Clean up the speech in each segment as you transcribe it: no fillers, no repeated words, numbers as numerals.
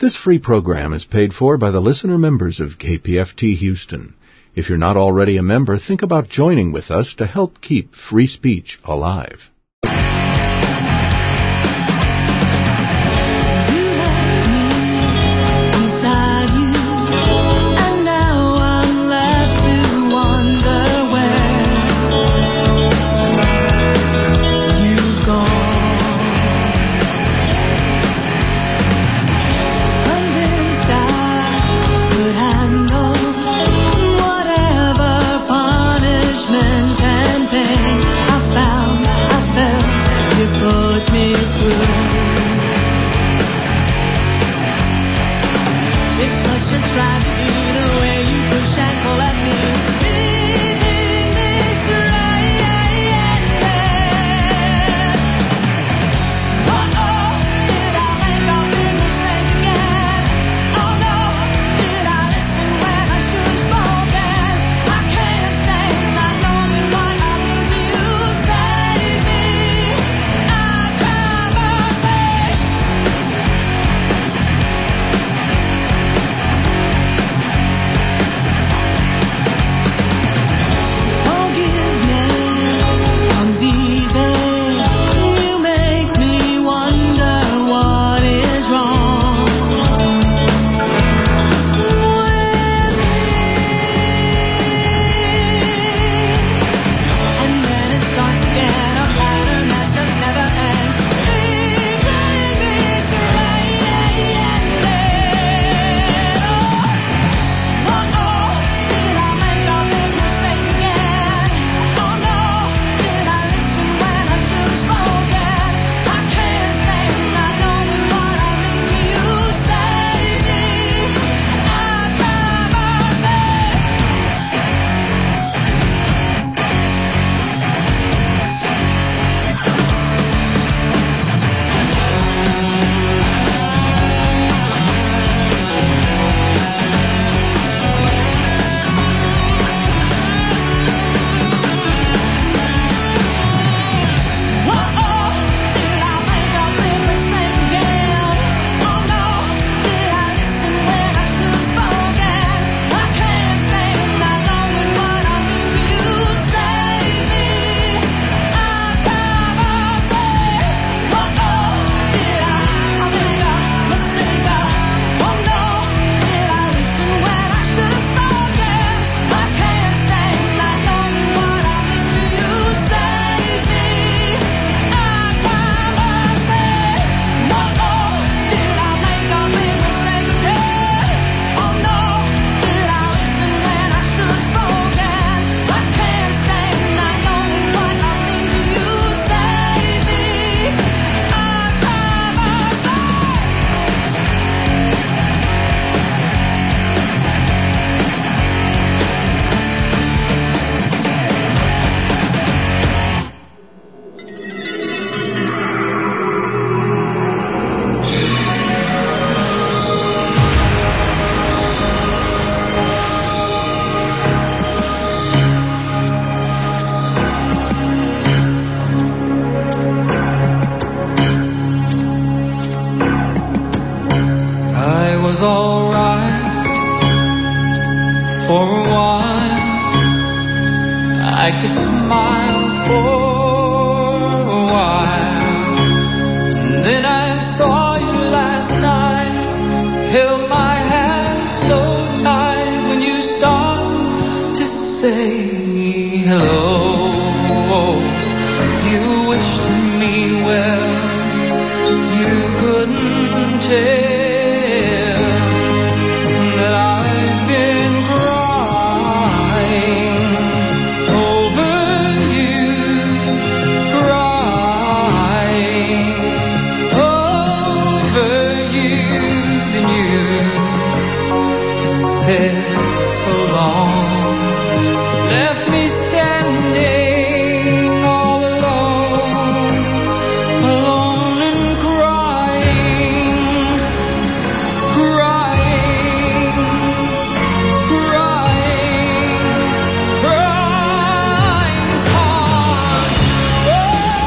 This free program is paid for by the listener members of KPFT Houston. If you're not already a member, think about joining with us to help keep free speech alive.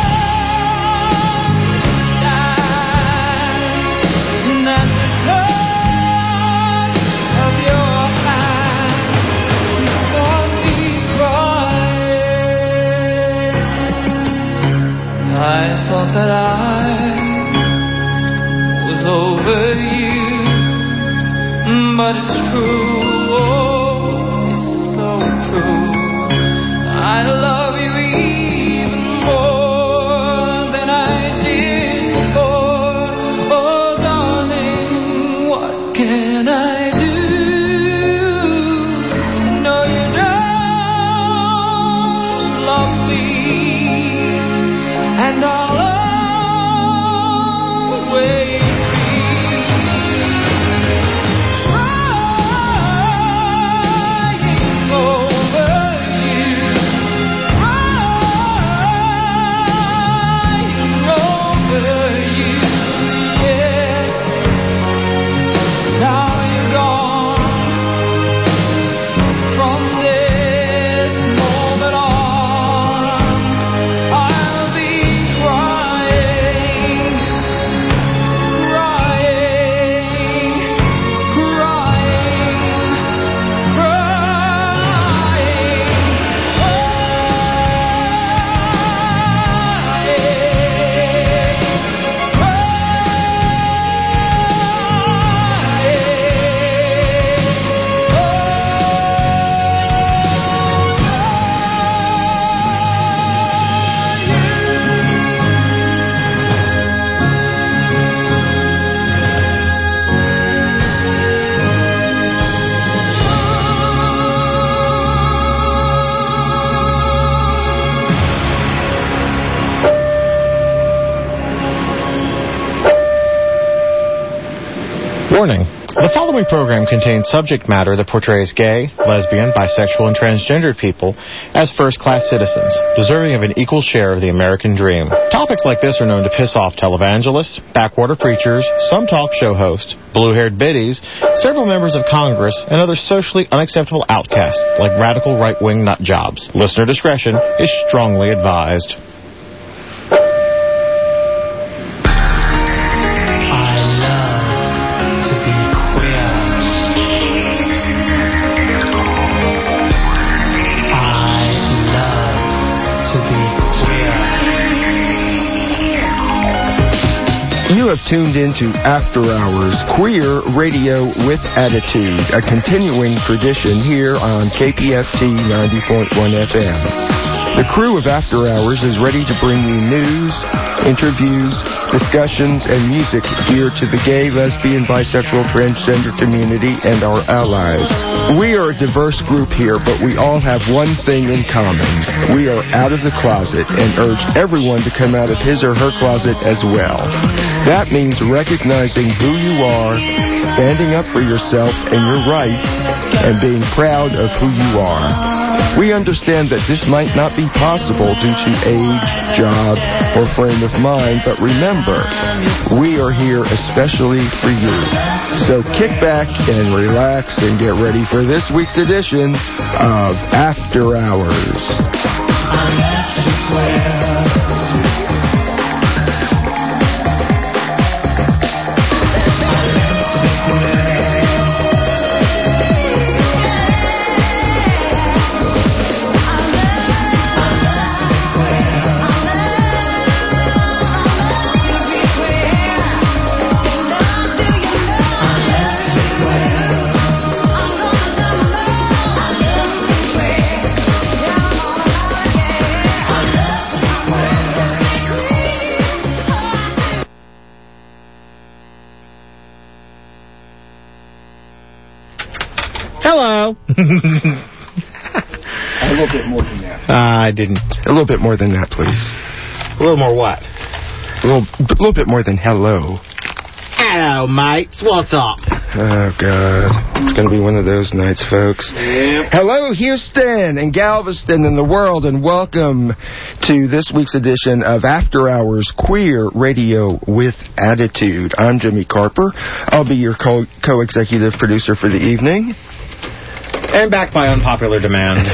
Turn but it's true. Oh, it's so true. I love you even more than I did before. Oh, darling, what can I do? No, you don't love me, and I'll always Warning. The following program contains subject matter that portrays gay, lesbian, bisexual, and transgendered people as first-class citizens, deserving of an equal share of the American dream. Topics like this are known to piss off televangelists, backwater preachers, some talk show hosts, blue-haired biddies, several members of Congress, and other socially unacceptable outcasts like radical right-wing nut jobs. Listener discretion is strongly advised. You have tuned into After Hours, Queer Radio with Attitude, a continuing tradition here on KPFT 90.1 FM. The crew of After Hours is ready to bring you news, interviews, discussions, and music geared to the gay, lesbian, bisexual, transgender community and our allies. We are a diverse group here, but we all have one thing in common. We are out of the closet and urge everyone to come out of his or her closet as well. That means recognizing who you are, standing up for yourself and your rights, and being proud of who you are. We understand that this might not be possible due to age, job, or frame of mind, but remember, we are here especially for you. So kick back and relax and get ready for this week's edition of After Hours. Hello. A little bit more than that. I didn't. A little bit more than that, please. A little more what? A little bit more than hello. Hello, mates. What's up? Oh, God. It's going to be one of those nights, folks. Yep. Hello, Houston and Galveston and the world, and welcome to this week's edition of After Hours Queer Radio with Attitude. I'm Jimmy Carper. I'll be your co-executive producer for the evening. And back by unpopular demand.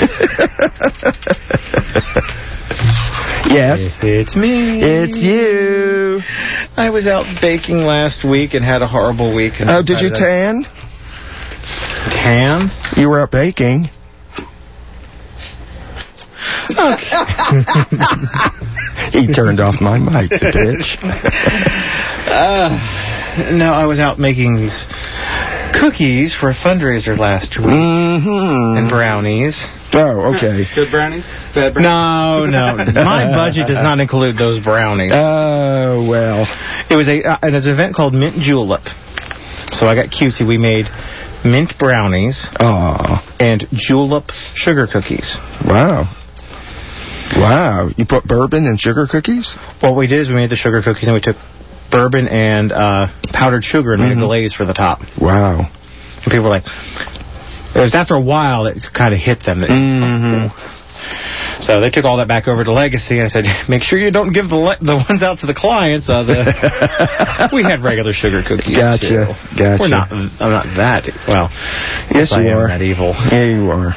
Yes. It's me. It's you. I was out baking last week and had a horrible week. And oh, did you tan? Tan? You were out baking. Okay. He turned off my mic, the bitch. No, I was out making these cookies for a fundraiser last week. Mm-hmm. And brownies. Oh, okay. Good brownies? Bad brownies? No. My budget does not include those brownies. Oh, well. It was an event called Mint Julep. So I got cutesy. We made mint brownies and julep sugar cookies. Wow. Wow. You put bourbon in sugar cookies? What we did is we made the sugar cookies and we took bourbon and powdered sugar and made a glaze for the top. Wow. And people were like... It was after a while that it kind of hit them. So they took all that back over to Legacy, and I said, make sure you don't give the ones out to the clients. We had regular sugar cookies, Gotcha. too. Gotcha. I'm not that... Well, yes, I you am are. that evil. Yeah, you are.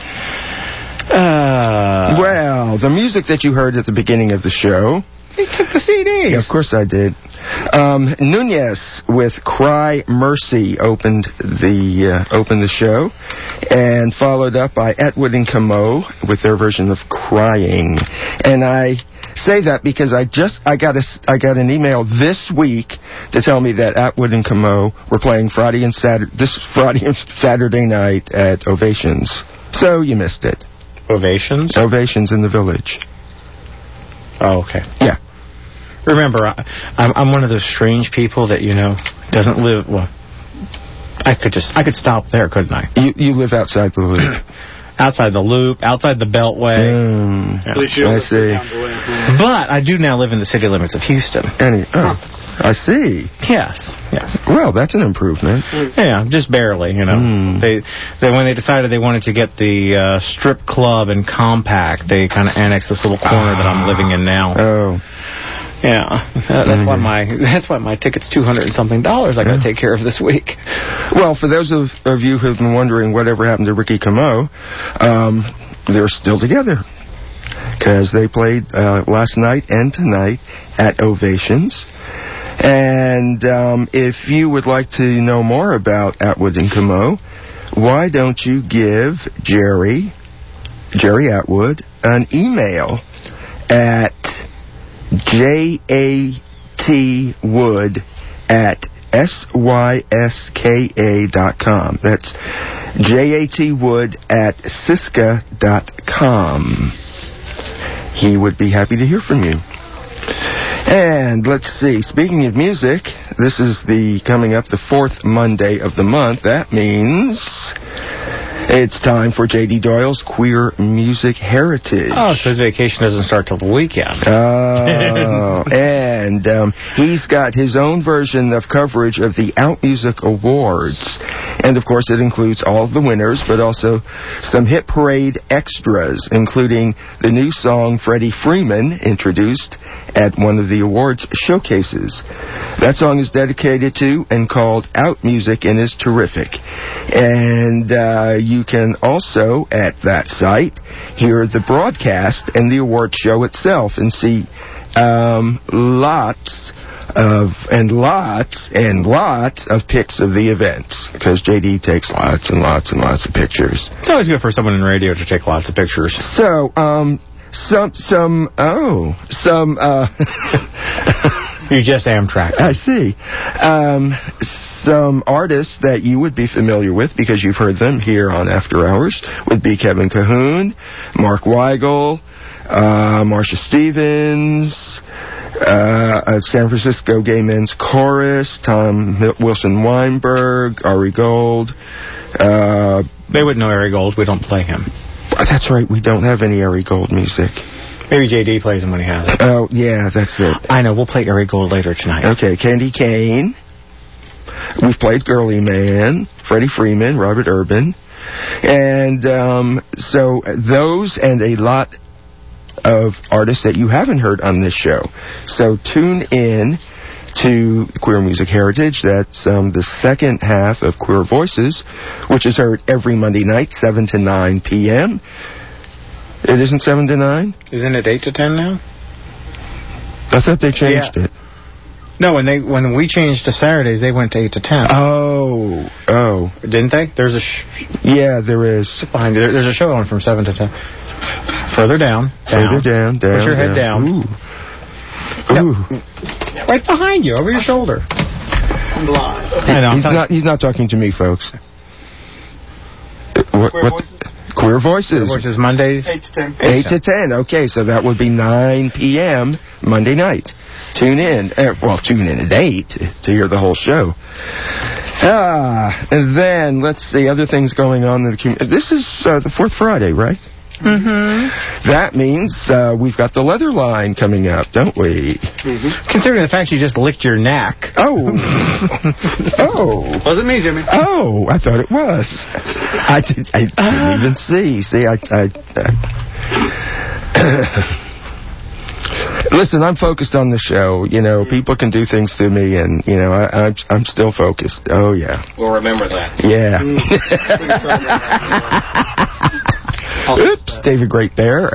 Well, the music that you heard at the beginning of the show... He took the CDs. Yeah, of course I did. Nunez with Cry Mercy opened the show, and followed up by Atwood and Camo with their version of Crying. And I say that because I got an email this week to tell me that Atwood and Camo were playing this Friday and Saturday night at Ovations. So you missed it. Ovations? Ovations in the Village. Oh, okay. Yeah. Remember, I'm one of those strange people that, doesn't live... Well, I could stop there, couldn't I? You live outside the loop. Outside the loop, outside the Beltway. At least you're I see. pounds away. But I do now live in the city limits of Houston. I see. Yes. Well, that's an improvement. Yeah, just barely, They when they decided they wanted to get the strip club and compact, they kind of annexed this little corner that I'm living in now. Oh. Yeah, that's why my ticket's $200 and something I got to take care of this week. Well, for those of you who've been wondering whatever happened to Ricky Camo, they're still together because they played last night and tonight at Ovations. And if you would like to know more about Atwood and Camo, why don't you give Jerry Atwood an email at jatwood@syska.com. That's jatwood@syska.com. He would be happy to hear from you. And let's see, speaking of music, this is coming up the 4th Monday of the month. That means it's time for J.D. Doyle's Queer Music Heritage. Oh, so his vacation doesn't start till the weekend. Oh, and he's got his own version of coverage of the Out Music Awards. And, of course, it includes all of the winners, but also some Hit Parade extras, including the new song Freddie Freeman introduced at one of the awards showcases. That song is dedicated to and called Out Music and is terrific. And you can also, at that site, hear the broadcast and the award show itself and see lots of pics of the events, because JD takes lots and lots and lots of pictures. It's always good for someone in radio to take lots of pictures. So, You just Amtrak. I see. Some artists that you would be familiar with, because you've heard them here on After Hours, would be Kevin Cahoon, Mark Weigel, Marcia Stevens, San Francisco Gay Men's Chorus, Tom Wilson Weinberg, Ari Gold. They wouldn't know Ari Gold. We don't play him. That's right. We don't have any Ari Gold music. Maybe J.D. plays him when he has it. Oh, yeah, that's it. I know. We'll play Ari Gold later tonight. Okay, Candy Kane. We've played Girly Man, Freddie Freeman, Robert Urban. And so those and a lot of artists that you haven't heard on this show. So tune in to Queer Music Heritage. That's the second half of Queer Voices, which is heard every Monday night, 7 to 9 p.m. It isn't 7 to 9? Isn't it 8 to 10 now? I thought they changed it. No, when we changed to Saturdays, they went to 8 to 10. Oh. Didn't they? There's a... Yeah, there is. Behind you. There's a show on from 7 to 10. Further down. Further down. Put your head down. Ooh. Right behind you, over your shoulder. I know. He's not talking to me, folks. Queer Voices? Queer Voices. Which is Mondays? 8 to 10. 8 to 10. Okay, so that would be 9 p.m. Monday night. Tune in. Tune in at 8 to hear the whole show. And then, let's see, other things going on in the community. This is the fourth Friday, right? Mm-hmm. That means we've got the leather line coming up, don't we? Mm-hmm. Considering the fact you just licked your neck. Oh. Oh. Wasn't me, Jimmy. Oh, I thought it was. I didn't even see. See, Listen, I'm focused on the show. You know, people can do things to me, and, you know, I'm still focused. Oh, yeah. We'll remember that. Yeah. Oops, David Great Bear.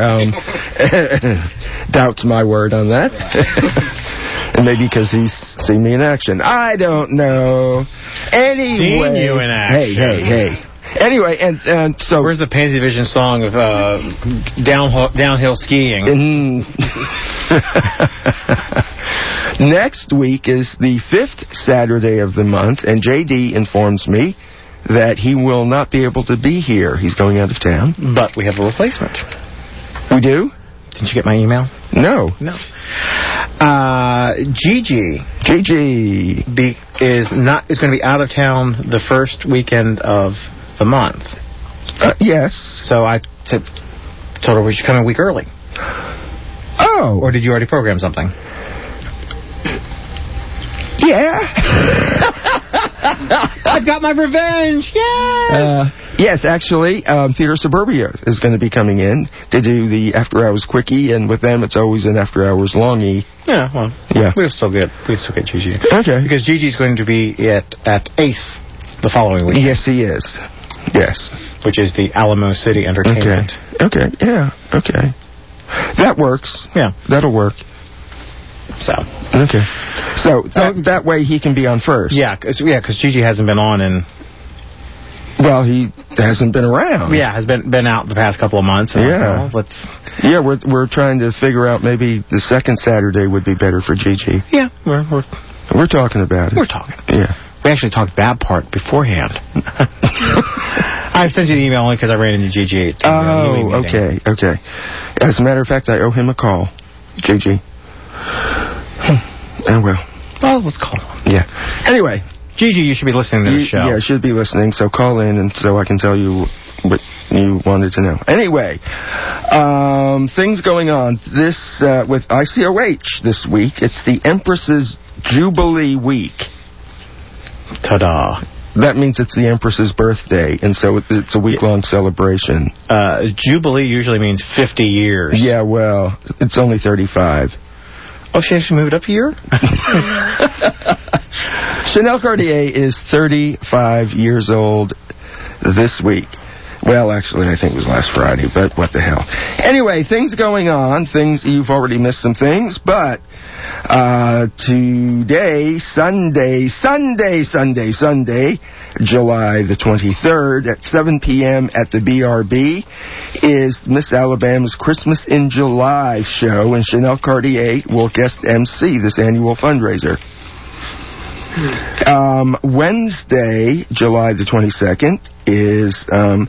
Doubts my word on that. And maybe because he's seen me in action. I don't know. Anyway. Seen you in action. Hey. Anyway, and so... Where's the Pansy Vision song of downhill skiing? Next week is the 5th Saturday of the month, and J.D. informs me that he will not be able to be here. He's going out of town. But we have a replacement. We do? Didn't you get my email? No. Gigi is going to be out of town the first weekend of the month. Yes. So I told her we should come a week early. Oh. Or did you already program something? Yeah. I've got my revenge. Yes. Yes, actually, Theater Suburbia is going to be coming in to do the After Hours Quickie, and with them, it's always an After Hours Longie. Yeah, well, yeah. We'll still get Gigi. Okay. Because Gigi's going to be at Ace the following week. Yes, he is. Yes. Which is the Alamo City Entertainment. Okay. Yeah. Okay. That works. Yeah. That'll work. So. Okay. So that way he can be on first. Yeah, because Gigi hasn't been on in... Well, he hasn't been around. Yeah, has been out the past couple of months. Yeah. Yeah, we're trying to figure out maybe the second Saturday would be better for Gigi. Yeah, we're talking about it. We're talking. Yeah. We actually talked that part beforehand. I sent you the email only because I ran into Gigi. Oh, okay. As a matter of fact, I owe him a call, Gigi. Oh, well. Well, let's call him. Yeah. Anyway. Gigi, you should be listening to the show. Yeah, should be listening, so call in and so I can tell you what you wanted to know. Anyway, things going on this with ICOH this week. It's the Empress's Jubilee Week. Ta-da. That means it's the Empress's birthday, and so it's a week-long celebration. Jubilee usually means 50 years. Yeah, well, it's only 35. Oh, she actually moved up a year? Chanel Cartier is 35 years old this week. Well, actually, I think it was last Friday, but what the hell. Anyway, things going on. You've already missed some things, but today, Sunday, July the 23rd at 7 p.m. at the BRB is Miss Alabama's Christmas in July show, and Chanel Cartier will guest MC this annual fundraiser. Wednesday, July the 22nd, is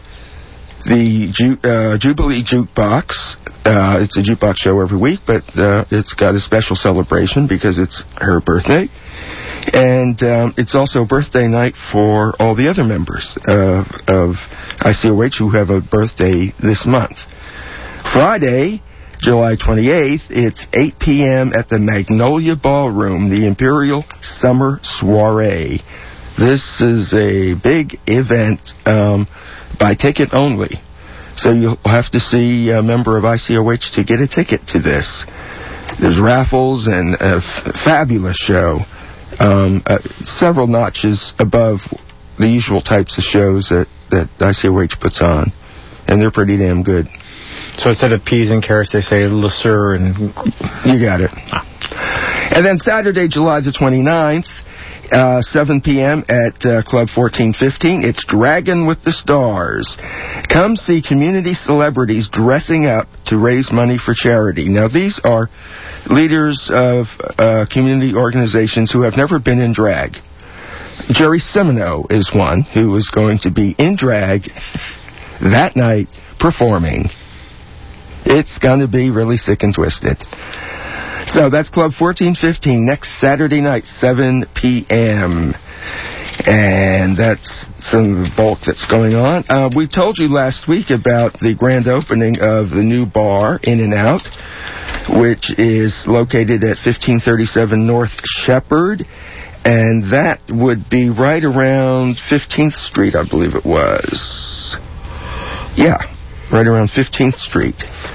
the Jubilee Jukebox. It's a jukebox show every week, but it's got a special celebration because it's her birthday. And it's also birthday night for all the other members of ICOH who have a birthday this month. Friday, July 28th, it's 8 p.m. at the Magnolia Ballroom, the Imperial Summer Soiree. This is a big event by ticket only. So you'll have to see a member of ICOH to get a ticket to this. There's raffles and a fabulous show. Several notches above the usual types of shows that ICOH puts on. And they're pretty damn good. So instead of peas and carrots, they say Le Sueur and... You got it. And then Saturday, July the 29th, 7 p.m. at Club 1415, it's Dragon with the Stars. Come see community celebrities dressing up to raise money for charity. Now, these are leaders of community organizations who have never been in drag. Jerry Semino is one who is going to be in drag that night performing. It's going to be really sick and twisted. So that's Club 1415 next Saturday night, 7 p.m. And that's some of the bulk that's going on. We told you last week about the grand opening of the new bar, In-N-Out, which is located at 1537 North Shepherd. And that would be right around 15th Street, I believe it was. Yeah, right around 15th Street.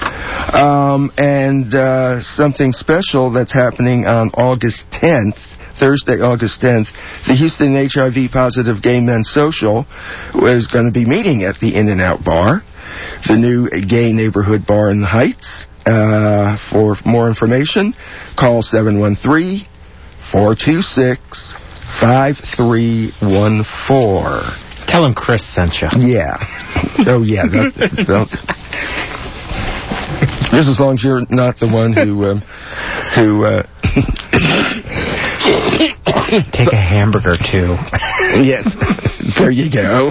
And something special that's happening on August 10th, Thursday, August 10th, the Houston HIV-positive Gay Men Social is going to be meeting at the In-N-Out Bar, the new gay neighborhood bar in the Heights. For more information, call 713-426-5314. Tell him Chris sent you. Yeah. Oh, yeah. Just as long as you're not the one who take a hamburger, too. Yes. There you go.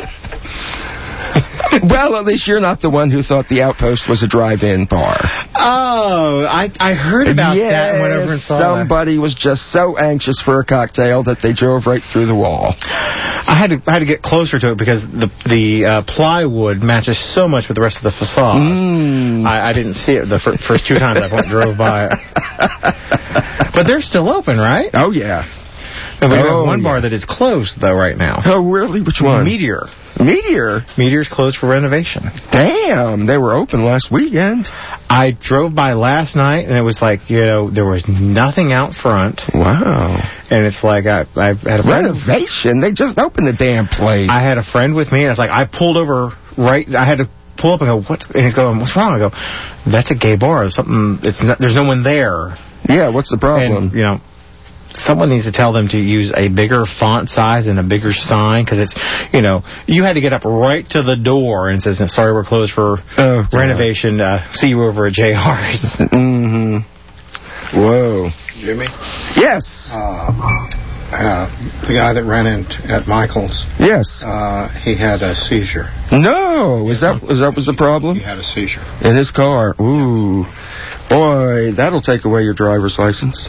Well, at least you're not the one who thought the Outpost was a drive-in bar. Oh, I heard about that whenever I saw somebody was just so anxious for a cocktail that they drove right through the wall. I had to get closer to it because the plywood matches so much with the rest of the facade. I didn't see it the first two times I drove by it. But they're still open, right? Oh, yeah. And we have one bar that is closed, though, right now. Oh, really? Which one? Meteor. Meteor's closed for renovation. Damn, they were open last weekend. I drove by last night, and it was like, there was nothing out front. Wow. And it's like, I've had a friend. Renovation? They just opened the damn place. I had a friend with me, and it's like, I pulled over I had to pull up and go, and he's going, what's wrong? I go, that's a gay bar. There's no one there. Yeah, what's the problem? And, someone needs to tell them to use a bigger font size and a bigger sign, because it's, you had to get up right to the door and it says, sorry, we're closed for renovation. See you over at JR's. Mm-hmm. Whoa. Jimmy? Yes. The guy that ran in at Michael's. Yes. He had a seizure. No. Was that the problem? He had a seizure. In his car. Ooh. Boy, that'll take away your driver's license.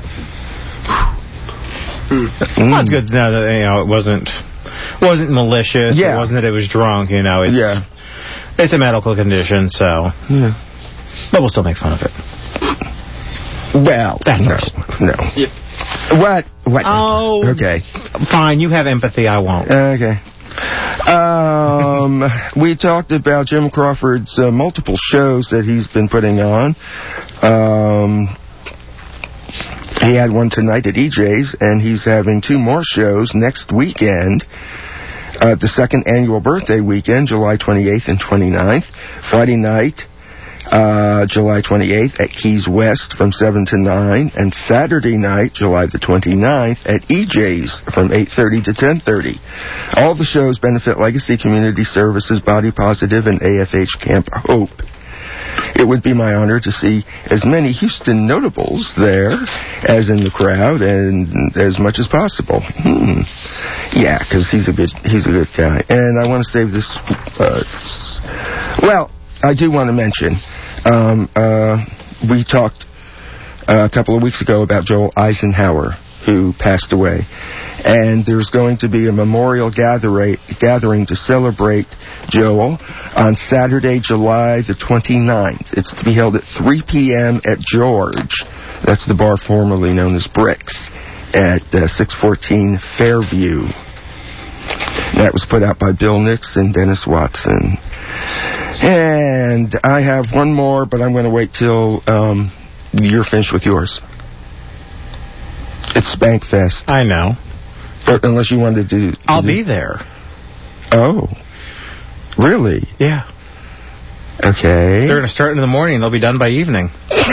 Well, it's good to know that it wasn't malicious. Yeah. It wasn't that it was drunk. It's a medical condition, so. Yeah. But we'll still make fun of it. Well, that's no. Yep. What? Oh. Okay. Fine. You have empathy. I won't. Okay. We talked about Jim Crawford's multiple shows that he's been putting on. He had one tonight at EJ's, and he's having two more shows next weekend. The second annual birthday weekend, July 28th and 29th. Friday night, July 28th at Keys West from 7 to 9. And Saturday night, July the 29th at EJ's from 8:30 to 10:30. All the shows benefit Legacy Community Services, Body Positive, and AFH Camp Hope. It would be my honor to see as many Houston notables there as in the crowd, and as much as possible. Yeah, because he's a good guy. And I want to save this. Well, I do want to mention. We talked a couple of weeks ago about Joel Eisenhower, who passed away. And there's going to be a memorial gathering to celebrate Joel on Saturday, July the 29th. It's to be held at 3 p.m. at George. That's the bar formerly known as Bricks at 614 Fairview. That was put out by Bill Nix and Dennis Watson. And I have one more, but I'm going to wait till you're finished with yours. It's Spankfest. I know. Unless you wanted to do... I'll be there. Oh. Really? Yeah. Okay. They're going to start in the morning and they'll be done by evening.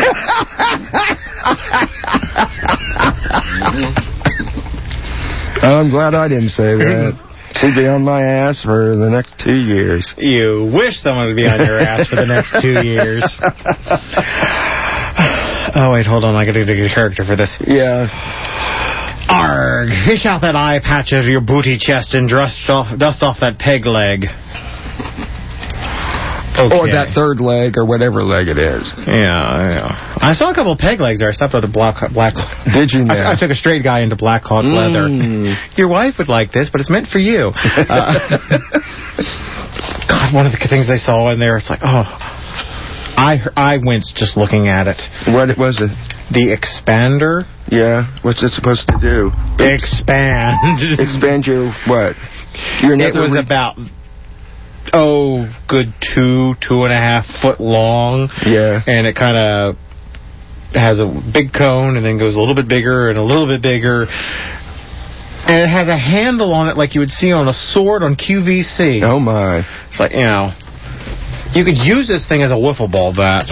I'm glad I didn't say that. She'd be on my ass for the next 2 years. You wish someone would be on your ass for the next 2 years. Oh, wait, hold on. I got to get a character for this. Yeah. Arg! Fish out that eye patch of your booty chest and dust off that peg leg. Okay. Or that third leg, or whatever leg it is. Yeah. I saw a couple of peg legs there. I stopped at a Black Did you now? I took a straight guy into Black Hawk leather. Your wife would like this, but it's meant for you. God, one of the things they saw in there, it's like, oh. I winced just looking at it. What was it? The expander. Yeah. What's it supposed to do? Expand. Expand your what? It was about... good 2.5 foot long. Yeah. And it kind of has a big cone and then goes a little bit bigger and a little bit bigger. And it has a handle on it like you would see on a sword on QVC. Oh, my. It's like, you could use this thing as a wiffle ball bat.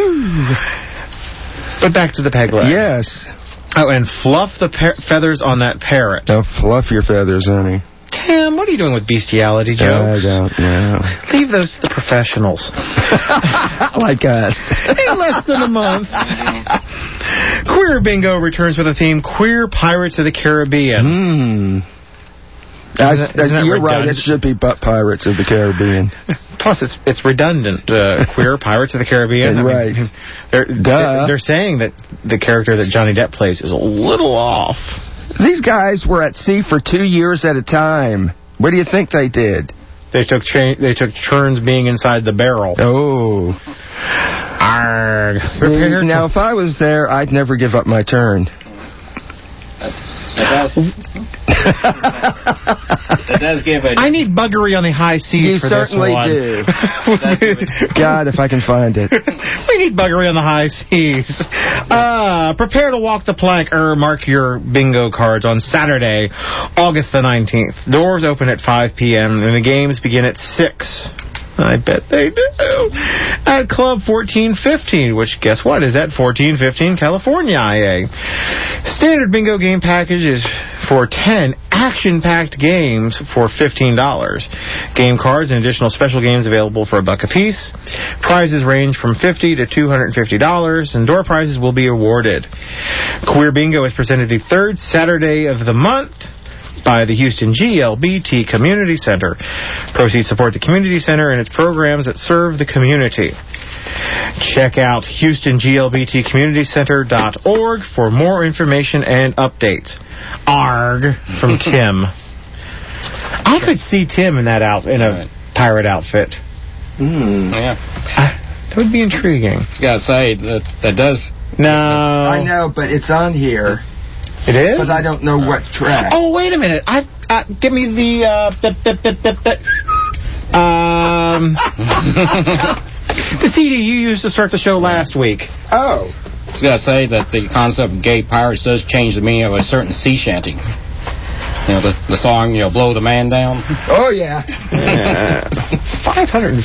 But back to the peg leg. Yes. Oh, and fluff the feathers on that parrot. Don't fluff your feathers, honey. Tim, what are you doing with bestiality jokes? I don't know. Leave those to the professionals. Like us. In less than a month. Queer Bingo returns with the theme Queer Pirates of the Caribbean. You're right, it should be Butt Pirates of the Caribbean. Plus, it's redundant. Queer Pirates of the Caribbean. Right. They're saying that the character that Johnny Depp plays is a little off. These guys were at sea for 2 years at a time. What do you think they did? They took turns being inside the barrel. Oh. Arrgh. See, now, if I was there, I'd never give up my turn. It does give a... I need buggery on the high seas for this one. You certainly do. God, if I can find it. We need buggery on the high seas. Prepare to walk the plank or mark your bingo cards on Saturday, August the 19th. Doors open at 5 p.m. and the games begin at 6. I bet they do. At Club 1415, which, guess what, is at 1415 California IA. Standard bingo game package is for 10 action-packed games for $15. Game cards and additional special games available for $1 apiece. Prizes range from $50 to $250, and door prizes will be awarded. Queer Bingo is presented the third Saturday of the month by the Houston GLBT Community Center. Proceeds support the Community Center and its programs that serve the community. Check out HoustonGLBTCommunityCenter.org for more information and updates. Arg from Tim. I could see Tim in that in a pirate outfit. Yeah. That would be intriguing. I was gotta say that does. No. I know, but it's on here. It is? But I don't know what track. Oh, wait a minute. Give me the... the CD you used to start the show last week. Oh. I was gonna say that the concept of gay pirates does change the meaning of a certain sea shanty. You know, the song, Blow the Man Down. Oh, yeah. 500...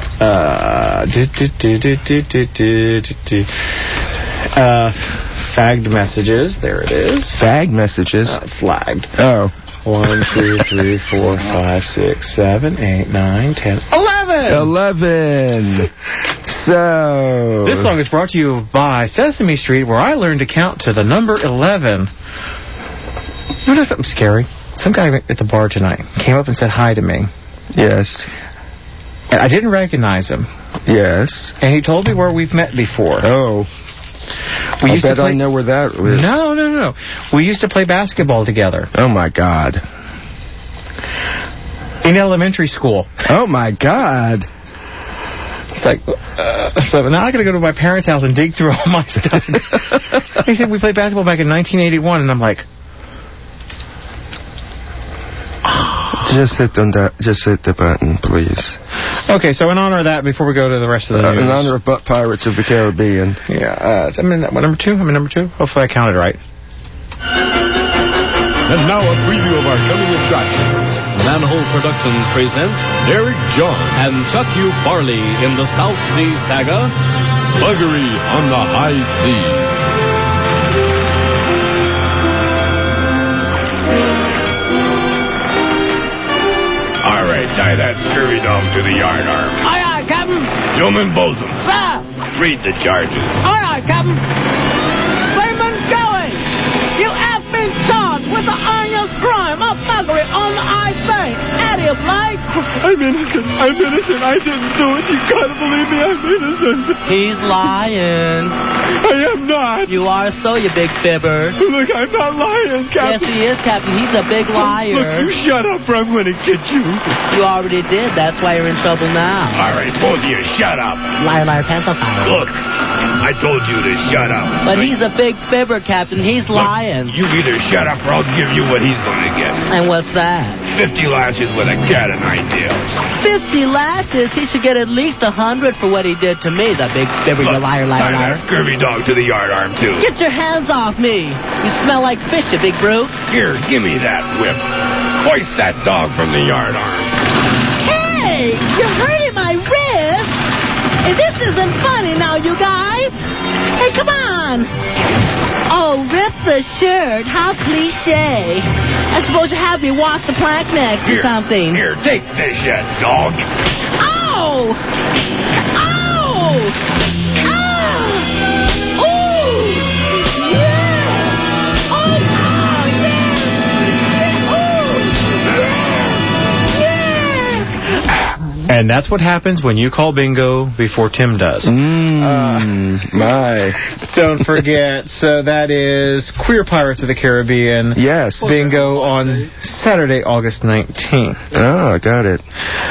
fagged messages. There it is. Fagged messages? Flagged. Oh. 1, 2, 3, 4, 5, 6, 7, 8, 9, 10, 11! 11! So... This song is brought to you by Sesame Street, where I learned to count to the number 11. You know something scary? Some guy at the bar tonight came up and said hi to me. Yes. And I didn't recognize him. Yes. And he told me where we've met before. Oh. I bet I know where that is. No. We used to play basketball together. Oh, my God. In elementary school. Oh, my God. It's like, so now I got to go to my parents' house and dig through all my stuff. He said we played basketball back in 1981, and I'm like... Just hit the button, please. Okay, so in honor of that, before we go to the rest of the news... In honor of Butt Pirates of the Caribbean. Yeah, I'm in number 2? I'm in number 2? Hopefully I counted right. And now a preview of our coming attractions. Manhole Productions presents Derek John and Chuck U. Farley in the South Sea Saga, Buggery on the High Seas. All right, tie that scurvy dog to the yard arm. Aye, aye, Captain. Gentlemen bosun, Sir. read the charges. Aye, aye, Captain. Seaman Gully, you have been charged with the Onions crime of thuggery on the ice thing. Eddie Blake. I'm innocent. I'm innocent. I didn't do it. You gotta believe me. I'm innocent. He's lying. I am not. You are so, you big fibber. Look, I'm not lying, Captain. Yes, he is, Captain. He's a big liar. Look, you shut up or I'm going to get you. You already did. That's why you're in trouble now. All right, both of you, shut up. Liar, liar, pencil fire. Look, I told you to shut up. But he's a big fibber, Captain. He's lying. You either shut up or I'll give you what he's going to get. And what's that? 50 lashes with a cat o' nine tails. 50 lashes? He should get at least 100 for what he did to me, the big fibber, you liar, liar, liar. That scurvy dog to the yardarm, too. Get your hands off me. You smell like fish, you big brute. Here, give me that whip. Hoist that dog from the yardarm. Hey, you're hurting my wrist. Hey, this isn't funny now, you guys. Hey, come on. Oh, rip the shirt. How cliche. I suppose you have me walk the plank next or something. Here, take this, you dog. Ow! Ow! Ow! Oh! Yeah! Oh, yeah! And that's what happens when you call bingo before Tim does. My. Don't forget, so that is Queer Pirates of the Caribbean. Yes. Bingo on Saturday, August 19th. Oh, got it.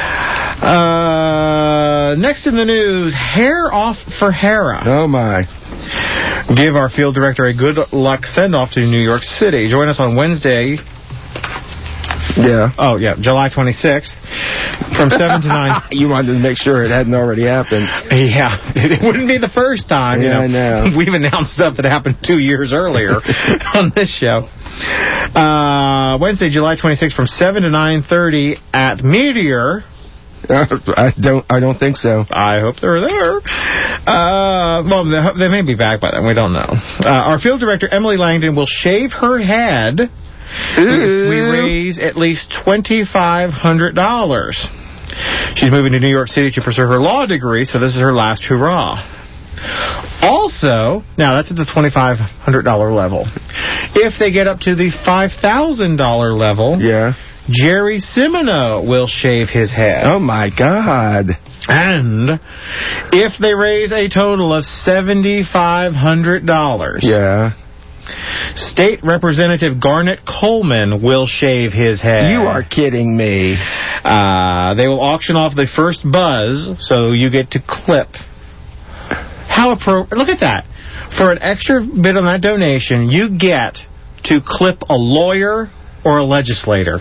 Next in the news, hair off for Hera. Oh, my. Give our field director a good luck send-off to New York City. Join us on Wednesday. Yeah. Oh, yeah, July 26th from 7 to 9. You wanted to make sure it hadn't already happened. Yeah, it wouldn't be the first time. Yeah, you know. I know. We've announced stuff that happened 2 years earlier on this show. Wednesday, July 26th from 7 to 9:30 at Meteor. I don't think so. I hope they're there. Well, they may be back by then. We don't know. Our field director, Emily Langdon, will shave her head if we raise at least $2,500. She's moving to New York City to pursue her law degree, so this is her last hurrah. Also, now that's at the $2,500 level. If they get up to the $5,000 level, yeah, Jerry Simino will shave his head. Oh, my God. And if they raise a total of $7,500... Yeah. State Representative Garnet Coleman will shave his head. You are kidding me. They will auction off the first buzz, so you get to clip. How appropriate. Look at that. For an extra bit on that donation, you get to clip a lawyer or a legislator.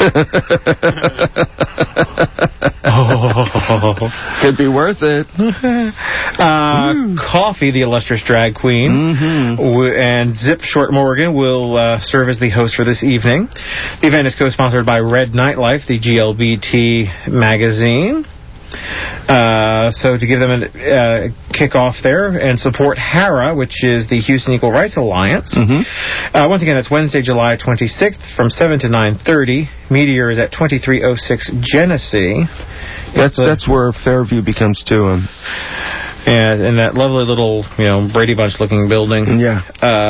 Could be worth it. Coffee, the illustrious drag queen, and Zip Short Morgan will serve as the host for this evening. The event is co-sponsored by Red Nightlife, the GLBT magazine. So to give them a kick-off there and support HARA, which is the Houston Equal Rights Alliance. Once again, that's Wednesday, July 26th from 7 to 9:30. Meteor is at 2306 Genesee. That's where Fairview becomes 2M. And in that lovely little, Brady Bunch-looking building. Yeah.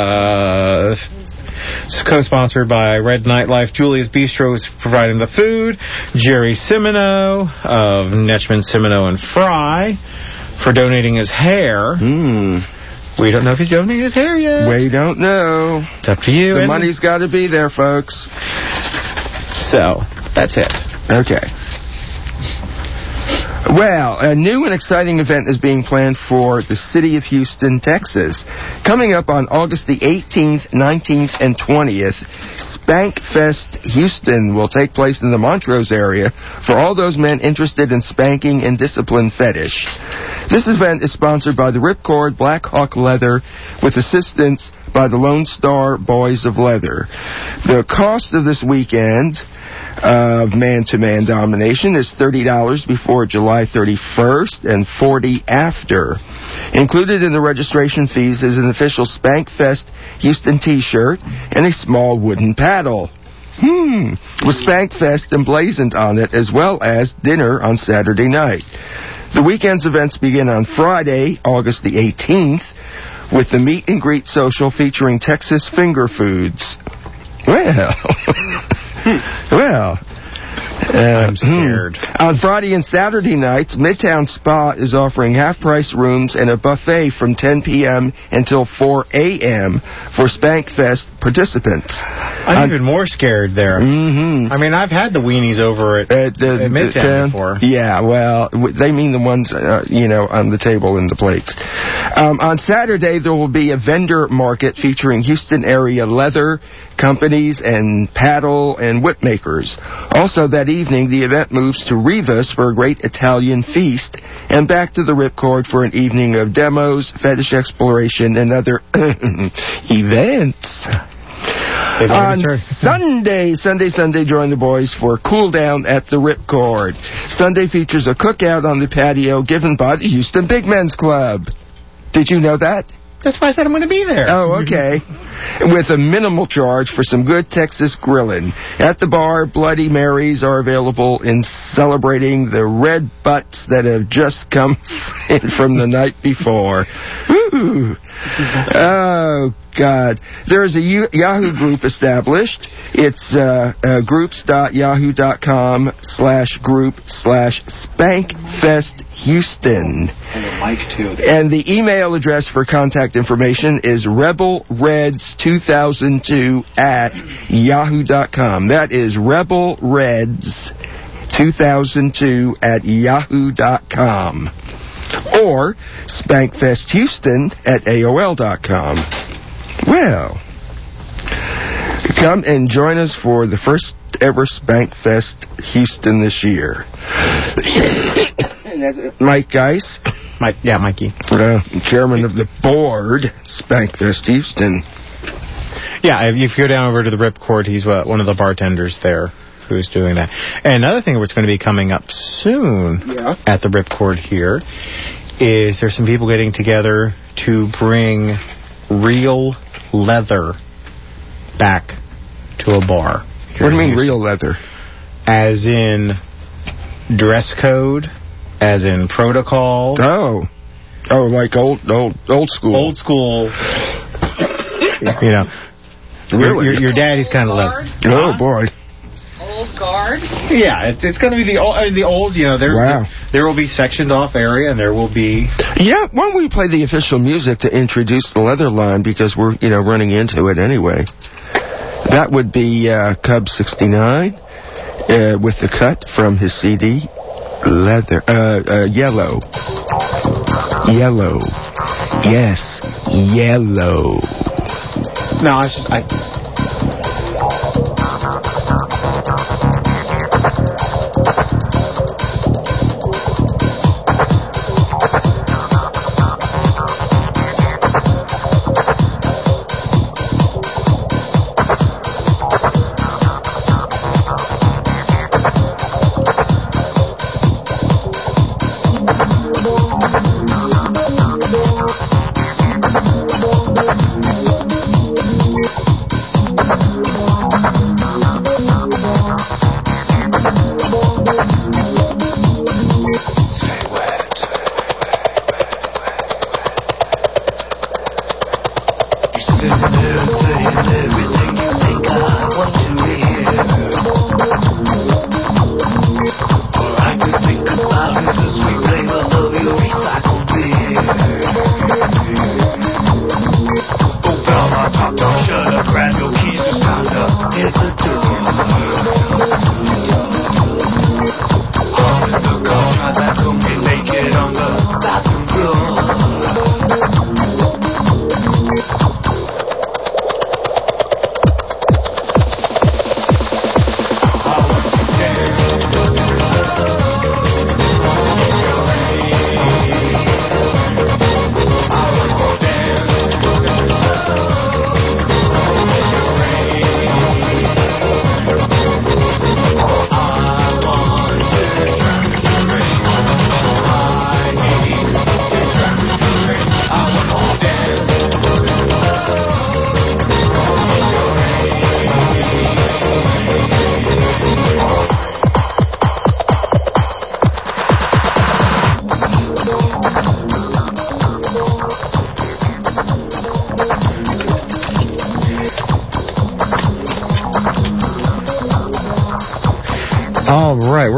It's co-sponsored by Red Nightlife. Julia's Bistro is providing the food. Jerry Simino of Netchman, Simino, and Fry for donating his hair. We don't know if he's donating his hair yet. We don't know. It's up to you. The money's got to be there, folks. So, that's it. Okay. Well, a new and exciting event is being planned for the city of Houston, Texas. Coming up on August the 18th, 19th, and 20th, Spank Fest Houston will take place in the Montrose area for all those men interested in spanking and discipline fetish. This event is sponsored by the Ripcord Black Hawk Leather with assistance by the Lone Star Boys of Leather. The cost of this weekend of man-to-man domination is $30 before July 31st and $40 after. Included in the registration fees is an official Spank Fest Houston t-shirt and a small wooden paddle. With Spank Fest emblazoned on it, as well as dinner on Saturday night. The weekend's events begin on Friday, August the 18th, with the meet and greet social featuring Texas finger foods. Well... I'm scared. On Friday and Saturday nights, Midtown Spa is offering half-price rooms and a buffet from 10 p.m. until 4 a.m. for Spankfest participants. I'm even more scared there. Mm-hmm. I mean, I've had the weenies over at Midtown before. Yeah, well, they mean the ones, on the table and the plates. On Saturday, there will be a vendor market featuring Houston area leather companies and paddle and whip makers. Also that evening, the event moves to Rivas for a great Italian feast and back to the Ripcord for an evening of demos, fetish exploration, and other events. On Sunday, join the boys for Cool Down at the Ripcord. Sunday features a cookout on the patio given by the Houston Big Men's Club. Did you know that? That's why I said I'm going to be there. Oh, okay. With a minimal charge for some good Texas grilling. At the bar, Bloody Marys are available in celebrating the red butts that have just come in from the night before. Woo! Oh, God. There is a Yahoo group established. It's groups.yahoo.com/group/SpankFestHouston. And the email address for contact information is rebelreds2002@yahoo.com. That is rebelreds2002@yahoo.com. Or SpankFestHouston@AOL.com. Well, come and join us for the first ever Spankfest Houston this year. Mike Geis. Mikey. Chairman of the board, Spankfest Houston. Yeah, if you go down over to the Ripcord, he's one of the bartenders there who's doing that. And another thing that's going to be coming up soon at the Ripcord here is there's some people getting together to bring real leather back to a bar. What do you mean real leather? As in dress code, as in protocol. Oh, like old school. Old school. Really? Your daddy's kind of leather. Oh boy. Old guard? Yeah, it's going to be the old. There will be sectioned off area, and there will be. Yeah, why don't we play the official music to introduce the leather line, because we're running into it anyway. That would be Cub 69 with the cut from his CD, Leather, Yellow. Yellow. Yes, Yellow. No, I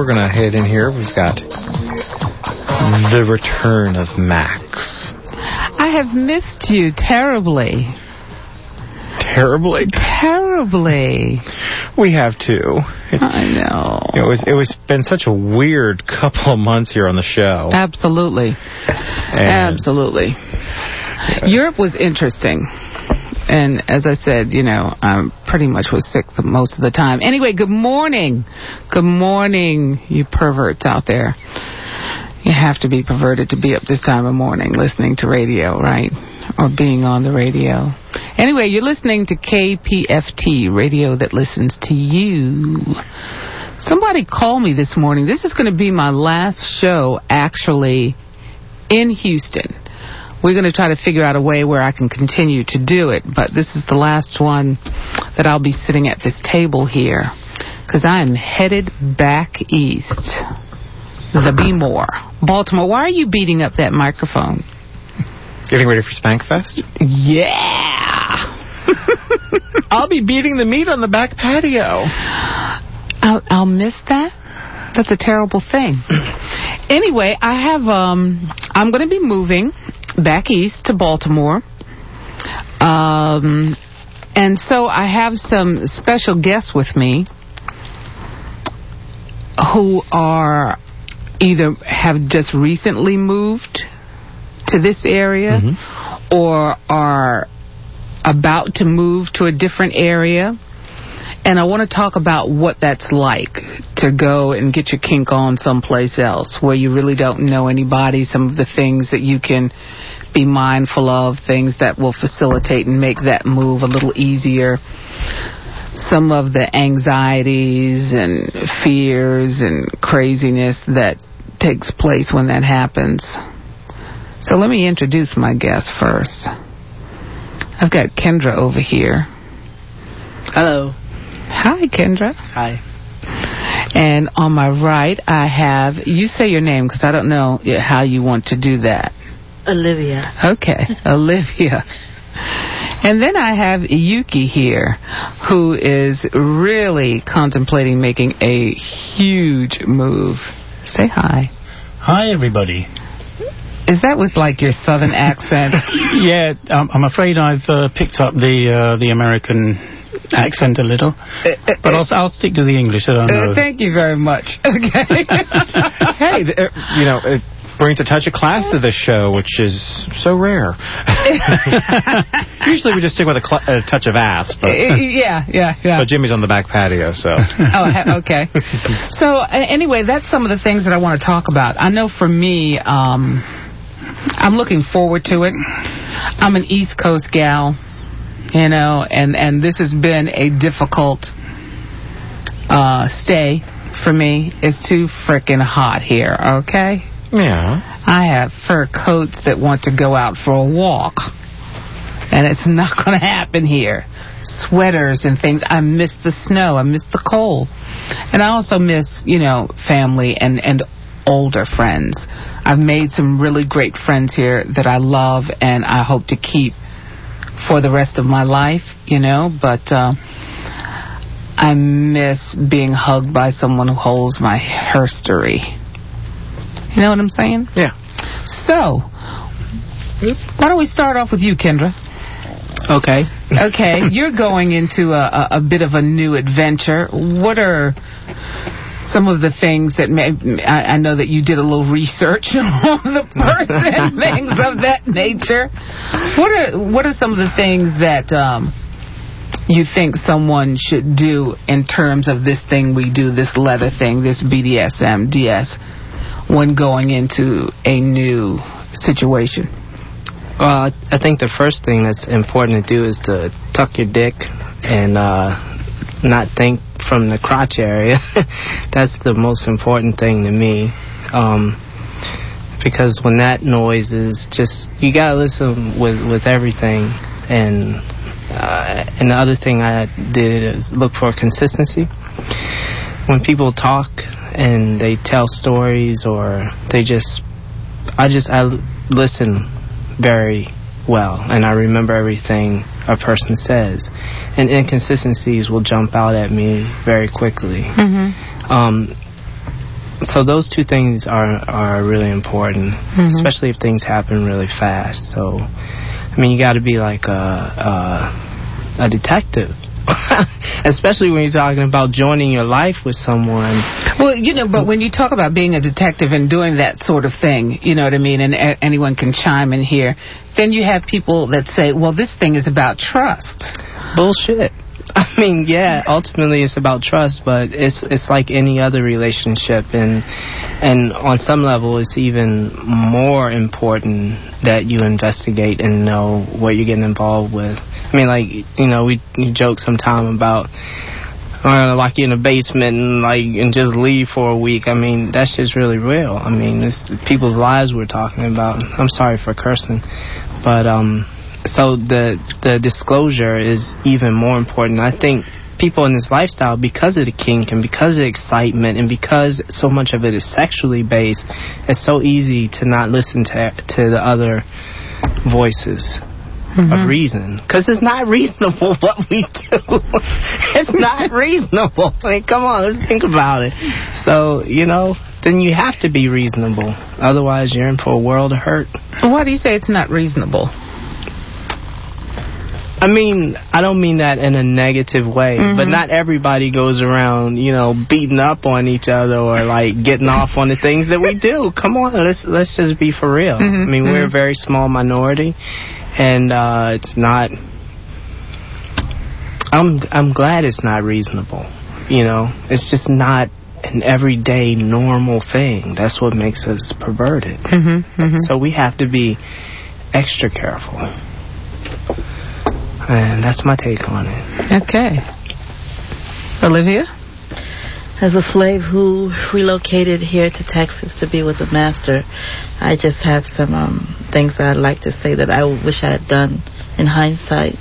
we're going to head in here. We've got the return of Max. I have missed you terribly. Terribly? Terribly. We have too. I know. It was been such a weird couple of months here on the show. Absolutely. Absolutely. Europe was interesting. And as I said, I pretty much was sick most of the time. Anyway, good morning. Good morning, you perverts out there. You have to be perverted to be up this time of morning listening to radio, right? Or being on the radio. Anyway, you're listening to KPFT, radio that listens to you. Somebody called me this morning. This is going to be my last show, actually, in Houston. We're going to try to figure out a way where I can continue to do it, but this is the last one that I'll be sitting at this table here, because I am headed back east. The B-More. Baltimore, why are you beating up that microphone? Getting ready for Spankfest? Yeah! I'll be beating the meat on the back patio. I'll miss that? That's a terrible thing. Anyway, I'm going to be moving back east to Baltimore. And so I have some special guests with me who are either have just recently moved to this area or are about to move to a different area. And I want to talk about what that's like to go and get your kink on someplace else where you really don't know anybody, some of the things that you can be mindful of, things that will facilitate and make that move a little easier, some of the anxieties and fears and craziness that takes place when that happens. So let me introduce my guest first. I've got Kendra over here. Hello. Hi, Kendra. Hi. And on my right, I have, you say your name because I don't know how you want to do that. Olivia. Okay, Olivia. And then I have Yuki here, who is really contemplating making a huge move. Say hi. Hi, everybody. Is that with, like, your southern accent? Yeah, I'm afraid I've picked up the American accent a little. But I'll stick to the English. I don't know. Thank you very much. Okay. Hey, it brings a touch of class to the show, which is so rare. Usually we just stick with a touch of ass. But yeah. But Jimmy's on the back patio, so. Oh, okay. So, anyway, that's some of the things that I want to talk about. I know for me, I'm looking forward to it. I'm an East Coast gal, and this has been a difficult stay for me. It's too frickin' hot here, okay? Yeah. I have fur coats that want to go out for a walk, and it's not going to happen here. Sweaters and things. I miss the snow. I miss the cold. And I also miss, family and older friends. I've made some really great friends here that I love and I hope to keep for the rest of my life, but I miss being hugged by someone who holds my herstory. You know what I'm saying? Yeah. So, why don't we start off with you, Kendra? Okay. Okay, you're going into a bit of a new adventure. What are some of the things that I know that you did a little research on the person, things of that nature. What are some of the things that you think someone should do in terms of this thing we do, this leather thing, this BDSM, DS, when going into a new situation? Well, I think the first thing that's important to do is to tuck your dick and not think from the crotch area. That's the most important thing to me. Because when that noise is just, you gotta listen with everything. And the other thing I did is look for consistency. When people talk and they tell stories or I listen very well, and I remember everything a person says, and inconsistencies will jump out at me very quickly. So those two things are really important, especially if things happen really fast. So, I mean, you got to be like a detective. Especially when you're talking about joining your life with someone. Well, but when you talk about being a detective and doing that sort of thing, you know what I mean, and anyone can chime in here, then you have people that say, well, this thing is about trust. Bullshit. I mean, yeah, ultimately it's about trust, but it's like any other relationship, and on some level it's even more important that you investigate and know what you're getting involved with. I mean, like, we joke sometime about I'm gonna lock you in a basement and just leave for a week. I mean, that shit's really real. I mean, it's people's lives we're talking about. I'm sorry for cursing, but so the disclosure is even more important. I think people in this lifestyle, because of the kink and because of the excitement and because so much of it is sexually based, it's so easy to not listen to the other voices of reason, because it's not reasonable what we do. It's not reasonable. I mean, come on, let's think about it. So, then you have to be reasonable. Otherwise, you're in for a world of hurt. Why do you say it's not reasonable? I mean, I don't mean that in a negative way, but not everybody goes around, beating up on each other or like getting off on the things that we do. Come on, let's just be for real. I mean, we're a very small minority, and it's not. I'm glad it's not reasonable. It's just not an everyday normal thing. That's what makes us perverted. So we have to be extra careful. And that's my take on it. Okay. Olivia? As a slave who relocated here to Texas to be with the master, I just have some things that I'd like to say that I wish I had done in hindsight.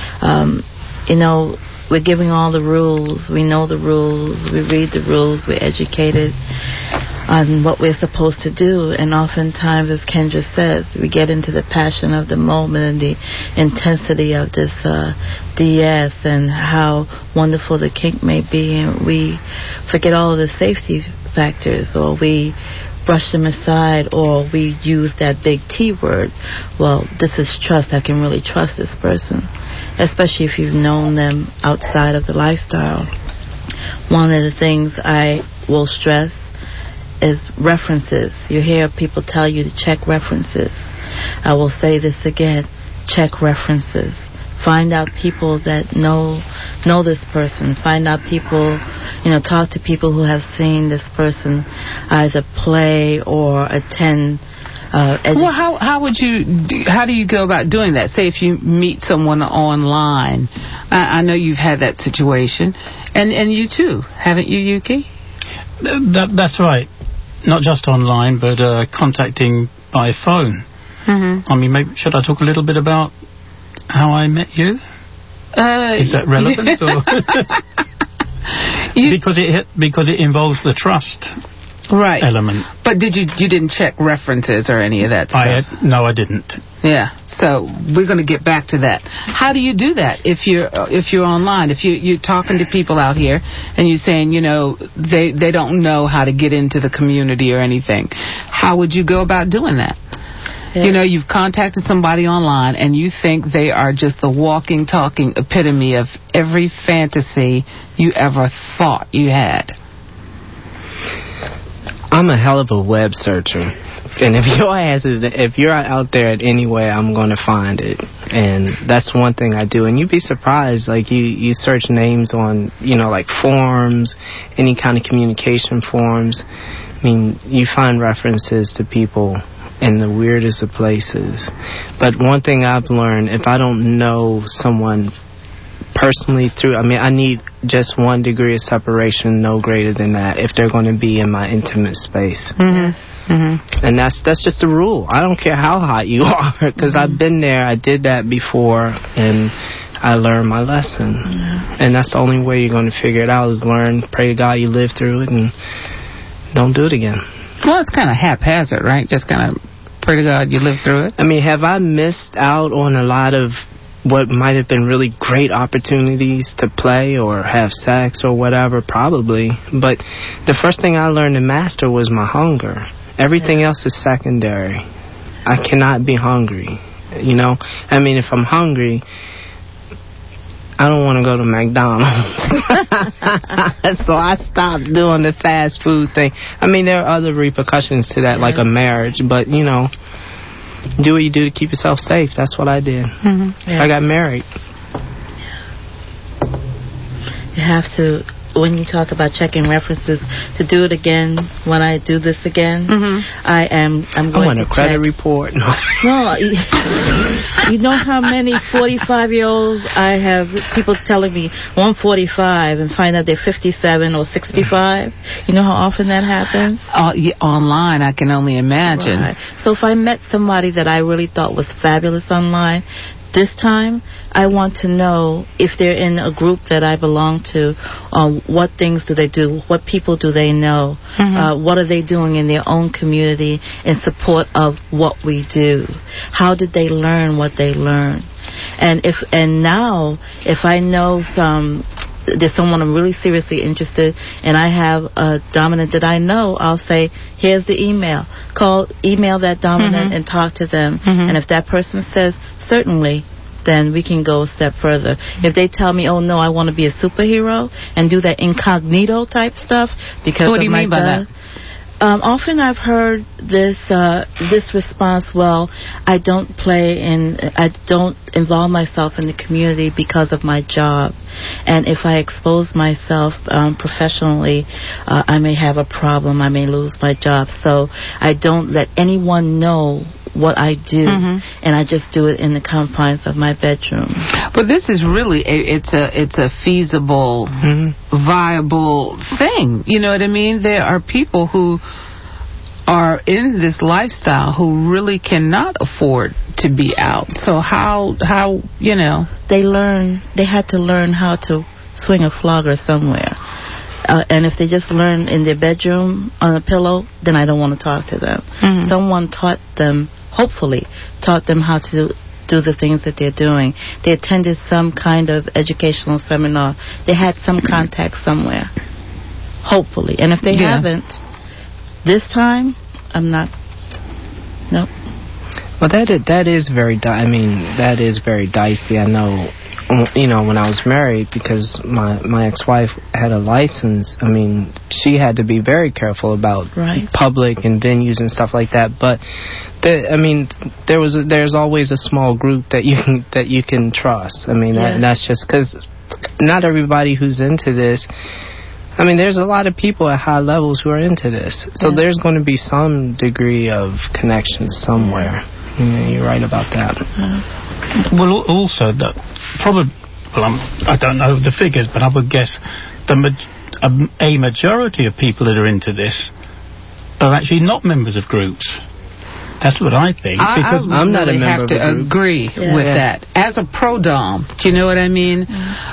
We're giving all the rules. We know the rules. We read the rules. We're educated on what we're supposed to do. And oftentimes, as Kendra says, we get into the passion of the moment and the intensity of this DS and how wonderful the kink may be. And we forget all of the safety factors, or we brush them aside, or we use that big T word. Well, this is trust. I can really trust this person, especially if you've known them outside of the lifestyle. One of the things I will stress is references. You hear people tell you to check references. I will say this again, check references. Find out people that know this person. Find out people, talk to people who have seen this person either play or attend. Well, how do you go about doing that? Say if you meet someone online. I know you've had that situation, and you too, haven't you, Yuki? That's right. Not just online, but contacting by phone. I mean, maybe should I talk a little bit about how I met you? Is that relevant? Or? Because it involves the trust element. But you didn't check references or any of that stuff? No, I didn't. Yeah. So we're going to get back to that. How do you do that if you're online? If you're talking to people out here and you're saying, they don't know how to get into the community or anything, how would you go about doing that? Yeah. You've contacted somebody online and you think they are just the walking, talking epitome of every fantasy you ever thought you had. I'm a hell of a web searcher. And if you're out there in any way, I'm going to find it. And that's one thing I do. And you'd be surprised, like you search names on, like forums, any kind of communication forums. I mean, you find references to people in the weirdest of places. But one thing I've learned, if I don't know someone personally I need just 1 degree of separation, no greater than that, if they're going to be in my intimate space. And that's just the rule. I don't care how hot you are, because I've been there, I did that before, and I learned my lesson. And that's the only way you're going to figure it out, is learn, pray to God you live through it, and don't do it again. Well, it's kind of haphazard, right? Just kind of pray to God you live through it. I mean, have I missed out on a lot of what might have been really great opportunities to play or have sex or whatever, probably. But the first thing I learned to master was my hunger. Everything else is secondary. I cannot be hungry, you know? I mean, if I'm hungry, I don't want to go to McDonald's. So I stopped doing the fast food thing. I mean, there are other repercussions to that, like a marriage, but, you know, do what you do to keep yourself safe. That's what I did. I got married. You have to, when you talk about checking references, to do it again when I do this again, I'm going to I want a credit report. No, you know how many 45-year-olds I have, people telling me, well, I'm 45, and find out they're 57 or 65? You know how often that happens? Yeah, online, I can only imagine. Right. So if I met somebody that I really thought was fabulous online, this time, I want to know if they're in a group that I belong to, what things do they do, what people do they know, what are they doing in their own community in support of what we do, how did they learn what they learned. And now, if I know there's someone I'm really seriously interested and I have a dominant that I know, I'll say, here's the email. Email that dominant and talk to them. And if that person says, certainly, then we can go a step further. If they tell me, oh, no, I want to be a superhero and do that incognito type stuff because what do you mean by that? Often I've heard this response, well, I don't involve myself in the community because of my job. And if I expose myself professionally, I may have a problem. I may lose my job. So I don't let anyone know what I do, and I just do it in the confines of my bedroom. But this is really it's a feasible, viable thing. You know what I mean? There are people who are in this lifestyle who really cannot afford to be out. So how you know? They had to learn how to swing a flogger somewhere. And if they just learn in their bedroom on a pillow, then I don't want to talk to them. Someone hopefully taught them how to do the things that they're doing. They attended some kind of educational seminar. They had some contact somewhere, hopefully. And if they haven't, this time, I'm not. Nope. Well, that is very dicey. I know, you know, when I was married, because my ex-wife had a license, I mean, she had to be very careful about public and venues and stuff like that. But there's always a small group that you can trust. I mean, that's just because not everybody who's into this. I mean, there's a lot of people at high levels who are into this, so there's going to be some degree of connection somewhere. You're right about that. Well, also, I don't know the figures, but I would guess a majority of people that are into this are actually not members of groups. That's what I think. I'm not a member of a group. I have to agree with that. As a pro-dom, do you know what I mean?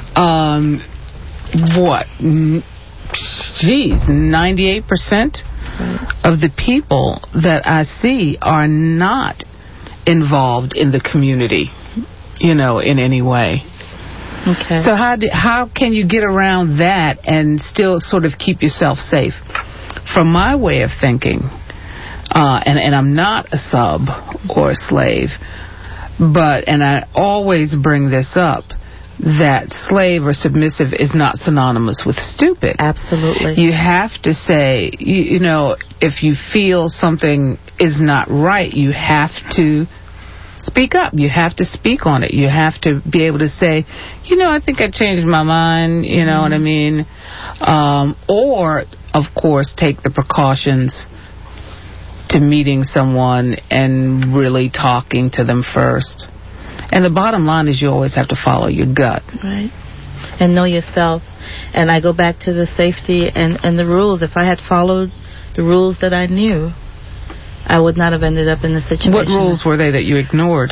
98% of the people that I see are not involved in the community, you know, in any way. Okay. So how can you get around that and still sort of keep yourself safe? From my way of thinking, and I'm not a sub or a slave, and I always bring this up, that slave or submissive is not synonymous with stupid. Absolutely. You have to say, you know, if you feel something is not right, you have to speak up. You have to speak on it. You have to be able to say, you know, I think I changed my mind, you know what I mean? Or, of course, take the precautions to meeting someone and really talking to them first. And the bottom line is you always have to follow your gut. Right. And know yourself. And I go back to the safety and the rules. If I had followed the rules that I knew, I would not have ended up in the situation. What rules were they that you ignored?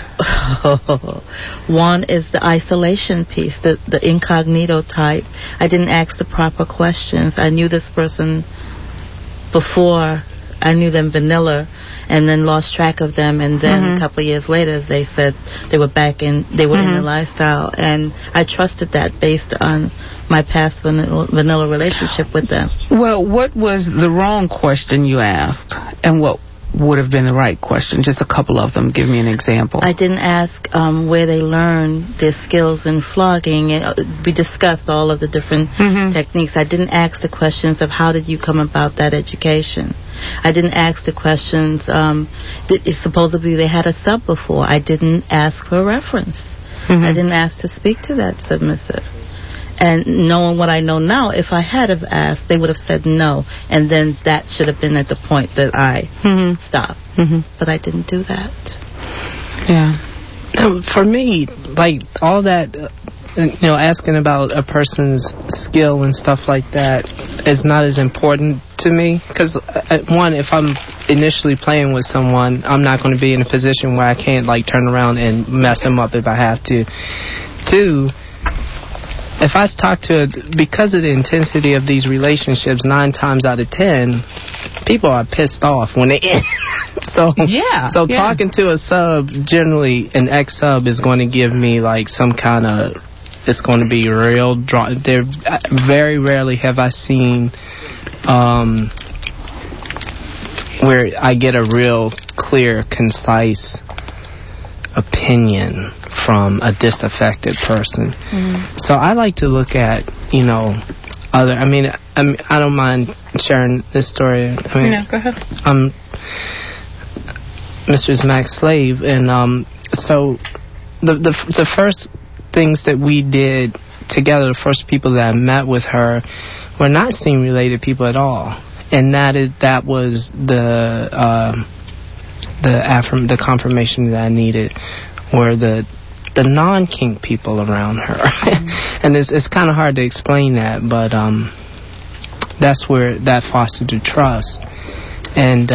One is the isolation piece, the incognito type. I didn't ask the proper questions. I knew this person before. I knew them vanilla. and then lost track of them, and then a couple of years later they said they were back in, they were in the lifestyle, and I trusted that based on my past vanilla relationship with them. Well, what was the wrong question you asked, and what would have been the right question? Just a couple of them. Give me an example. I didn't ask where they learned their skills in flogging. We discussed all of the different techniques. I didn't ask the questions of how did you come about that education. I didn't ask the questions, supposedly they had a sub before. I didn't ask for a reference. I didn't ask to speak to that submissive. And knowing what I know now, if I had have asked, they would have said no. And then that should have been at the point that I stopped. But I didn't do that. Yeah. For me, like, all that, asking about a person's skill and stuff like that is not as important to me. Because, one, if I'm initially playing with someone, I'm not going to be in a position where I can't, like, turn around and mess them up if I have to. Two, if I talk to, because of the intensity of these relationships, 9 times out of 10, people are pissed off when they end. So talking to a sub, generally an ex-sub is going to give me like some kind of, it's going to be real draw. Very rarely have I seen where I get a real clear, concise opinion from a disaffected person. So I like to look at, other, I don't mind sharing this story. Go ahead. Mrs. Max Slave, and so the first things that we did together, the first people that I met with her were not scene related people at all, and that was the confirmation that I needed, were the non-kink people around her. And it's kind of hard to explain that, but that's where that fostered the trust. And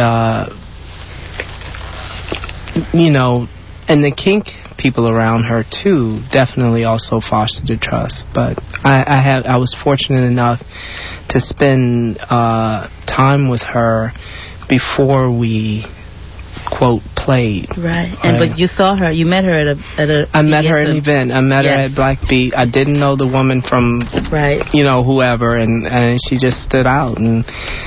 and the kink people around her too definitely also fostered the trust. But I was fortunate enough to spend time with her before we, quote, played. Right. But you saw her, you met her at a I met her at an event. I met her at Black Beat. I didn't know the woman from whoever, and she just stood out, and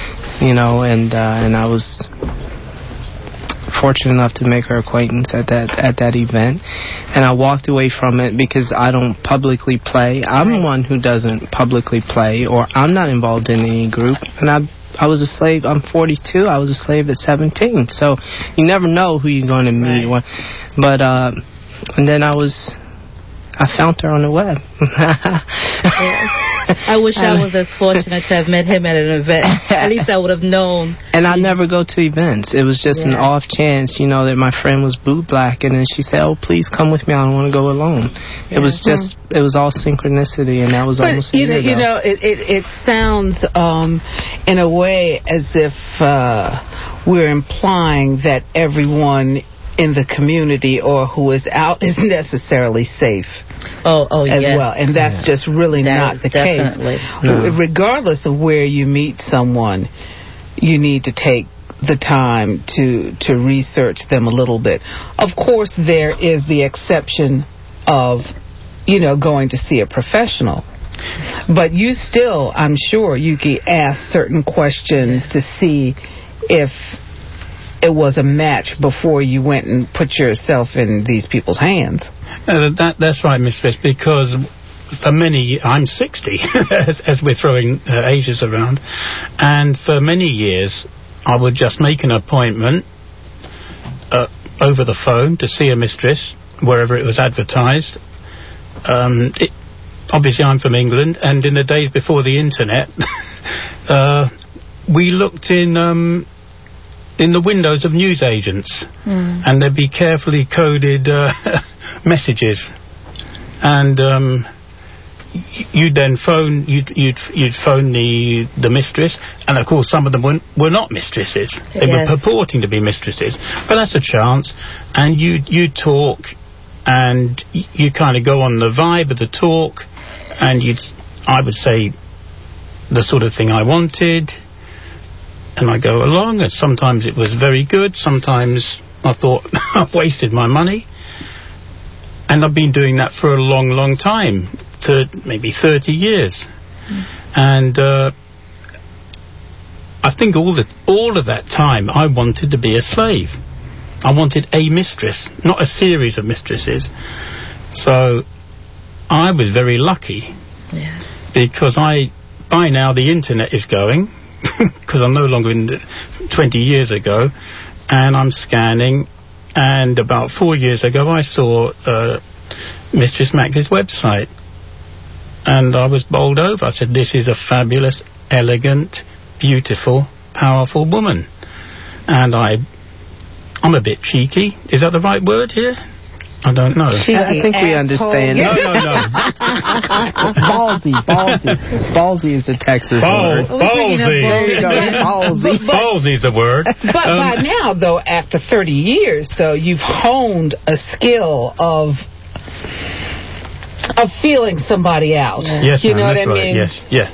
I was fortunate enough to make her acquaintance at that event, and I walked away from it because I don't publicly play. I'm one who doesn't publicly play, or I'm not involved in any group, and I was a slave. I'm 42. I was a slave at 17. So you never know who you're going to meet. Right. But and then I found her on the web. I wish I was as fortunate to have met him at an event. At least I would have known. And I never go to events. It was just an off chance, that my friend was boot black, and then she said, "Oh, please come with me. I don't want to go alone." It was just, it was all synchronicity, and that was almost a year ago. It sounds in a way as if we're implying that everyone in the community or who is out is necessarily safe. As well, and that's just really not the case. No. Regardless of where you meet someone, you need to take the time to research them a little bit. Of course, there is the exception of, going to see a professional. But you still, I'm sure, you can ask certain questions to see if it was a match before you went and put yourself in these people's hands. That's right, Mistress, because for many, I'm 60, as we're throwing ages around, and for many years I would just make an appointment over the phone to see a mistress, wherever it was advertised. Obviously I'm from England, and in the days before the internet, we looked in the windows of newsagents, and there'd be carefully coded messages, and you'd then phone you'd phone the mistress, and of course some of them were not mistresses. They were purporting to be mistresses, but that's a chance, and you talk, and you kind of go on the vibe of the talk, and I would say the sort of thing I wanted. and I go along, and sometimes it was very good, sometimes I thought I've wasted my money. And I've been doing that for a long, long time, maybe 30 years. And I think all of that time I wanted to be a slave. I wanted a mistress, not a series of mistresses. So I was very lucky, because by now the internet is going, because I'm no longer in 20 years ago, and I'm scanning. And about 4 years ago, I saw Mistress Max's website, and I was bowled over. I said, "This is a fabulous, elegant, beautiful, powerful woman." And I'm a bit cheeky. Is that the right word here? I don't know. I think we understand. No. Ballsy is a Texas word. Ballsy. There you go. Ballsy. Ballsy's a word. But by now, though, after 30 years, though, you've honed a skill of feeling somebody out. Yes, you know what I right. mean? Yes, yeah.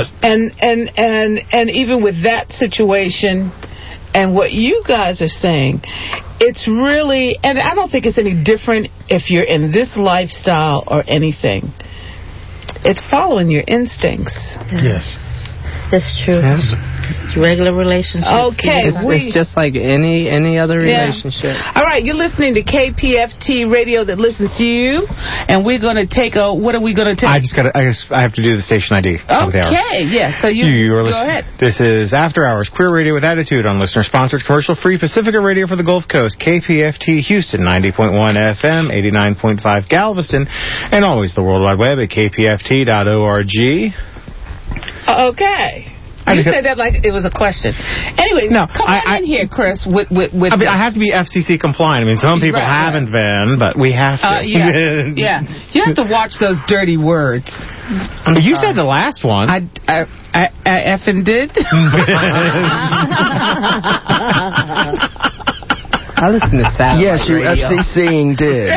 And even with that situation and what you guys are saying, it's really, and I don't think it's any different if you're in this lifestyle or anything. It's following your instincts. Yes. That's true. Regular relationships. Okay. It's just like any other relationship. All right, you're listening to KPFT Radio that listens to you, and we're going to take what are we going to take? I have to do the station ID. Okay, yeah. So you go ahead. This is After Hours, Queer Radio with Attitude on listener-sponsored, commercial-free Pacifica Radio for the Gulf Coast, KPFT Houston, 90.1 FM, 89.5 Galveston, and always the World Wide Web at kpft.org. Okay. You said that like it was a question. Anyway, come on in here, Chris. With I have to be FCC compliant. I mean, some people haven't been, but we have to. Yeah. You have to watch those dirty words. You said the last one. I effing did. I listen to satellite Yes, you radio. FCCing did.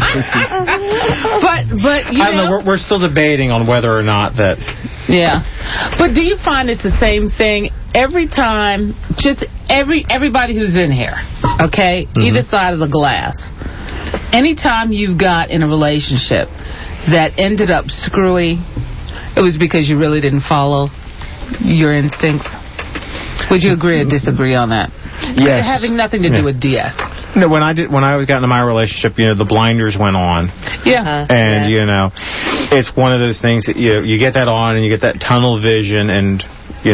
but you I don't know. We're still debating on whether or not that. Yeah, but do you find it's the same thing every time? Just everybody who's in here, okay, either side of the glass. Anytime you got in a relationship that ended up screwy, it was because you really didn't follow your instincts. Would you agree or disagree on that? Yes. Having nothing to do with DS. No, when I got into my relationship, the blinders went on. Yeah. And it's one of those things that you get that on and you get that tunnel vision, and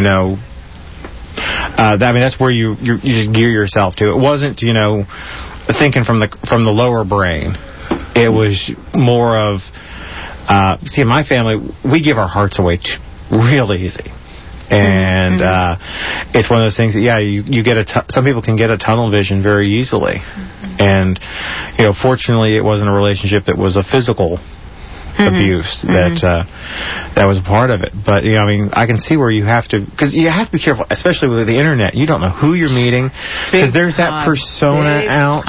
that's where you just gear yourself to. It wasn't thinking from the lower brain. It was more of see, in my family, we give our hearts away real easy. And it's one of those things that you get some people can get a tunnel vision very easily, and fortunately it wasn't a relationship that was a physical abuse that was a part of it. But I can see where you have to, because you have to be careful, especially with the internet. You don't know who you're meeting, because there's that persona out.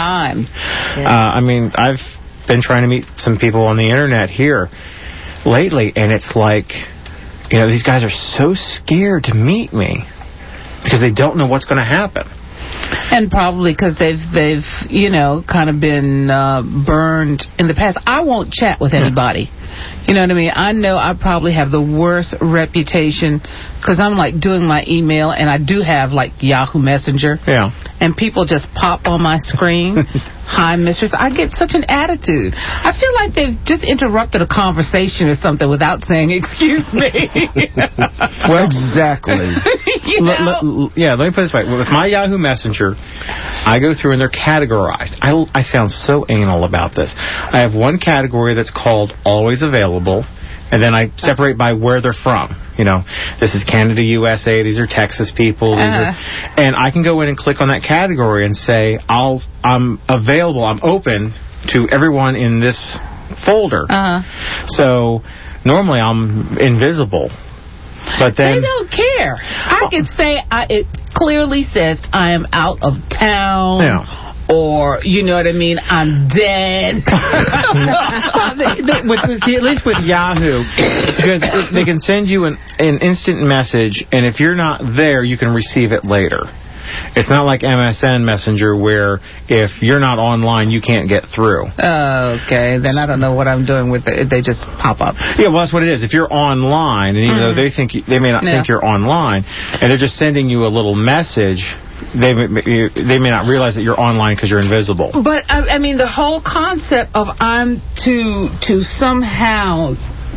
I've been trying to meet some people on the internet here lately, and it's like, these guys are so scared to meet me because they don't know what's going to happen. And probably because they've kind of been burned in the past. I won't chat with anybody. You know what I mean? I know I probably have the worst reputation because I'm like doing my email, and I do have like Yahoo Messenger. Yeah. And people just pop on my screen. Hi, mistress. I get such an attitude. I feel like they've just interrupted a conversation or something without saying, excuse me. Well, exactly. Let me put it this way. With my Yahoo Messenger, I go through and they're categorized. I sound so anal about this. I have one category that's called Always Available, and then I separate by where they're from. This is Canada, USA. These are Texas people. And I can go in and click on that category and say, I'm available. I'm open to everyone in this folder. So normally I'm invisible. But then they don't care. I could say it clearly says I am out of town. or, you know what I mean, I'm dead. At least with Yahoo, because they can send you an instant message, and if you're not there, you can receive it later. It's not like MSN Messenger where if you're not online, you can't get through. Okay, then I don't know what I'm doing with it. They just pop up. Yeah, well, that's what it is. If you're online, and even though they may not think you're online, and they're just sending you a little message, they may not realize that you're online because you're invisible. But, I mean, the whole concept of I'm to somehow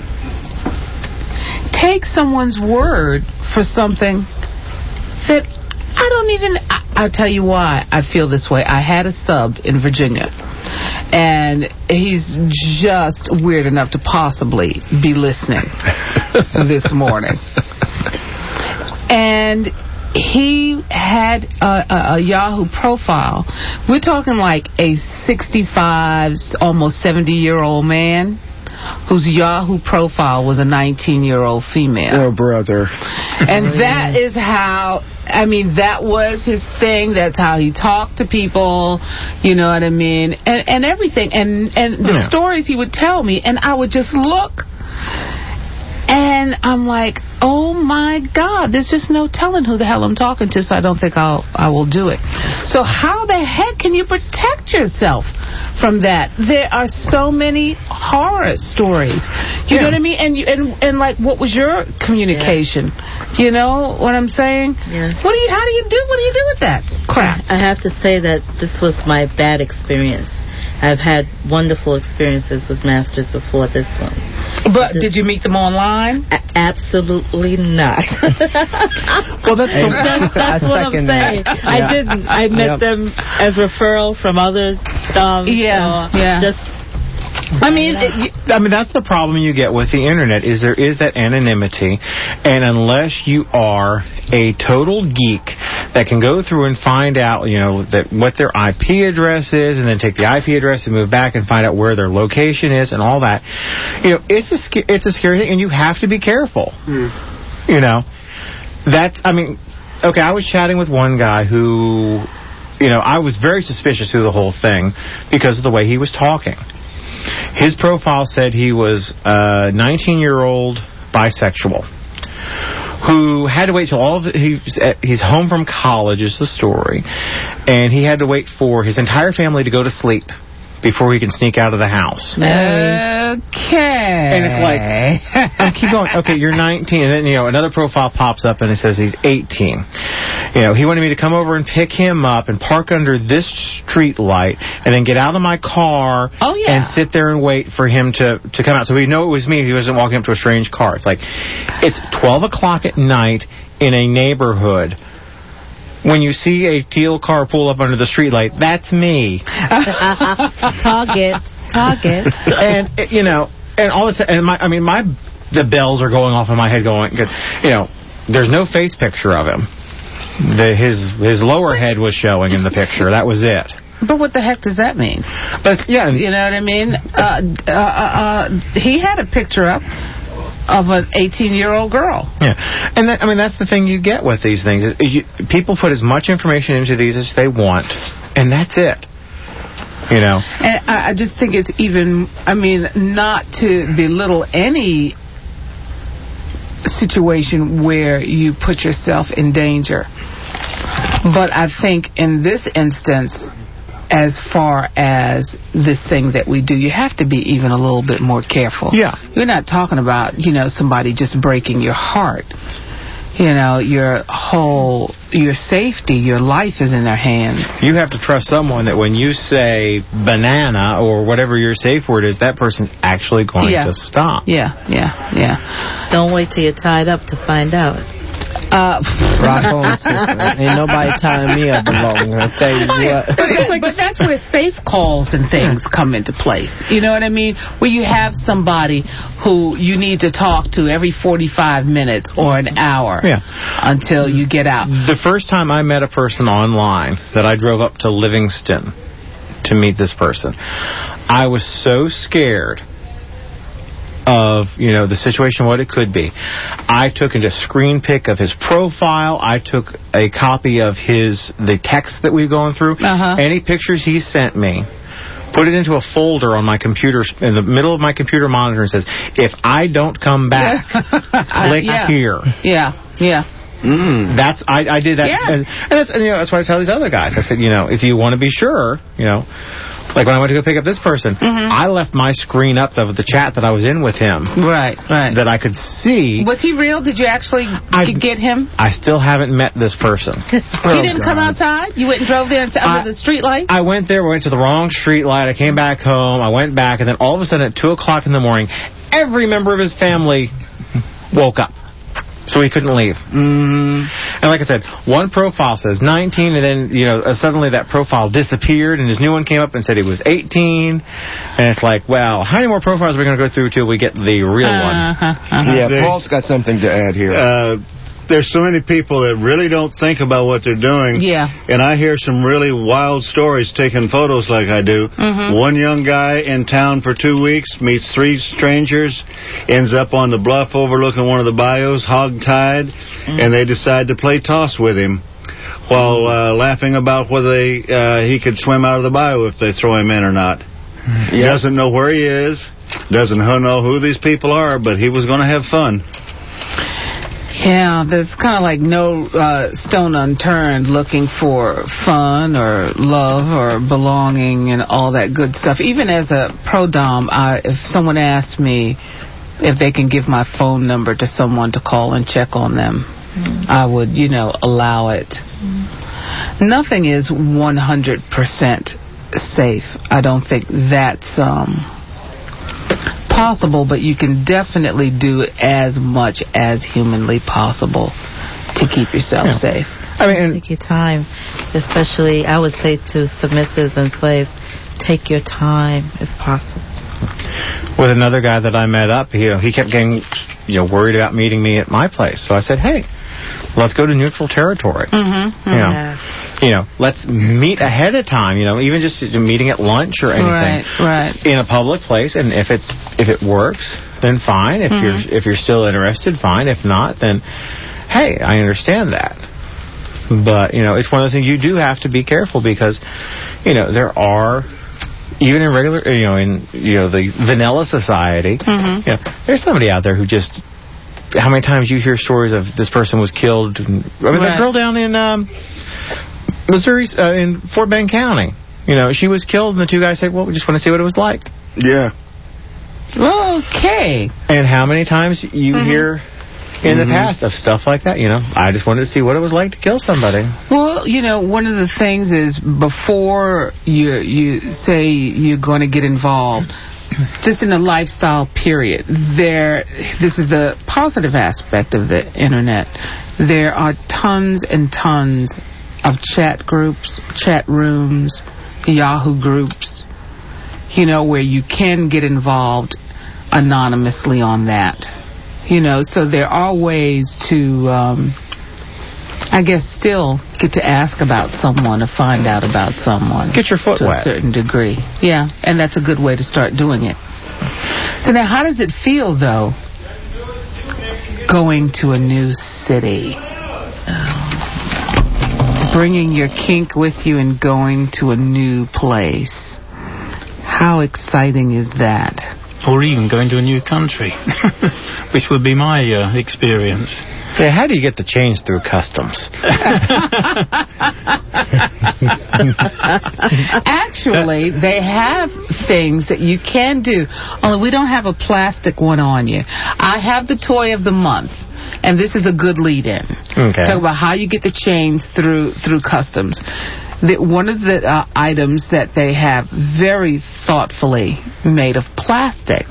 take someone's word for something that I don't even... I'll tell you why I feel this way. I had a sub in Virginia, and he's just weird enough to possibly be listening this morning. And he had a Yahoo profile. We're talking like a 65, almost 70-year-old man whose Yahoo profile was a 19-year-old female. Oh, brother. And that is how... I mean, that was his thing. That's how he talked to people. You know what I mean? And everything. And the stories he would tell me, and I would just look. And I'm like, oh, my God, there's just no telling who the hell I'm talking to, so I don't think I will do it. So how the heck can you protect yourself from that? There are so many horror stories. You know what I mean? And like, what was your communication? You know what I'm saying? Yes. How do you do with that crap? I have to say that this was my bad experience. I've had wonderful experiences with masters before this one. But did you meet them online? Absolutely not. Well, that's what I'm saying. I didn't. I met them as referral from other just... I mean, that's the problem you get with the internet, is there is that anonymity, and unless you are a total geek that can go through and find out, what their IP address is, and then take the IP address and move back and find out where their location is and all that, it's a scary thing, and you have to be careful. I was chatting with one guy who, I was very suspicious through the whole thing because of the way he was talking. His profile said he was a 19-year-old bisexual who had to wait till he's home from college, is the story, and he had to wait for his entire family to go to sleep before he can sneak out of the house. Okay. And it's like, keep going. Okay, you're 19, and then, another profile pops up, and it says he's 18. He wanted me to come over and pick him up and park under this street light, and then get out of my car and sit there and wait for him to come out. So we know it was me. He wasn't walking up to a strange car. It's like, it's 12 o'clock at night in a neighborhood. When you see a teal car pull up under the streetlight, that's me. Target. And and all this, and the bells are going off in my head, going, there's no face picture of him. His lower head was showing in the picture. That was it. But what the heck does that mean? But you know what I mean? He had a picture up of an 18-year-old girl. Yeah, and that's the thing you get with these things. People put as much information into these as they want, and that's it. And I just think it's even, not to belittle any situation where you put yourself in danger. But I think in this instance, as far as this thing that we do, you have to be even a little bit more careful. Yeah. You're not talking about, somebody just breaking your heart. Your safety, your life is in their hands. You have to trust someone that when you say banana or whatever your safe word is, that person's actually going to stop. Yeah. Don't wait till you're tied up to find out. Rock on, sister. Ain't nobody tying me up along. I'll tell you what. But that's where safe calls and things come into place. You know what I mean? Where you have somebody who you need to talk to every 45 minutes or an hour until you get out. The first time I met a person online that I drove up to Livingston to meet this person, I was so scared of, the situation, what it could be. I took a screen pic of his profile. I took a copy of the text that we've gone through. Any pictures he sent me, put it into a folder on my computer, in the middle of my computer monitor, and says, if I don't come back, click here. Yeah. I did that. Yeah. And that's why I tell these other guys. I said, if you want to be sure, like when I went to go pick up this person, I left my screen up of the chat that I was in with him. Right. That I could see. Was he real? Did you actually get him? I still haven't met this person. He didn't come outside? You went and drove there under the street light? I went there, went to the wrong street light. I came back home. I went back, and then all of a sudden at 2 o'clock in the morning, every member of his family woke up. So he couldn't leave. And like I said, one profile says 19, and then, suddenly that profile disappeared, and his new one came up and said he was 18. And it's like, well, how many more profiles are we going to go through till we get the real one? Yeah, Paul's got something to add here. There's so many people that really don't think about what they're doing. Yeah. And I hear some really wild stories taking photos like I do. One young guy in town for 2 weeks meets 3 strangers, ends up on the bluff overlooking one of the bayous, hog-tied, and they decide to play toss with him while laughing about whether he could swim out of the bayou if they throw him in or not. He doesn't know where he is, doesn't know who these people are, but he was going to have fun. Yeah, there's kind of like no stone unturned looking for fun or love or belonging and all that good stuff. Even as a pro-dom, if someone asked me if they can give my phone number to someone to call and check on them, I would, allow it. Nothing is 100% safe. I don't think that's possible, but you can definitely do as much as humanly possible to keep yourself safe. Take your time, especially I would say to submissives and slaves, take your time if possible. With another guy that I met up, he kept getting worried about meeting me at my place. So I said, hey, let's go to neutral territory. Let's meet ahead of time, even just meeting at lunch or anything. Right. In a public place, and if it works, then fine. If you're still interested, fine. If not, then hey, I understand that. But, it's one of those things you do have to be careful because, there are, even in regular, in the vanilla society, there's somebody out there who just, how many times you hear stories of this person was killed, that girl down in Missouri, in Fort Bend County, she was killed, and the 2 guys said, well, we just want to see what it was like. Yeah. Okay. And how many times you hear in the past of stuff like that, I just wanted to see what it was like to kill somebody. Well, one of the things is before you say you're going to get involved, just in the lifestyle period, this is the positive aspect of the internet. There are tons and tons of chat groups, chat rooms, Yahoo groups, where you can get involved anonymously on that. So there are ways to, I guess, still get to ask about someone or find out about someone. Get your foot to wet. a certain degree. Yeah, and that's a good way to start doing it. So now, how does it feel, though, going to a new city? Bringing your kink with you and going to a new place. How exciting is that? Or even going to a new country, which would be my experience. Yeah, how do you get the change through customs? Actually, they have things that you can do, only we don't have a plastic one on you. I have the toy of the month. And this is a good lead-in. Okay. Talk about how you get the chains through customs. One of the items that they have very thoughtfully made of plastic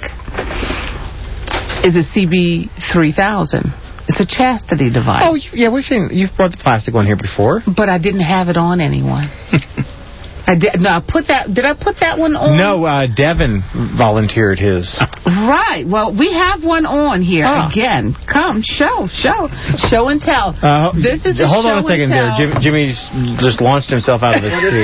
is a CB3000. It's a chastity device. Oh, yeah, you've brought the plastic one here before. But I didn't have it on anyone. I did. No, did I put that one on? No, Devin volunteered his. Right. Well, we have one on here again. Come, show and tell. This is hold on a second there. Jimmy's just launched himself out of his seat.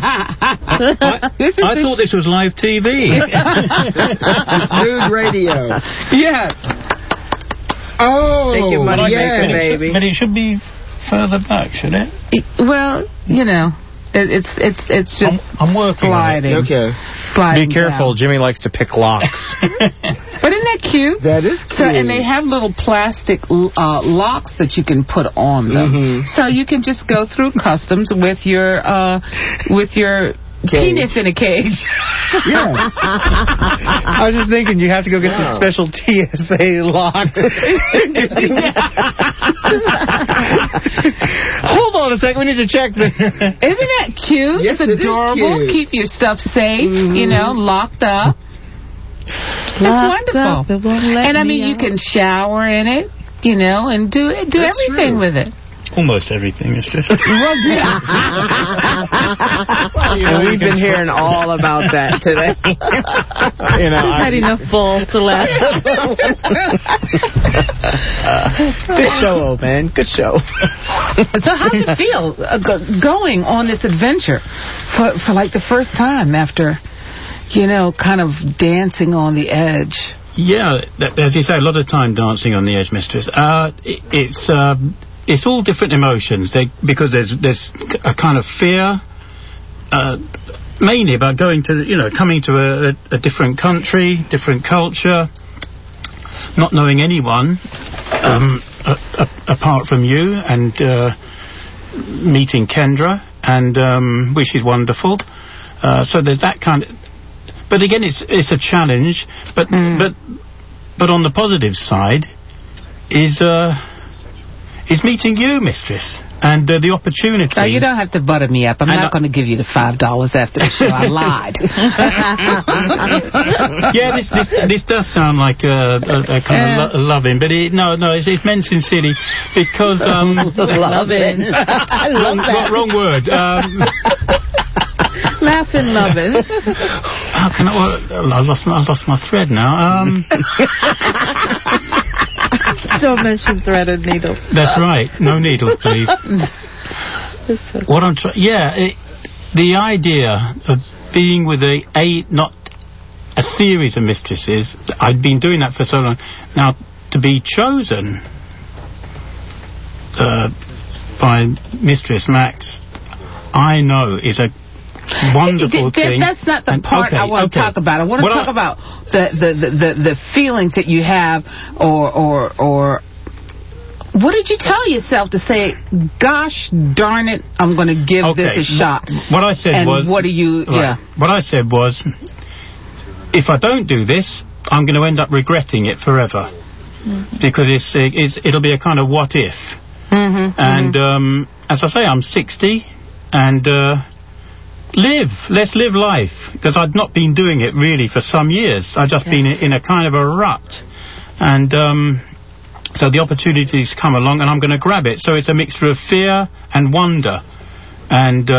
I thought this was live TV. It's nude radio. Yes. Oh, shake your money, baby. But it should be further back, should it? Well, you know. It's just I'm working sliding. on it. Okay. Sliding Be careful. down. Jimmy likes to pick locks. But isn't that cute? That is cute. So, and they have little plastic locks that you can put on them. So you can just go through customs with your penis in a cage. Yeah. I was just thinking you have to go get the special TSA locks. Hold on a second. We need to check this. Isn't that cute? Yes, it's adorable. It is cute. Keep your stuff safe, locked up. It's wonderful. And I mean, you can shower in it, and do everything with it. Almost everything is just. And we've been hearing all about that today. I've had enough balls to laugh. Good show, old man. Good show. So how does it feel going on this adventure for like the first time after, kind of dancing on the edge? Yeah, as you say, a lot of time dancing on the edge, Mistress. It's all different emotions because there's a kind of fear, mainly about coming to a different country, different culture, not knowing anyone apart from you, and meeting Kendra, and which is wonderful. So there's that kind of. But again, it's a challenge. But on the positive side is meeting you, Mistress, and the opportunity. No, you don't have to butter me up. I'm not going to give you the $5 after the show. I lied. Yeah, this does sound like a kind of loving, but it's meant sincerely because loving. I love that. Wrong word. Laughing, loving. How can I lost my thread now. Don't mention threaded needles. That's right. No needles, please. What I'm trying... Yeah, the idea of being with not a series of mistresses, I've been doing that for so long. Now, to be chosen by Mistress Max, I know is a wonderful thing. That's not the part I want to talk about. I want to talk about the feelings that you have, or what did you tell yourself to say, gosh darn it, I'm going to give this a shot? What I said was... what do you... Right. Yeah. What I said was, if I don't do this, I'm going to end up regretting it forever. Because it'll be a kind of what if. And as I say, I'm 60, and... let's live life, because I'd not been doing it really for some years. I'd just been in a kind of a rut, and so the opportunities come along, and I'm going to grab it. So it's a mixture of fear and wonder, and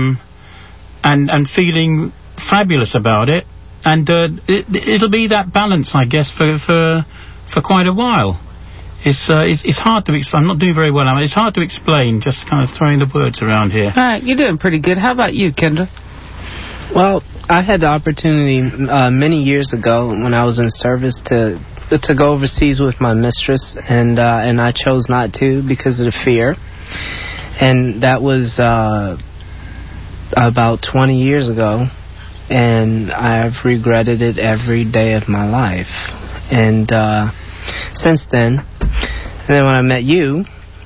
feeling fabulous about it, and it'll be that balance, I guess, for quite a while. It's hard to explain. I'm not doing very well. It's hard to explain, just kind of throwing the words around here. All right, you're doing pretty good. How about you, Kendra? Well, I had the opportunity many years ago when I was in service to go overseas with my mistress, and I chose not to because of the fear. And that was about 20 years ago, and I've regretted it every day of my life. And since then, and then when I met you,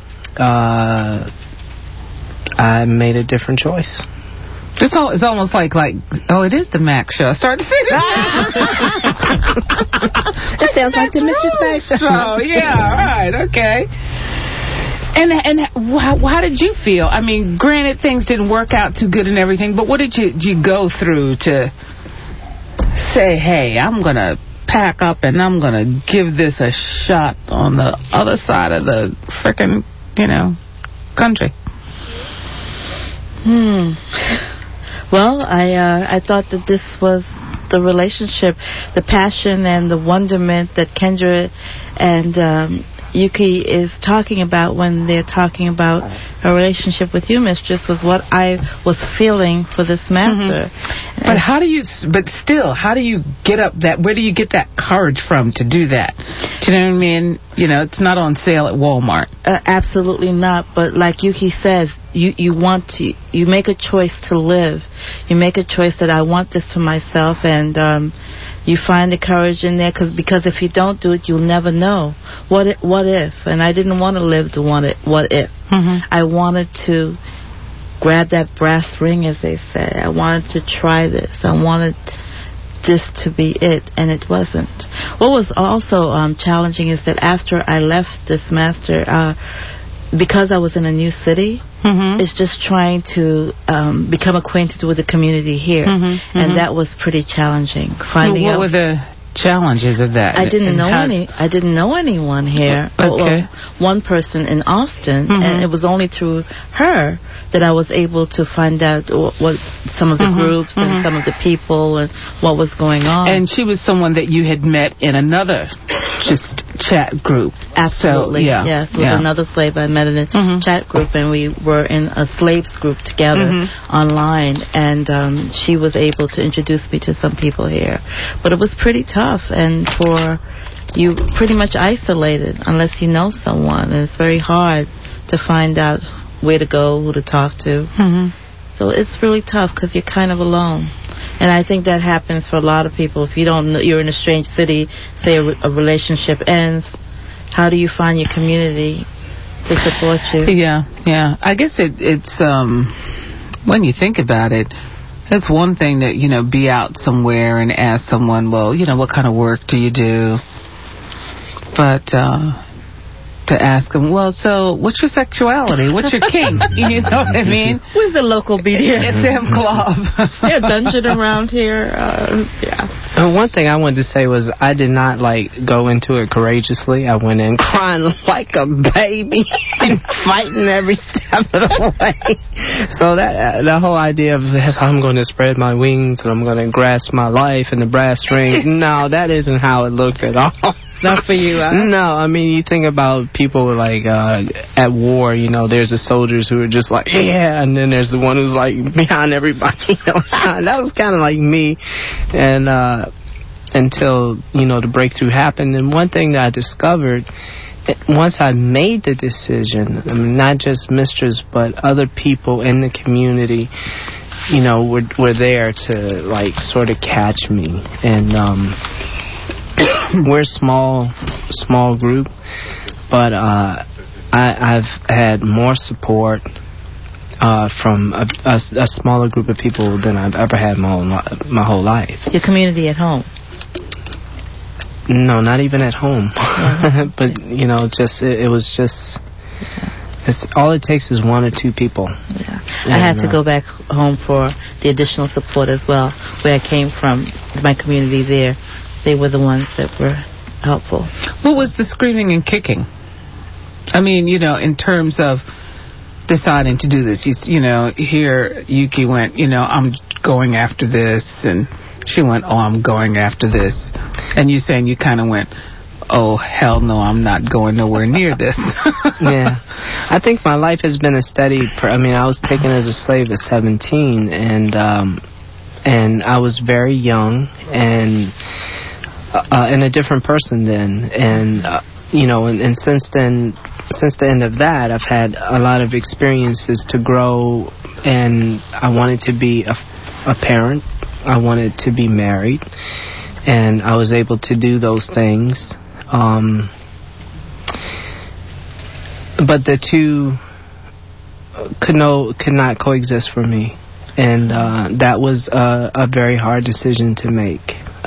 I made a different choice. It's almost like it is the Max show. I started to say that. That sounds like the Mistress Max show. Yeah, right, okay. And how did you feel? I mean, granted, things didn't work out too good and everything, but what did you go through to say, hey, I'm going to pack up and I'm going to give this a shot on the other side of the frickin', country? Well, I thought that this was the relationship, the passion and the wonderment that Kendra and Yuki is talking about when they're talking about her relationship with you, Mistress, was what I was feeling for this master. Mm-hmm. But how do you get up that, where do you get that courage from to do that? Do you know what I mean? You know, it's not on sale at Walmart. Absolutely not. But like Yuki says, you make a choice to live. You make a choice that I want this for myself, and you find the courage in there, because if you don't do it, you'll never know. What if? And I didn't want to live to what if. Mm-hmm. I wanted to grab that brass ring, as they say. I wanted to try this. I wanted this to be it, and it wasn't. What was also challenging is that after I left this master, because I was in a new city, mm-hmm. it's just trying to become acquainted with the community here, mm-hmm. and that was pretty challenging. What were the challenges of that? I didn't know anyone here. Okay. One person in Austin, mm-hmm. and it was only through her that I was able to find out what some of the mm-hmm. groups mm-hmm. and some of the people and what was going on. And she was someone that you had met in another just chat group. Absolutely. So, yes, with another slave I met in a mm-hmm. chat group, and we were in a slaves group together mm-hmm. online, and she was able to introduce me to some people here. But it was pretty tough, and you pretty much isolated unless you know someone, and it's very hard to find out where to go, who to talk to. Mm-hmm. So it's really tough because you're kind of alone. And I think that happens for a lot of people. If you don't know, you're in a strange city, say a relationship ends, how do you find your community to support you? Yeah. I guess it's when you think about it, it's one thing to, be out somewhere and ask someone, well, what kind of work do you do? But to ask them, well, so what's your sexuality? What's your kink? You know what I mean? Where's the local BDSM club? Yeah, dungeon around here. One thing I wanted to say was I did not go into it courageously. I went in crying like a baby and fighting every step of the way. So that the whole idea of this, I'm going to spread my wings and I'm going to grasp my life in the brass ring. No, that isn't how it looked at all. Not for you, huh? No, I mean, you think about people at war, there's the soldiers who are just yeah, and then there's the one who's behind everybody else. That was kind of like me, and until, the breakthrough happened. And one thing that I discovered, once I made the decision, I mean, not just Mistress, but other people in the community, were there to, sort of catch me. And, we're a small group, but I've had more support from a smaller group of people than I've ever had my whole life. Your community at home? No, not even at home. But it was just. All it takes is one or two people. Yeah. I had to go back home for the additional support as well, where I came from, my community there. They were the ones that were helpful. What was the screaming and kicking? I mean, in terms of deciding to do this, here Yuki went, I'm going after this, and she went, oh, I'm going after this. And you saying you kind of went, oh, hell no, I'm not going nowhere near this. Yeah. I think my life has been a steady, I was taken as a slave at 17, and I was very young, and a different person then, and and since then, since the end of that, I've had a lot of experiences to grow, and I wanted to be a parent. I wanted to be married, and I was able to do those things. But the two could not coexist for me, and that was a very hard decision to make.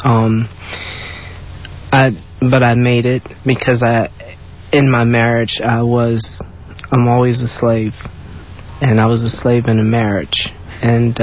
But I made it because in my marriage, I'm always a slave, and I was a slave in a marriage, and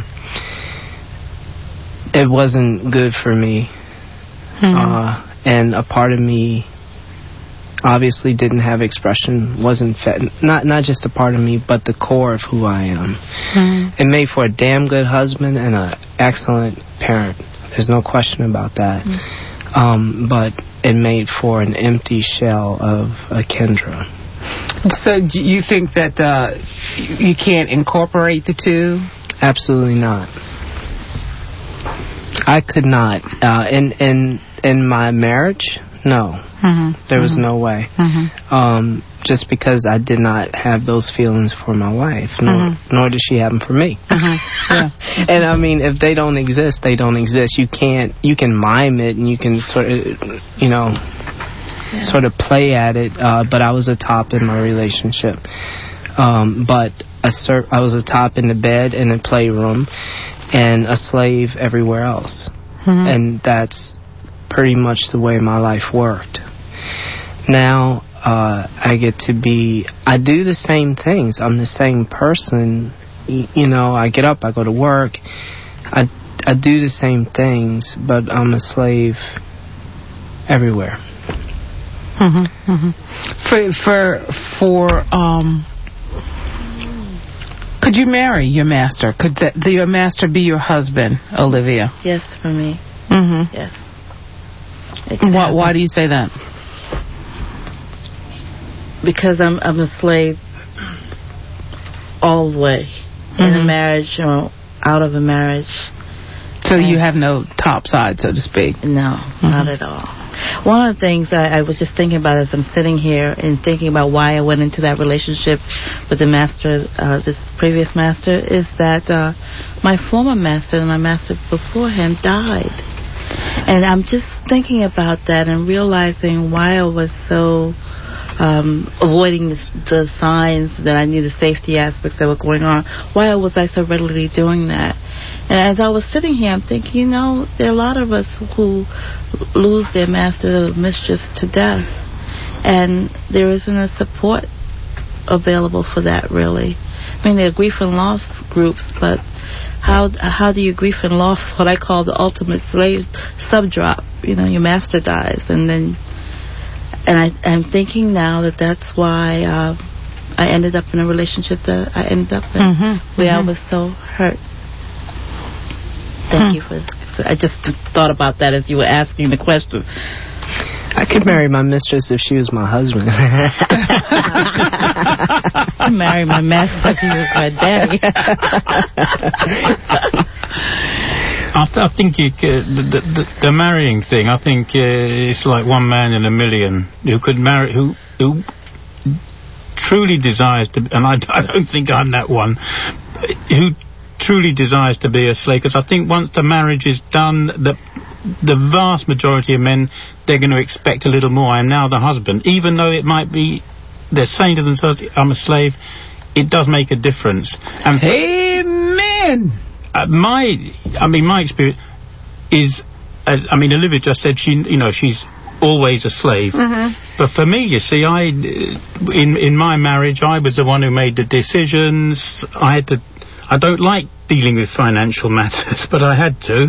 it wasn't good for me. Mm-hmm. And a part of me, obviously didn't have expression, wasn't not just a part of me, but the core of who I am. Mm-hmm. It made for a damn good husband and an excellent parent. There's no question about that. Mm-hmm. But it made for an empty shell of a Kendra. So do you think that you can't incorporate the two? Absolutely not. I could not. In my marriage, no. Mm-hmm. There was no way. Mm-hmm. Just because I did not have those feelings for my wife, nor did she have them for me. Mm-hmm. Yeah. And I mean, if they don't exist, they don't exist. You can mime it and you can sort of, sort of play at it. But I was a top in my relationship. But I was a top in the bed, in the playroom, and a slave everywhere else. Mm-hmm. And that's pretty much the way my life worked. Now, I get to I do the same things. I'm the same person. I get up, I go to work. I do the same things, but I'm a slave everywhere. Mm-hmm. Mm-hmm. Could you marry your master? Could your master be your husband, Olivia? Yes, for me. Mm-hmm. Yes. Why do you say that? Because I'm a slave all the way. In a marriage or out of a marriage. So you have no top side, so to speak? No, not at all. One of the things I was just thinking about as I'm sitting here and thinking about why I went into that relationship with the master, this previous master, is that my former master and my master before him died. And I'm just thinking about that and realizing why I was so avoiding the signs that I knew, the safety aspects that were going on. Why was I so readily doing that? And as I was sitting here, I'm thinking, there are a lot of us who lose their master or mistress to death. And there isn't a support available for that, really. I mean, there are grief and loss groups, but how do you grief and loss what I call the ultimate slave sub-drop? Your master dies, and I'm thinking now that's why I ended up in a relationship that I ended up in, where I was so hurt. Thank you for. I just thought about that as you were asking the question. I could marry my mistress if she was my husband. I'd marry my master if he was my daddy. I think the marrying thing, I think it's like one man in a million who could marry, who truly desires to, and I don't think I'm that one, who truly desires to be a slave, because I think once the marriage is done, the vast majority of men, they're going to expect a little more. I'm now the husband. Even though it might be, they're saying to themselves, I'm a slave, it does make a difference. And amen! My experience is, Olivia just said she's always a slave. Mm-hmm. But for me, you see, in my marriage, I was the one who made the decisions. I don't like dealing with financial matters, but I had to.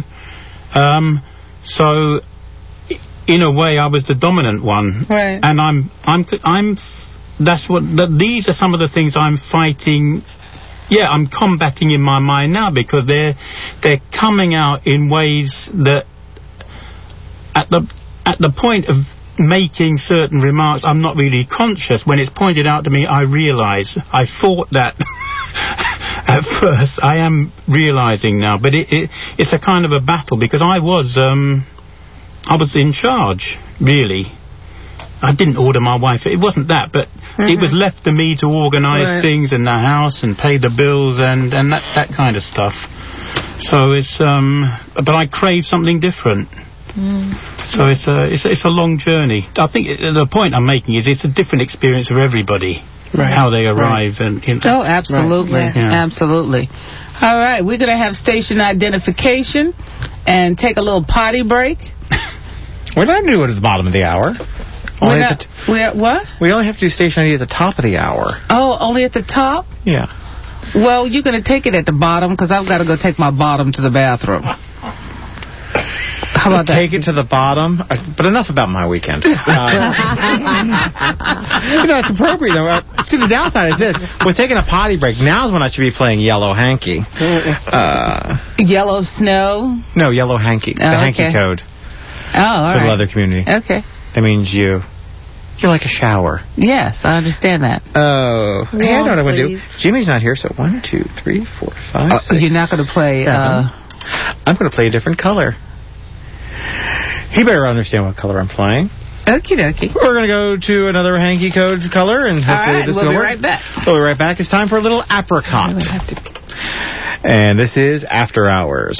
So, in a way, I was the dominant one. Right. And these are some of the things I'm fighting. Yeah, I'm combating in my mind now, because they're coming out in ways that at the point of making certain remarks, I'm not really conscious. When it's pointed out to me, I realise. I fought that at first. I am realising now, but it's a kind of a battle, because I was in charge, really. I didn't order my wife. It wasn't that, but it was left to me to organise things in the house and pay the bills and that kind of stuff. So it's but I crave something different. So it's a long journey. I think the point I'm making is it's a different experience for everybody. Right. How they arrive and absolutely. Right. Yeah. Absolutely. All right, we're going to have station identification and take a little potty break. We're not going to do it at the bottom of the hour. What? We only have to do station ID at the top of the hour. Oh, only at the top? Yeah. Well, you're going to take it at the bottom, because I've got to go take my bottom to the bathroom. How about that? Take it to the bottom. But enough about my weekend. It's appropriate, though. See, the downside is this. We're taking a potty break. Now's when I should be playing Yellow Hanky. Yellow Snow? No, Yellow Hanky. The Hanky code. Oh, all right. For the leather community. Okay. That means you like a shower. Yes, I understand that. Oh. Hey, I know what I'm going to do. Jimmy's not here, so 1, 2, 3, 4, 5, 6, you're not going to play... 7. I'm going to play a different color. He better understand what color I'm playing. Okie dokie. We're going to go to another Hanky Code color, and hopefully this will work. We'll be right back. We'll be right back. It's time for a little apricot. And this is After Hours.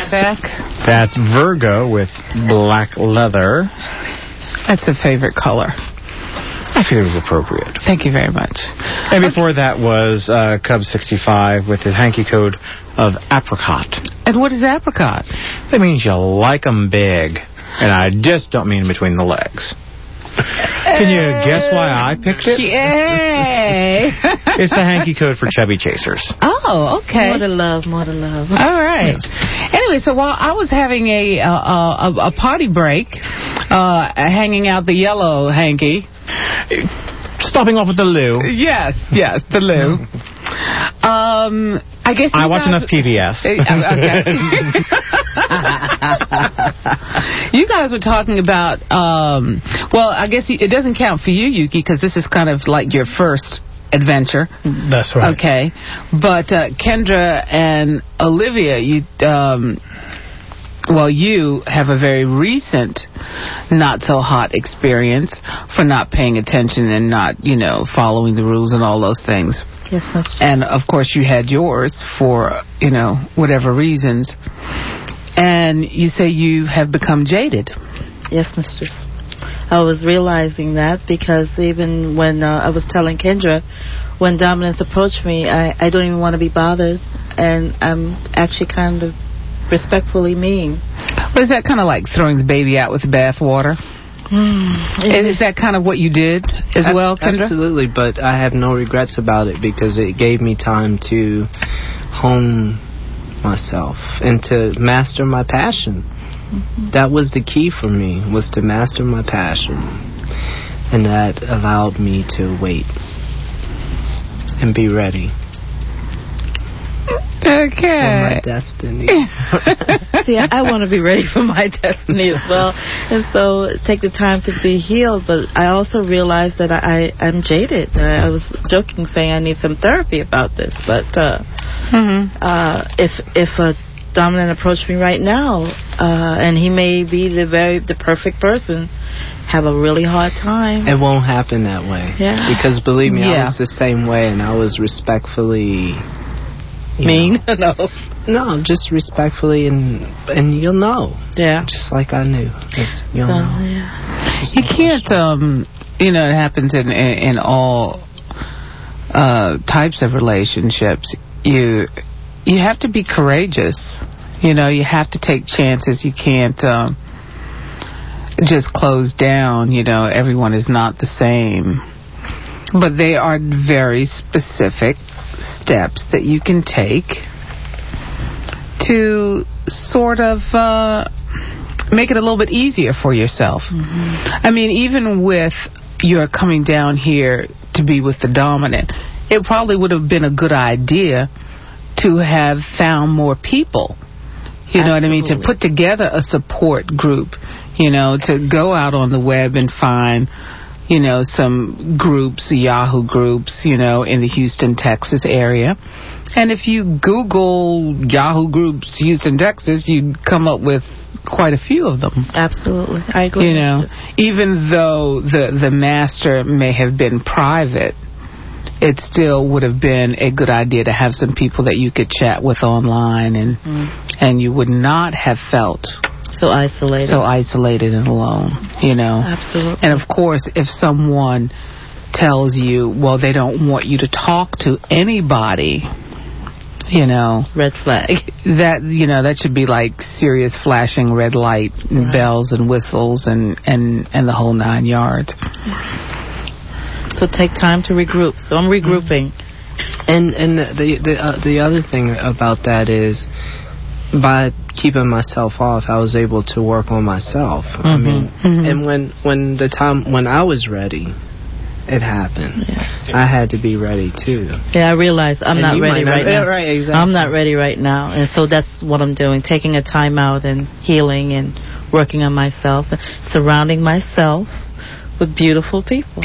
back. That's Virgo with black leather. That's a favorite color. I figured it was appropriate. Thank you very much. And before that was Cub 65 with his hanky code of apricot. And what is apricot? That means you like them big. And I just don't mean between the legs. Can you guess why I picked it? Yay! It's the hanky code for chubby chasers. Oh, okay. More to love, more to love. All right. Anyway, so while I was having a potty break, hanging out the yellow hanky. Stopping off at the loo. Yes, the loo. I guess I watch enough PBS. Okay. You guys were talking about, well, I guess it doesn't count for you, Yuki, because this is kind of like your first adventure. That's right. Okay. But Kendra and Olivia, you have a very recent not-so-hot experience for not paying attention and not, following the rules and all those things. Yes, that's true. And, of course, you had yours for, whatever reasons. And you say you have become jaded. Yes, mistress. I was realizing that because even when I was telling Kendra, when Dominance approached me, I don't even want to be bothered. And I'm actually kind of respectfully mean. But is that kind of like throwing the baby out with the bathwater? Is that kind of what you did as well, Kendra? Absolutely, but I have no regrets about it because it gave me time to hone myself and to master my passion. That was the key for me, was to master my passion. And that allowed me to wait and be ready. Okay. For my destiny. See, I want to be ready for my destiny as well. And so take the time to be healed. But I also realized that I'm jaded. I was joking saying I need some therapy about this. But if a dominant approached me right now, and he may be the perfect person, have a really hard time. It won't happen that way. Yeah. Because believe me, I was the same way, and I was respectfully... mean? No, just respectfully, and you'll know. Yeah. Just like I knew. You'll know. Yeah. You can't, it happens in all types of relationships. You have to be courageous. You have to take chances. You can't just close down. Everyone is not the same. But they are very specific steps that you can take to sort of make it a little bit easier for yourself. I mean, even with your coming down here to be with the dominant, it probably would have been a good idea to have found more people. You know what I mean? To put together a support group, to go out on the web and find some groups, Yahoo groups, in the Houston, Texas area. And if you Google Yahoo groups, Houston, Texas, you'd come up with quite a few of them. Absolutely. I agree. Even though the master may have been private, it still would have been a good idea to have some people that you could chat with online and you would not have felt so isolated and alone, Absolutely. And of course, if someone tells you, well, they don't want you to talk to anybody, red flag. That should be like serious flashing red light and bells and whistles and the whole 9 yards. So take time to regroup. So I'm regrouping. And the other thing about that is, by keeping myself off, I was able to work on myself. I mean, and when I was ready, it happened. Yeah. I had to be ready too. Yeah, I realized I'm not ready right now. Right, exactly. I'm not ready right now, and so that's what I'm doing: taking a time out and healing and working on myself, surrounding myself with beautiful people.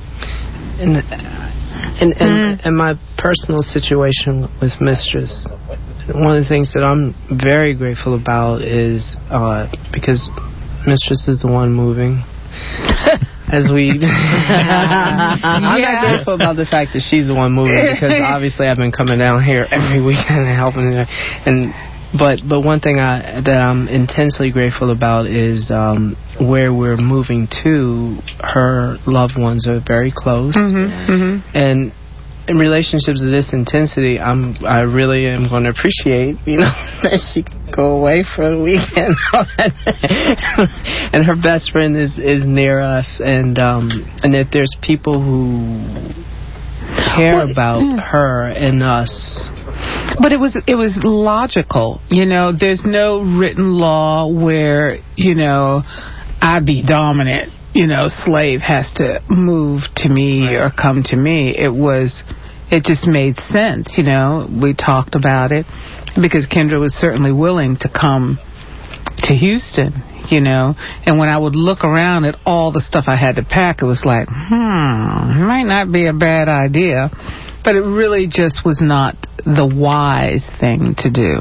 And my personal situation with Mistress, one of the things that I'm very grateful about is because Mistress is the one moving. As we, I'm not grateful about the fact that she's the one moving, because obviously I've been coming down here every weekend and helping her, and But one thing that I'm intensely grateful about is where we're moving to. Her loved ones are very close, and in relationships of this intensity, I really am going to appreciate, that she can go away for a weekend, and her best friend is near us, and that there's people who care about her and us. But it was logical, There's no written law where I be dominant. Slave has to move to me or come to me. It just made sense, We talked about it because Kendra was certainly willing to come to Houston, And when I would look around at all the stuff I had to pack, it was like, might not be a bad idea. But it really just was not the wise thing to do,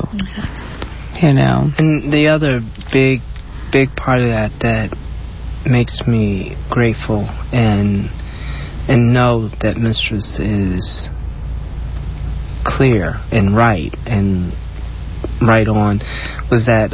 And the other big part of that makes me grateful and know that Mistress is clear and right on was that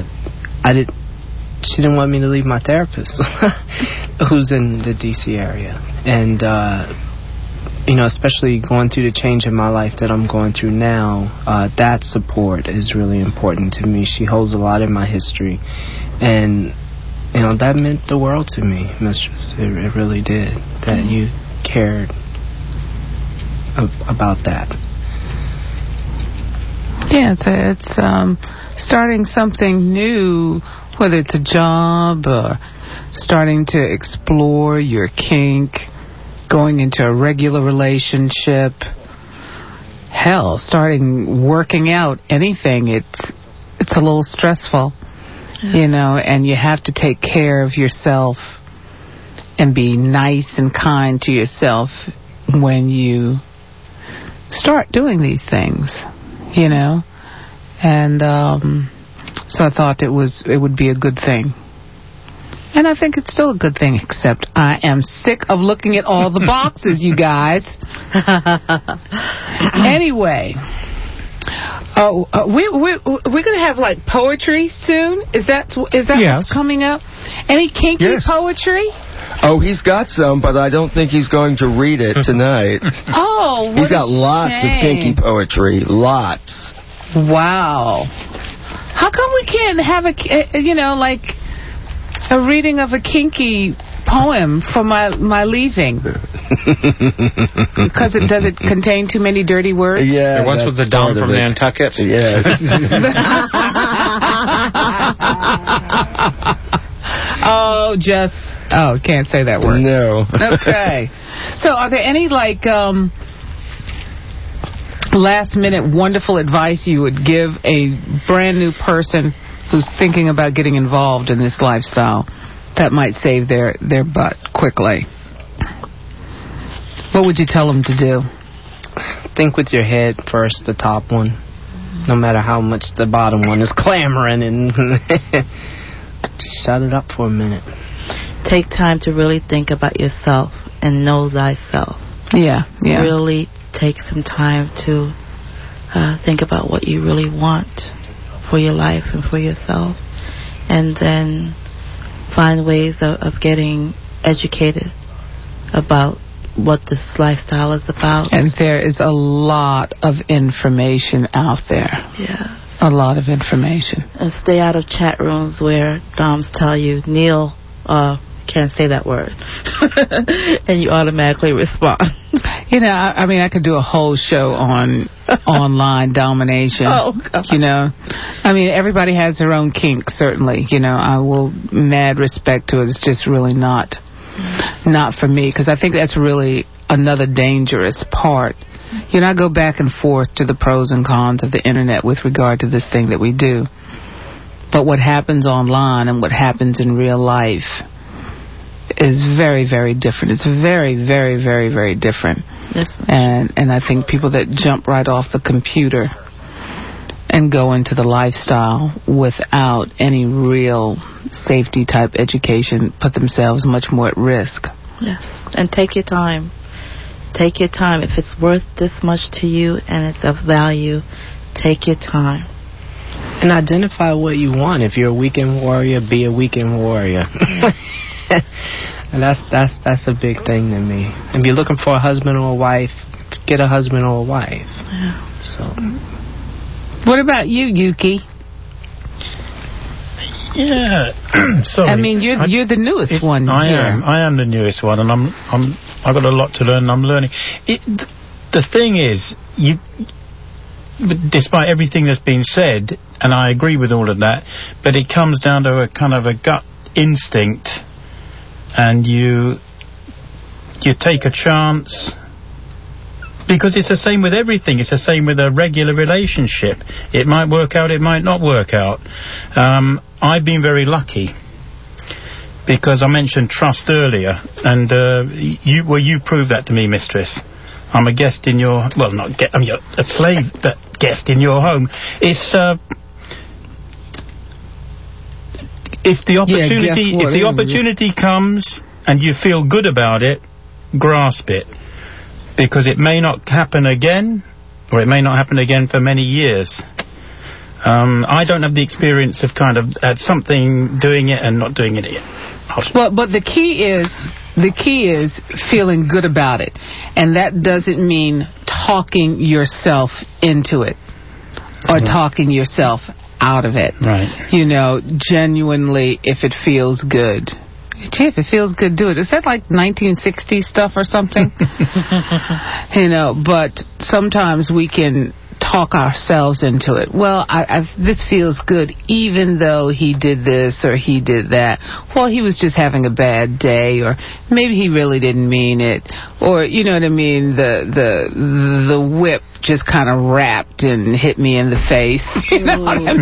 she didn't want me to leave my therapist who's in the DC area, and especially going through the change in my life that I'm going through now, that support is really important to me. She holds a lot in my history, and that meant the world to me, Mistress. It really did. That you cared about that. Yeah, it's starting something new, whether it's a job or starting to explore your kink, going into a regular relationship. Hell, starting working out, anything. It's a little stressful. And you have to take care of yourself and be nice and kind to yourself when you start doing these things, And so I thought it would be a good thing. And I think it's still a good thing, except I am sick of looking at all the boxes, you guys. Anyway. We're going to have like poetry soon. Is that what's coming up? Any kinky poetry? Oh, he's got some, but I don't think he's going to read it tonight. Oh, he's got lots of kinky poetry. Lots. Wow. How come we can't have a reading of a kinky poem for my leaving? Because does it contain too many dirty words? Yeah. There once was the Dom from Nantucket. Yes. Can't say that word. No. Okay. So are there any last minute wonderful advice you would give a brand new person who's thinking about getting involved in this lifestyle that might save their butt quickly? What would you tell them to do? Think with your head first, the top one. No matter how much the bottom one is clamoring, and just shut it up for a minute. Take time to really think about yourself and know thyself. Yeah. Really take some time to think about what you really want for your life and for yourself, and then find ways of getting educated about what this lifestyle is about. And there is a lot of information out there. Yeah. A lot of information. And stay out of chat rooms where Doms tell you, Neil, can't say that word. And you automatically respond. I could do a whole show on online domination. Oh, God. Everybody has their own kink, certainly. I will mad respect to it. It's just really not for me, because I think that's really another dangerous part. I go back and forth to the pros and cons of the internet with regard to this thing that we do. But what happens online and what happens in real life is very, very different. It's very, very, very, very different. And I think people that jump right off the computer and go into the lifestyle without any real safety type education put themselves much more at risk. Yes. And take your time. Take your time. If it's worth this much to you and it's of value, take your time. And identify what you want. If you're a weekend warrior, be a weekend warrior. And that's a big thing to me. If you're looking for a husband or a wife, get a husband or a wife. Yeah. So, what about you, Yuki? Yeah. Sorry. I mean, you're the newest one. I am the newest one, and I've got a lot to learn. And I'm learning. The thing is, despite everything that's been said, and I agree with all of that, but it comes down to a kind of a gut instinct, and you take a chance. Because it's the same with everything. It's the same with a regular relationship. It might work out, it might not work out. I've been very lucky because I mentioned trust earlier, and you proved that to me, Mistress. I'm a guest in your... Well, I'm a slave, but guest in your home. It's... if the opportunity comes and you feel good about it, grasp it. Because it may not happen again, or it may not happen again for many years. I don't have the experience of kind of something doing it and not doing it again. But the key is feeling good about it, and that doesn't mean talking yourself into it or talking yourself out of it. Right. You know, genuinely, if it feels good. Gee, if it feels good, do it. Is that like 1960s stuff or something? You know, but sometimes we can talk ourselves into it. Well, this feels good, even though he did this or he did that. Well, he was just having a bad day, or maybe he really didn't mean it, or you know what I mean. The whip just kind of wrapped and hit me in the face. You know what I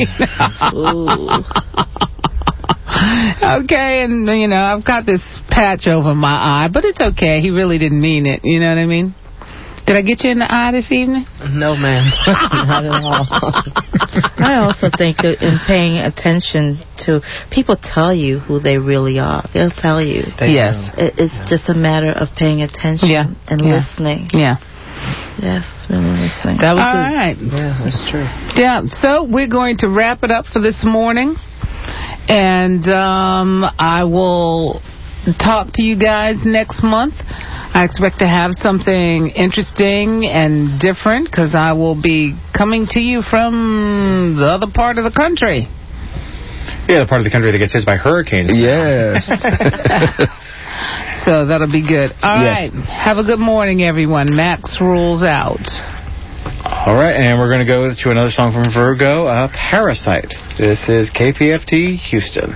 mean? Okay, and you know, I've got this patch over my eye, but it's okay. He really didn't mean it. You know what I mean? Did I get you in the eye this evening? No, ma'am. Not at all. I also think that in paying attention to... People tell you who they really are. They'll tell you. Yes. It's just a matter of paying attention and listening. Yeah. Yes, really listening. That was all right. Yeah, that's true. Yeah, so we're going to wrap it up for this morning. And I will talk to you guys next month. I expect to have something interesting and different because I will be coming to you from the other part of the country. Yeah, the part of the country that gets hit by hurricanes. Yes. So that'll be good. All right. Have a good morning, everyone. Max rules out. All right, and we're going to go to another song from Virgo, Parasite. This is KPFT Houston.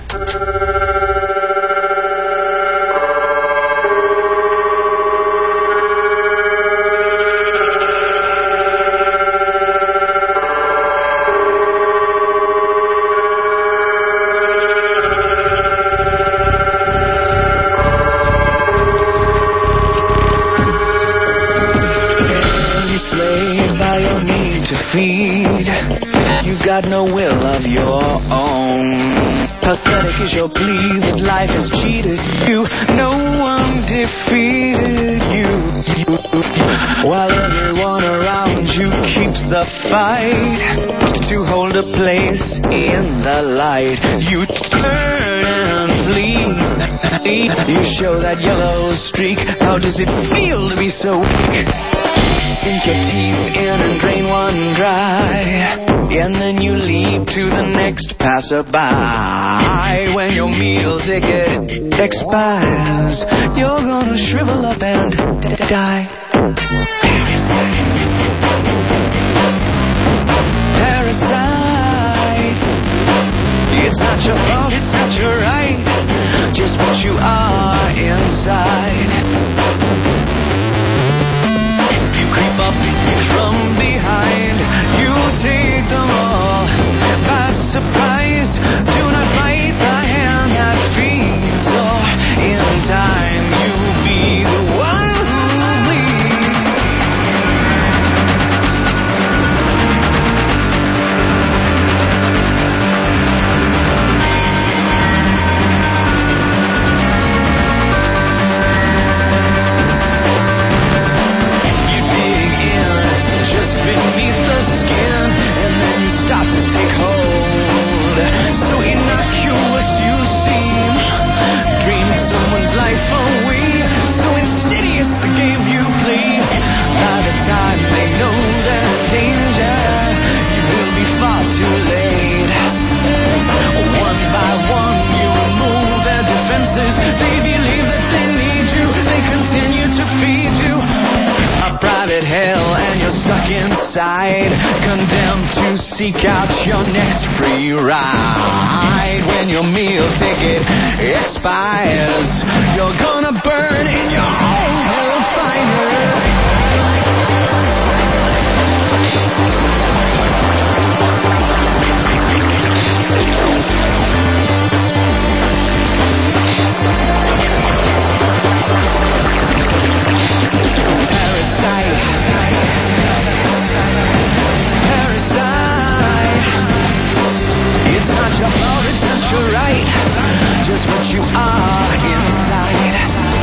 Got no will of your own. Pathetic is your plea that life has cheated you. No one defeated you. While everyone around you keeps the fight to hold a place in the light. You turn and flee. You show that yellow streak. How does it feel to be so weak? Sink your teeth in and drain one dry. And then you leap to the next passerby. When your meal ticket expires, you're gonna shrivel up and die. Parasite. It's not your fault, it's not your right. Just what you are inside. You creep up from behind. You take them all by surprise. Do not fight the hand that feeds, or in time you'll be the one who bleeds. to seek out your next free ride. When your meal ticket expires, you're gonna burn in your own hellfire. Right, just what you are inside.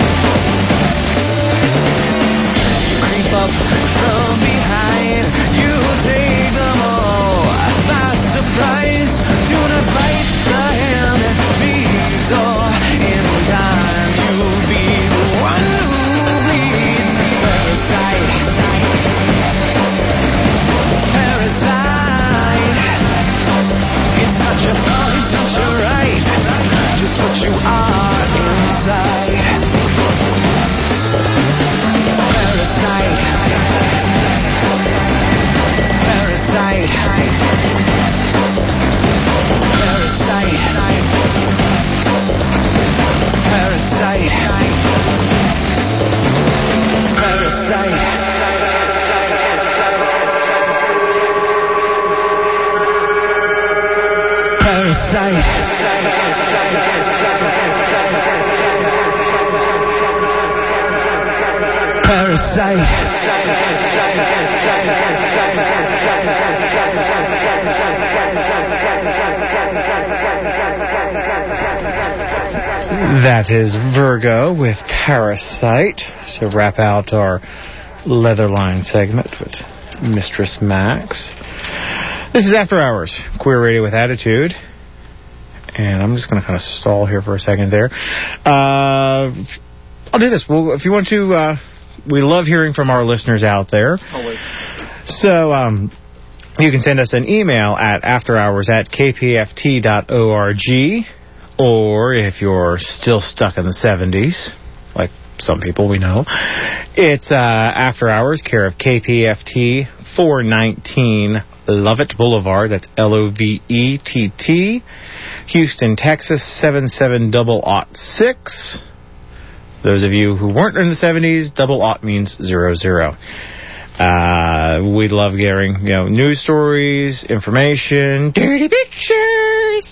You creep up from behind, you take them all by surprise. Do not bite the hand that feeds, or in time you'll be the one who bleeds. Parasite, parasite. It's not your fault, it's not your right, just what you are inside. Parasite, parasite, parasite, parasite, parasite. That is Virgo with Parasite. So wrap out our Leatherline segment with Mistress Max. This is After Hours, Queer Radio with Attitude. And I'm just going to kind of stall here for a second there. I'll do this. Well, if you want to, we love hearing from our listeners out there. Always. So you can send us an email at afterhours@kpft.org. Or if you're still stuck in the 70s, like some people we know, it's After Hours, care of KPFT, 419 Lovett Boulevard. That's Lovett, Houston, Texas, 77006. Those of you who weren't in the 70s, 00 means 00. We love getting, news stories, information, dirty pictures.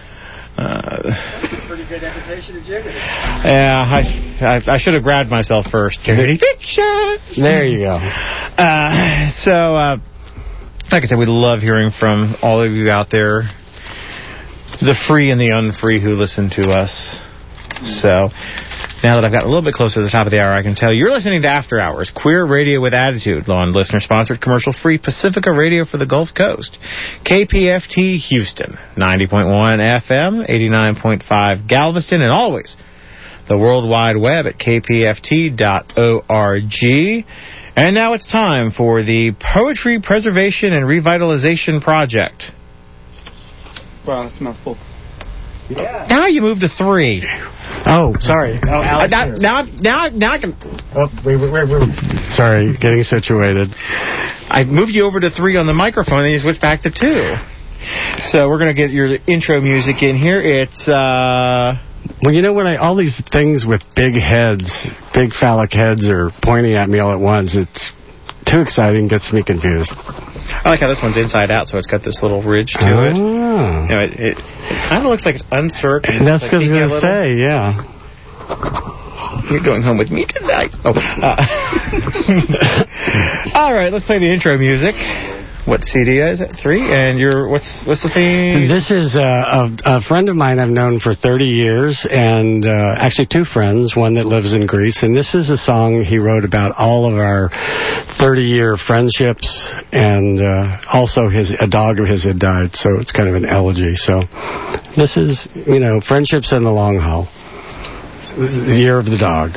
Pretty good invitation to Jiggity. Yeah, I should have grabbed myself first. Dirty pictures. There you go. So, like I said, we love hearing from all of you out there, the free and the unfree who listen to us. So, now that I've got a little bit closer to the top of the hour, I can tell you're listening to After Hours, Queer Radio with Attitude, on listener-sponsored, commercial-free Pacifica Radio for the Gulf Coast. KPFT Houston, 90.1 FM, 89.5 Galveston, and always the World Wide Web at kpft.org. And now it's time for the Poetry Preservation and Revitalization Project. Wow, that's a mouthful. Yeah. Now you moved to 3. Oh, sorry. Oh, Alex. Now I can. Oh, wait. Sorry, getting situated. I moved you over to 3 on the microphone, and you switched back to 2. So we're going to get your intro music in here. It's Well, when all these things with big heads, big phallic heads, are pointing at me all at once, it's too exciting, gets me confused. I like how this one's inside out, so it's got this little ridge to it. It kind of looks like it's uncircled. That's what I was going to say, yeah. You're going home with me tonight. All right, let's play the intro music. What CD is it? 3? And what's the theme? This is a friend of mine I've known for 30 years, and actually 2 friends, one that lives in Greece. And this is a song he wrote about all of our 30-year friendships, and also a dog of his had died, so it's kind of an elegy. So this is, friendships in the long haul. The year of the dog.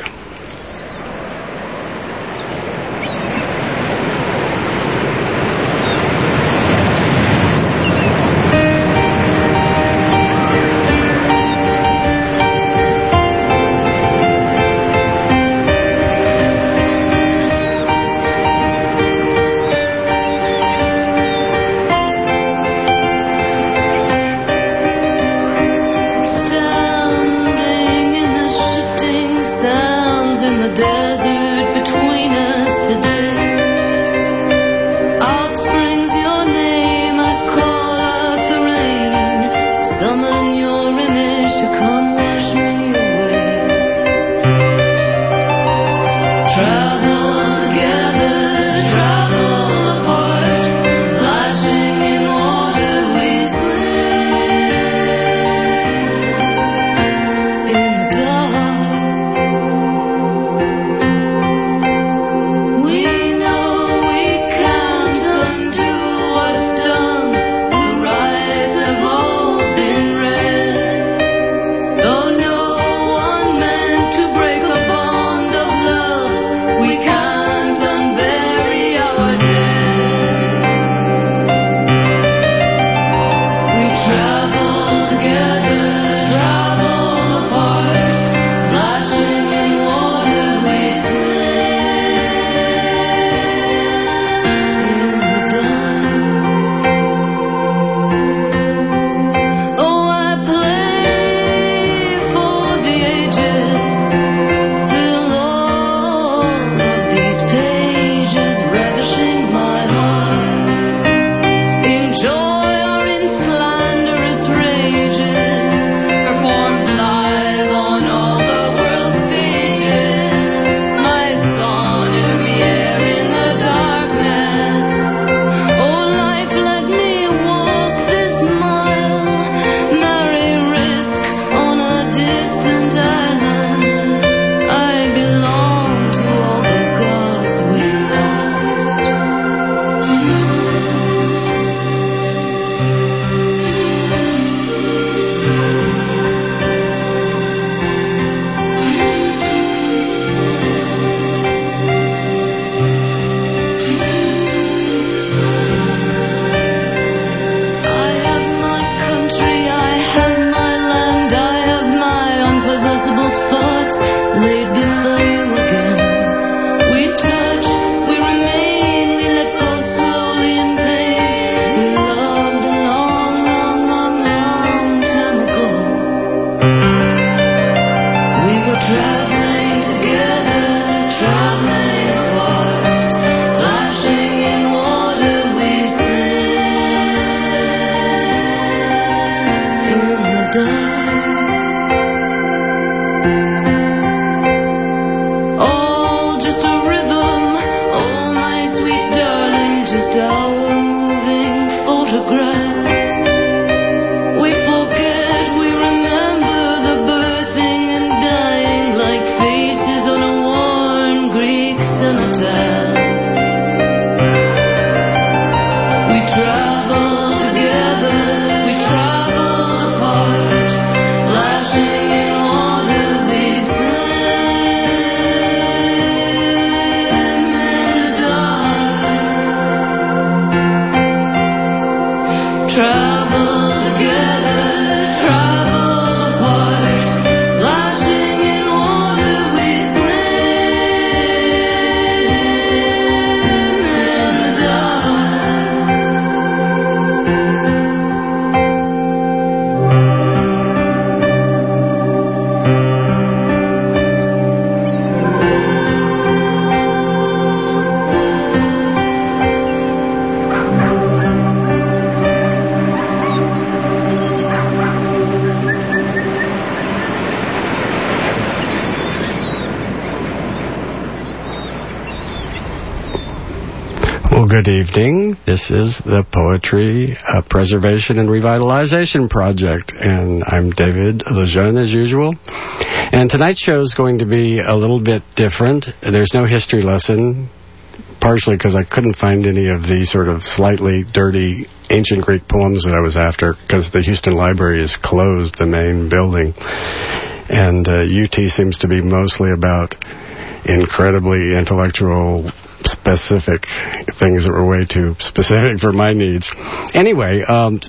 Good evening. This is the Poetry Preservation and Revitalization Project, and I'm David Lejeune, as usual. And tonight's show is going to be a little bit different. There's no history lesson, partially because I couldn't find any of the sort of slightly dirty ancient Greek poems that I was after, because the Houston Library is closed, the main building. And UT seems to be mostly about incredibly intellectual, specific things that were way too specific for my needs. Anyway,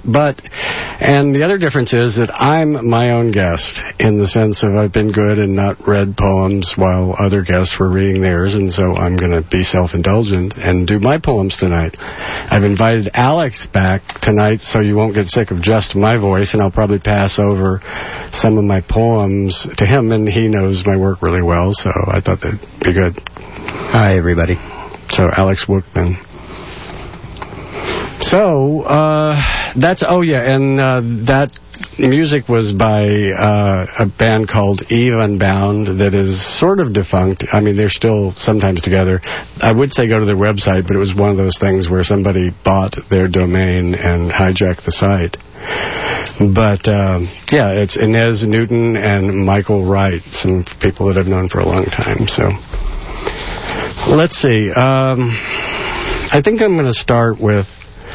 and the other difference is that I'm my own guest, in the sense of I've been good and not read poems while other guests were reading theirs, and so I'm going to be self-indulgent and do my poems tonight. I've invited Alex back tonight so you won't get sick of just my voice, and I'll probably pass over some of my poems to him, and he knows my work really well, so I thought that'd be good. Hi, everybody. So, Alex Wookman. So, that's, and that music was by a band called Evenbound that is sort of defunct. I mean, they're still sometimes together. I would say go to their website, but it was one of those things where somebody bought their domain and hijacked the site. But, it's Inez Newton and Michael Wright, some people that I've known for a long time, so... Let's see. I think I'm going to start with.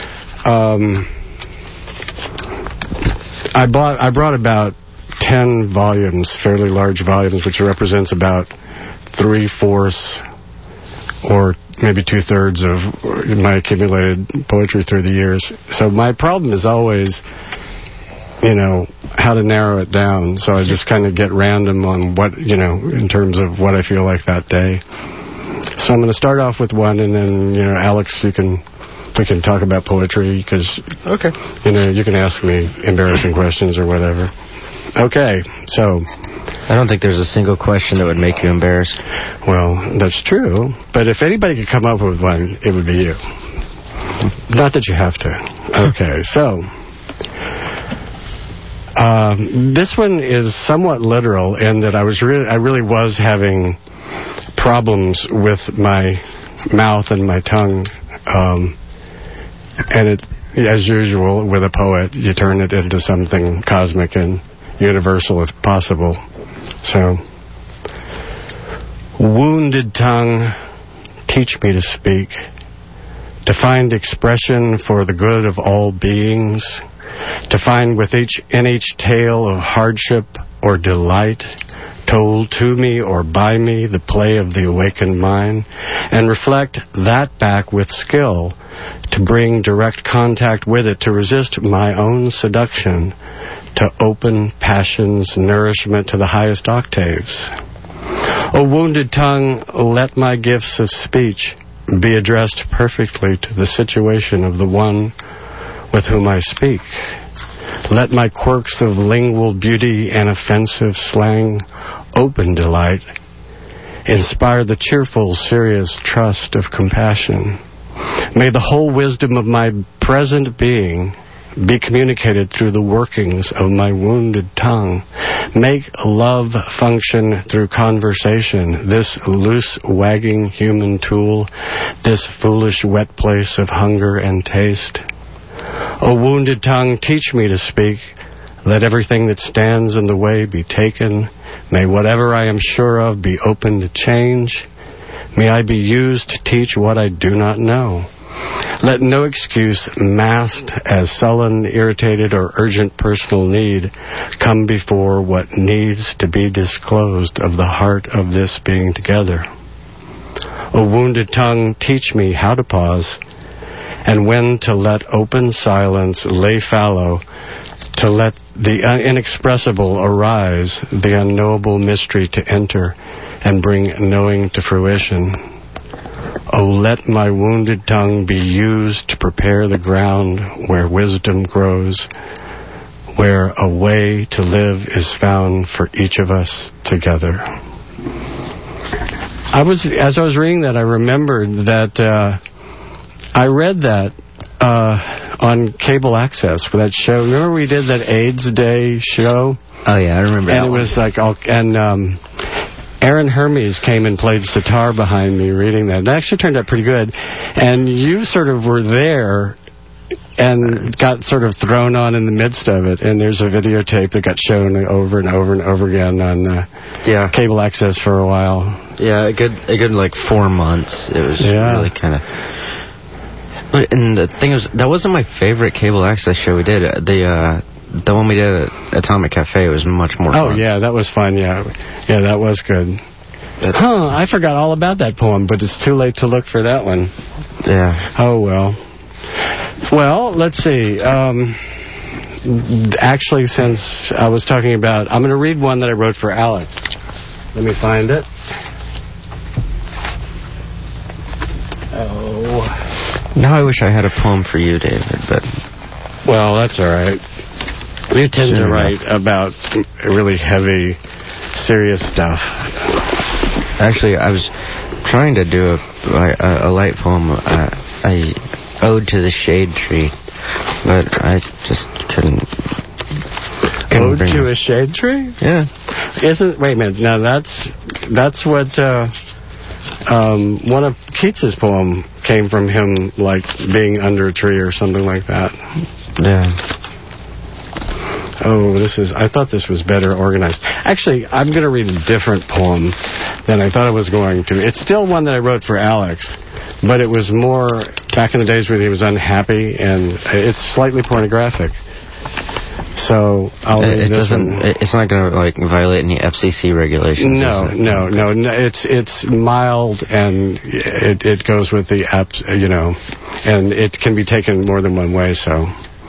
I brought about 10 volumes, fairly large volumes, which represents about 3/4 or maybe 2/3 of my accumulated poetry through the years. So my problem is always, how to narrow it down. So I just kind of get random on what, in terms of what I feel like that day. So I'm going to start off with one, and then, Alex, we can talk about poetry, because, okay, you can ask me embarrassing questions or whatever. Okay, so... I don't think there's a single question that would make you embarrassed. Well, that's true, but if anybody could come up with one, it would be you. Not that you have to. Okay, so... this one is somewhat literal in that I really was having problems with my mouth and my tongue, and it, as usual with a poet, you turn it into something cosmic and universal if possible. So, wounded tongue, teach me to speak, to find expression for the good of all beings, to find in each tale of hardship or delight, told to me or by me, the play of the awakened mind, and reflect that back with skill, to bring direct contact with it, to resist my own seduction, to open passion's nourishment to the highest octaves. O wounded tongue, let my gifts of speech be addressed perfectly to the situation of the one with whom I speak. Let my quirks of lingual beauty and offensive slang open delight, inspire the cheerful, serious trust of compassion. May the whole wisdom of my present being be communicated through the workings of my wounded tongue. Make love function through conversation, this loose wagging human tool, this foolish wet place of hunger and taste. O wounded tongue, teach me to speak. Let everything that stands in the way be taken. May whatever I am sure of be open to change. May I be used to teach what I do not know. Let no excuse masked as sullen, irritated, or urgent personal need come before what needs to be disclosed of the heart of this being together. O wounded tongue, teach me how to pause, and when to let open silence lay fallow, to let the inexpressible arise, the unknowable mystery to enter, and bring knowing to fruition. Oh, let my wounded tongue be used to prepare the ground where wisdom grows, where a way to live is found for each of us together. As I was reading that, I remembered that I read that on cable access for that show. Remember we did that AIDS Day show? Oh, yeah, I remember and that it one. Was like all... And Aaron Hermes came and played sitar behind me reading that. It actually turned out pretty good. And you sort of were there and got sort of thrown on in the midst of it. And there's a videotape that got shown over and over and over again on cable access for a while. Yeah, a good like 4 months. It was really kind of... And the thing was, that wasn't my favorite cable access show we did. The one we did at Atomic Cafe was much more fun. Oh, yeah, that was fun, yeah. Yeah, that was good. I forgot all about that poem, but it's too late to look for that one. Yeah. Oh, well. Well, let's see. Actually, since I was talking about... I'm going to read one that I wrote for Alex. Let me find it. Oh. Now I wish I had a poem for you, David, but... Well, that's all right. We tend to write about really heavy, serious stuff. Actually, I was trying to do a light poem, I ode to the shade tree, but I just couldn't ode to a shade tree? Yeah. Wait a minute. Now that's what one of Keats's poem came from him, like being under a tree or something like that. Yeah. Oh, I thought this was better organized. Actually, I'm going to read a different poem than I thought I was going to. It's still one that I wrote for Alex, but it was more back in the days when he was unhappy, and it's slightly pornographic. So I'll read this one. It's not going to like violate any FCC regulations. No. It's mild, and it goes with the apps, and it can be taken more than one way. So.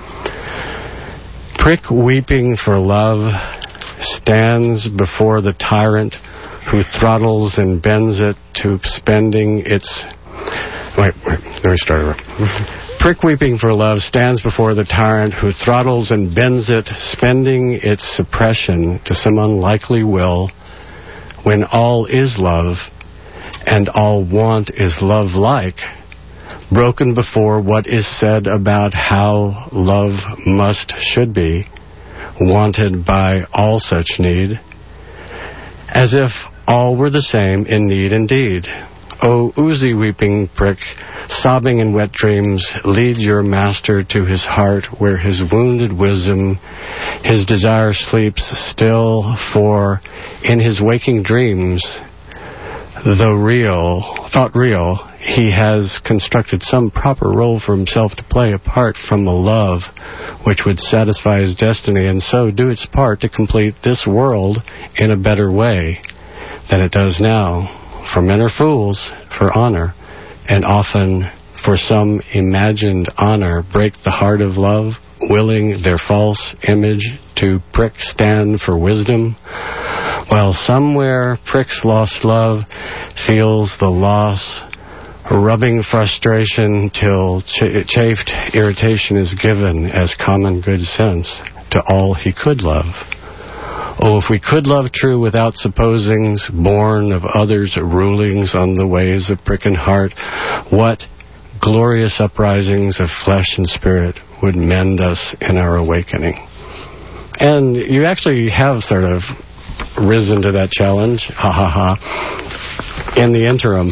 Prick weeping for love stands before the tyrant who throttles and bends it to spending its... Wait, let me start over. Prick weeping for love stands before the tyrant who throttles and bends it, spending its suppression to some unlikely will, when all is love and all want is love-like, broken before what is said about how love should be, wanted by all such need, as if all were the same in need indeed. O oozy weeping prick, sobbing in wet dreams, lead your master to his heart where his wounded wisdom, his desire sleeps still, for in his waking dreams, though thought real, he has constructed some proper role for himself to play apart from a love which would satisfy his destiny and so do its part to complete this world in a better way than it does now. For men are fools for honor, and often for some imagined honor break the heart of love, willing their false image to prick stand for wisdom, while somewhere prick's lost love feels the loss, rubbing frustration till chafed irritation is given as common good sense to all he could love. Oh, if we could love true without supposings, born of others' rulings on the ways of prick and heart, what glorious uprisings of flesh and spirit would mend us in our awakening. And you actually have sort of risen to that challenge, in the interim.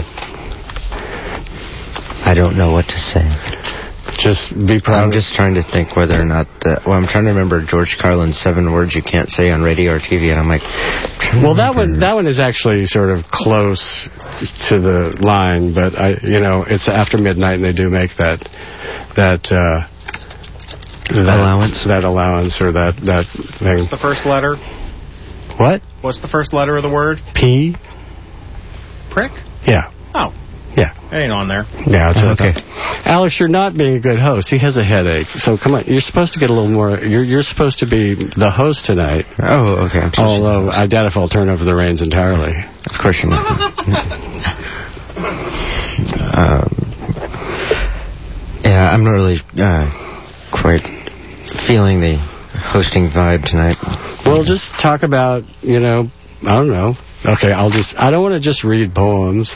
I don't know what to say. Just be proud. I'm just trying to think whether or not I'm trying to remember George Carlin's 7 words you can't say on radio or TV, and I'm like... Well, that one is actually sort of close to the line, but it's after midnight, and they do make that allowance. That allowance or that thing. What's the first letter? What? What's the first letter of the word? P. Prick? Yeah. Oh. Yeah. It ain't on there. Yeah, it's okay. Alex, you're not being a good host. He has a headache. So come on, you're supposed to get a little more... You're supposed to be the host tonight. Oh, okay. Although I doubt if I'll turn over the reins entirely. Of course you're not. Yeah, I'm not really quite feeling the hosting vibe tonight. Well, just talk about, I don't know. Okay, I don't want to just read poems.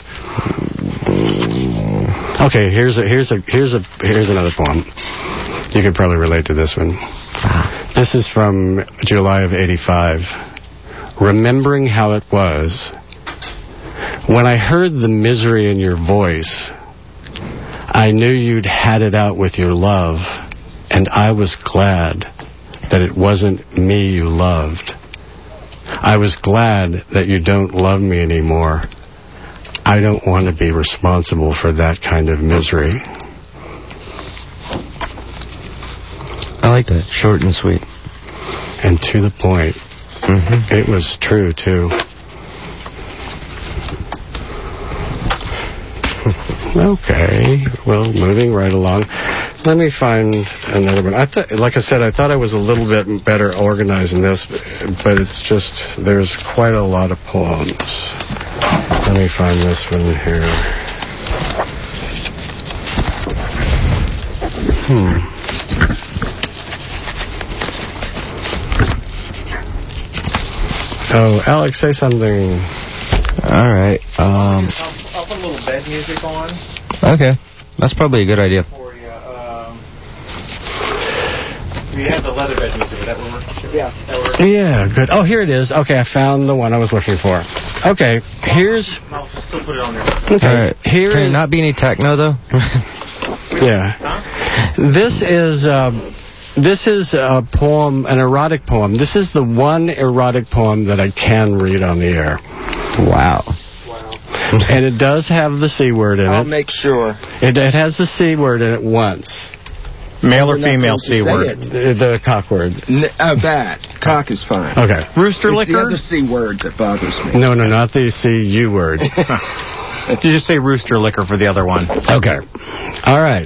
Okay, here's another poem. You could probably relate to this one. This is from July of '85. Remembering how it was. When I heard the misery in your voice, I knew you'd had it out with your love, and I was glad that it wasn't me you loved. I was glad that you don't love me anymore. I don't want to be responsible for that kind of misery. I like that. Short and sweet. And to the point. Mm-hmm. It was true, too. Okay. Well, moving right along. Let me find another one. Like I said, I thought I was a little bit better organized in this, but it's just, there's quite a lot of poems. Let me find this one here. Oh, Alex, say something. All right. I'll put a little bed music on. Okay. That's probably a good idea. We have the leather bed music. Would that work? Yeah. Yeah, good. Oh, here it is. Okay, I found the one I was looking for. Okay, here's... I'll still put it on there. Okay. All right. Can it not be any techno, though? Yeah. Huh? This is a poem, an erotic poem. This is the one erotic poem that I can read on the air. Wow. And it does have the C word in it. I'll make sure. It has the C word in it once. Male or female C word? The cock word. That. Cock is fine. Okay. Rooster liquor? The other C word that bothers me. No, not the C-U word. You just say rooster liquor for the other one. Okay. All right.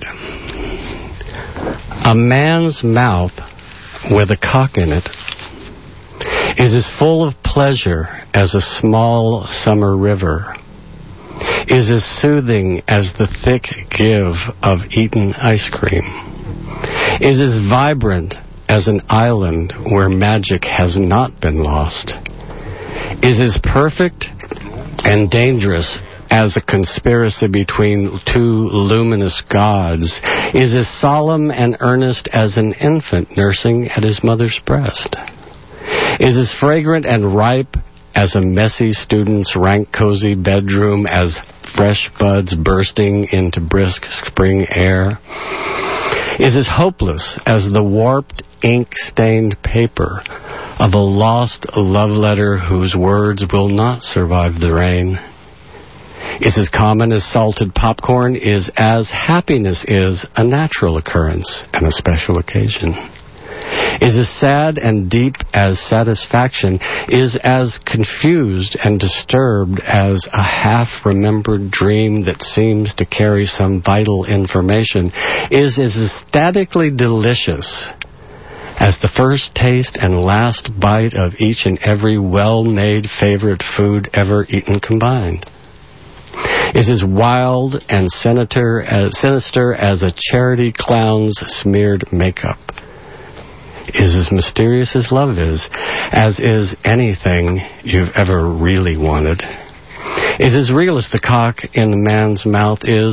A man's mouth with a cock in it is as full of pleasure as a small summer river, is as soothing as the thick give of eaten ice cream, is as vibrant as an island where magic has not been lost, is as perfect and dangerous as a conspiracy between two luminous gods, is as solemn and earnest as an infant nursing at his mother's breast, is as fragrant and ripe as a messy student's rank cozy bedroom, as fresh buds bursting into brisk spring air, is as hopeless as the warped ink-stained paper of a lost love letter whose words will not survive the rain, is as common as salted popcorn, is as happiness is a natural occurrence and a special occasion, is as sad and deep as satisfaction, is as confused and disturbed as a half-remembered dream that seems to carry some vital information, is as ecstatically delicious as the first taste and last bite of each and every well-made favorite food ever eaten combined, is as wild and sinister as a charity clown's smeared makeup, is as mysterious as love is, as is anything you've ever really wanted, is as real as the cock in the man's mouth is,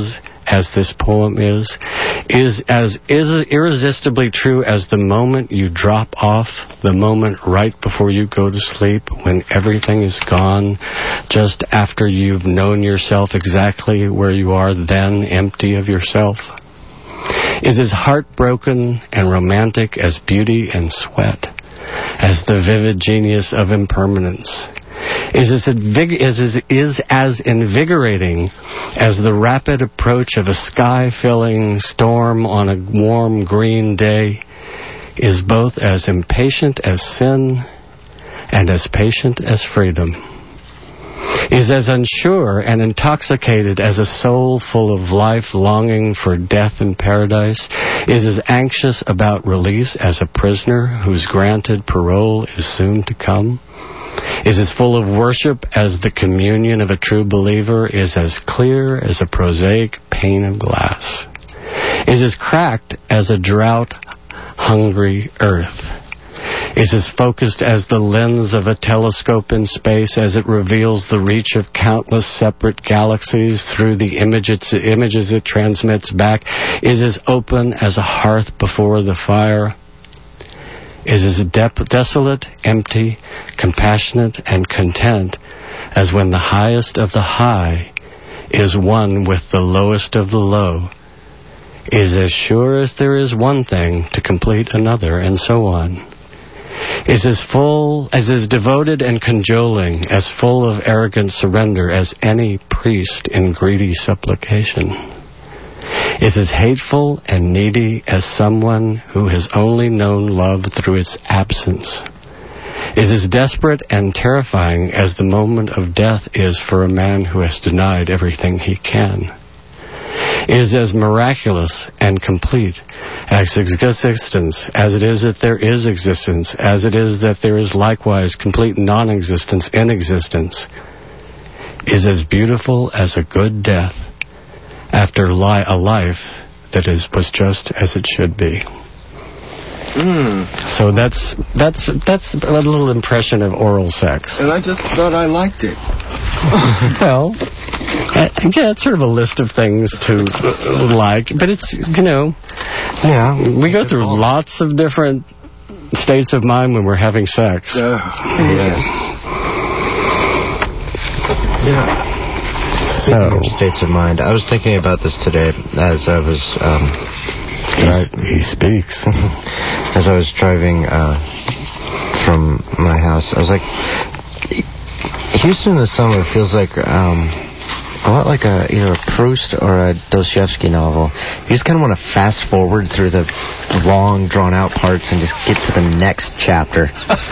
as this poem is as irresistibly true as the moment you drop off, the moment right before you go to sleep, when everything is gone, just after you've known yourself exactly where you are, then empty of yourself? Is as heartbroken and romantic as beauty and sweat, as the vivid genius of impermanence? Is as invigorating as the rapid approach of a sky-filling storm on a warm green day? Is both as impatient as sin and as patient as freedom? Is as unsure and intoxicated as a soul full of life longing for death and paradise? Is as anxious about release as a prisoner whose granted parole is soon to come? Is as full of worship as the communion of a true believer? Is as clear as a prosaic pane of glass? Is as cracked as a drought-hungry earth? Is as focused as the lens of a telescope in space as it reveals the reach of countless separate galaxies through the images it transmits back? Is as open as a hearth before the fire? Is as desolate, empty, compassionate, and content as when the highest of the high is one with the lowest of the low? Is as sure as there is one thing to complete another, and so on. Is as full, as devoted and cajoling, as full of arrogant surrender as any priest in greedy supplication. Is as hateful and needy as someone who has only known love through its absence. Is as desperate and terrifying as the moment of death is for a man who has denied everything he can. Is as miraculous and complete as existence, as it is that there is existence, as it is that there is likewise complete non-existence in existence. Is as beautiful as a good death after a life that was just as it should be. So that's a little impression of oral sex. And I just thought I liked it. Well, yeah, it's sort of a list of things to like, but it's, yeah, we go through lots of different states of mind when we're having sex. Yeah. So, states of mind. I was thinking about this today as I was... he speaks. As I was driving from my house, I was like, Houston in the summer feels like a lot like either a Proust or a Dostoevsky novel. You just kind of want to fast forward through the long, drawn-out parts and just get to the next chapter.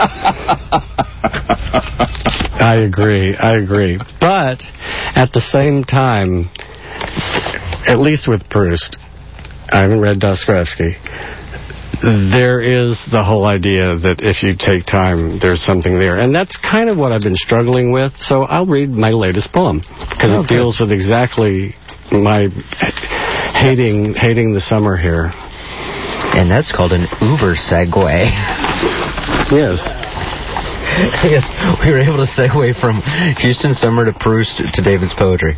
I agree. But at the same time, at least with Proust, I haven't read Dostoevsky, there is the whole idea that if you take time, there's something there. And that's kind of what I've been struggling with. So I'll read my latest poem, because it deals with exactly my hating the summer here. And that's called an Uber segue. Yes. Yes, we were able to segue from Houston summer to Proust to David's poetry.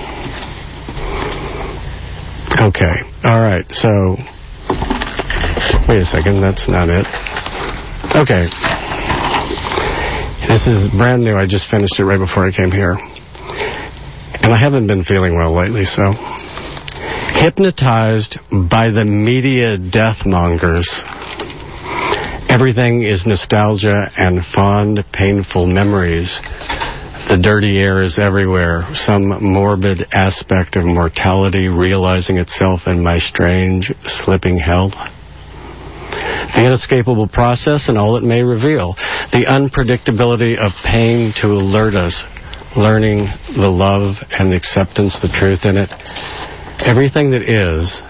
Okay. All right. So, wait a second. That's not it. Okay. This is brand new. I just finished it right before I came here. And I haven't been feeling well lately, so. Hypnotized by the media deathmongers. Everything is nostalgia and fond, painful memories. The dirty air is everywhere, some morbid aspect of mortality realizing itself in my strange, slipping health. The inescapable process and all it may reveal. The unpredictability of pain to alert us, learning the love and the acceptance, the truth in it. Everything that is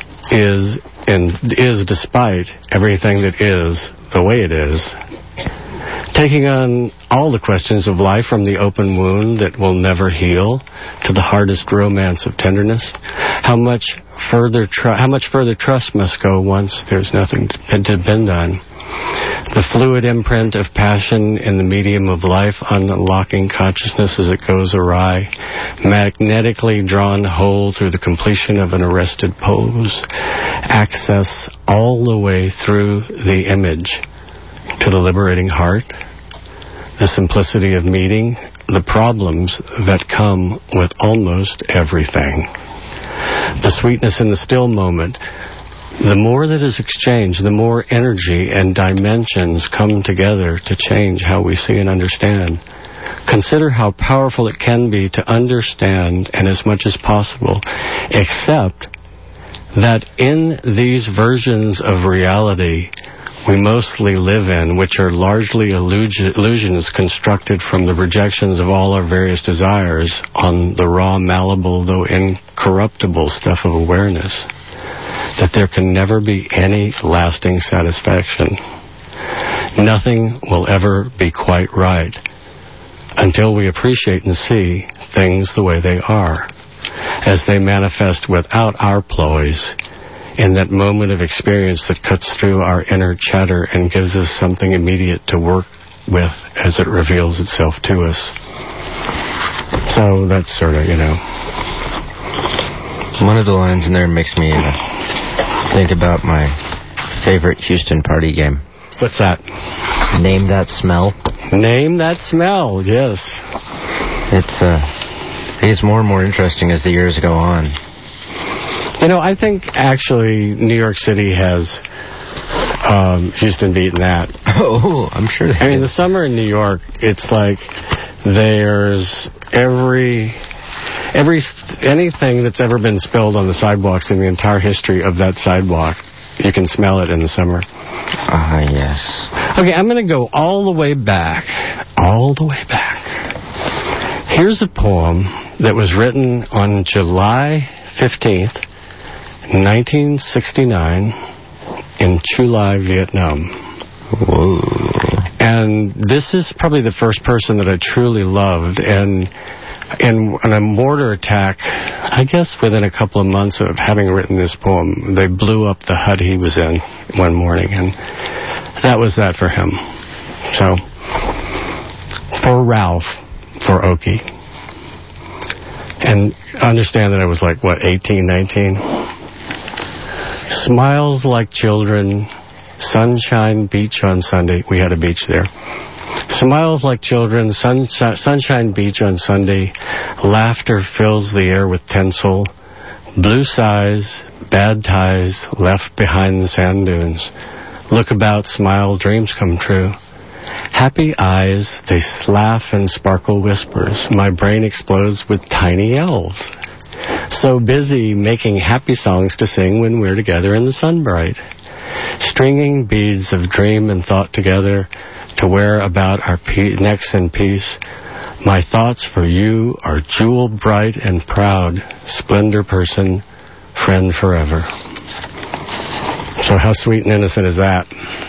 despite everything that is the way it is. Taking on all the questions of life, from the open wound that will never heal to the hardest romance of tenderness. How much further trust must go once there's nothing to bend on? The fluid imprint of passion in the medium of life, unlocking consciousness as it goes awry, magnetically drawn whole through the completion of an arrested pose, access all the way through the image to the liberating heart, the simplicity of meeting, the problems that come with almost everything. The sweetness in the still moment. The more that is exchanged, the more energy and dimensions come together to change how we see and understand. Consider how powerful it can be to understand, and as much as possible, accept that in these versions of reality we mostly live in, which are largely illusions constructed from the projections of all our various desires on the raw, malleable, though incorruptible stuff of awareness, that there can never be any lasting satisfaction. Nothing will ever be quite right until we appreciate and see things the way they are, as they manifest without our ploys, in that moment of experience that cuts through our inner chatter and gives us something immediate to work with as it reveals itself to us. So that's sort of, One of the lines in there makes me think about my favorite Houston party game. What's that? Name that smell. Name that smell, yes. It's more and more interesting as the years go on. I think actually New York City has Houston beaten that. Oh, I'm sure. I mean, the summer in New York, it's like there's anything that's ever been spilled on the sidewalks in the entire history of that sidewalk, you can smell it in the summer. Yes. Okay, I'm going to go all the way back. Here's a poem that was written on July 15th, 1969, in Chu Lai, Vietnam. Whoa. And this is probably the first person that I truly loved, and in a mortar attack, I guess within a couple of months of having written this poem, they blew up the hut he was in one morning, and that was that for him. So, for Ralph, for Okie. And understand that I was 18, 19? Smiles like children, sunshine beach on Sunday. We had a beach there. Smiles like children, sunshine beach on Sunday. Laughter fills the air with tinsel. Blue skies, bad ties left behind the sand dunes. Look about, smile, dreams come true. Happy eyes, they laugh and sparkle whispers. My brain explodes with tiny elves. So busy making happy songs to sing when we're together in the sunbright. Stringing beads of dream and thought together to wear about our necks in peace. My thoughts for you are jewel bright and proud, splendor person, friend forever. So how sweet and innocent is that?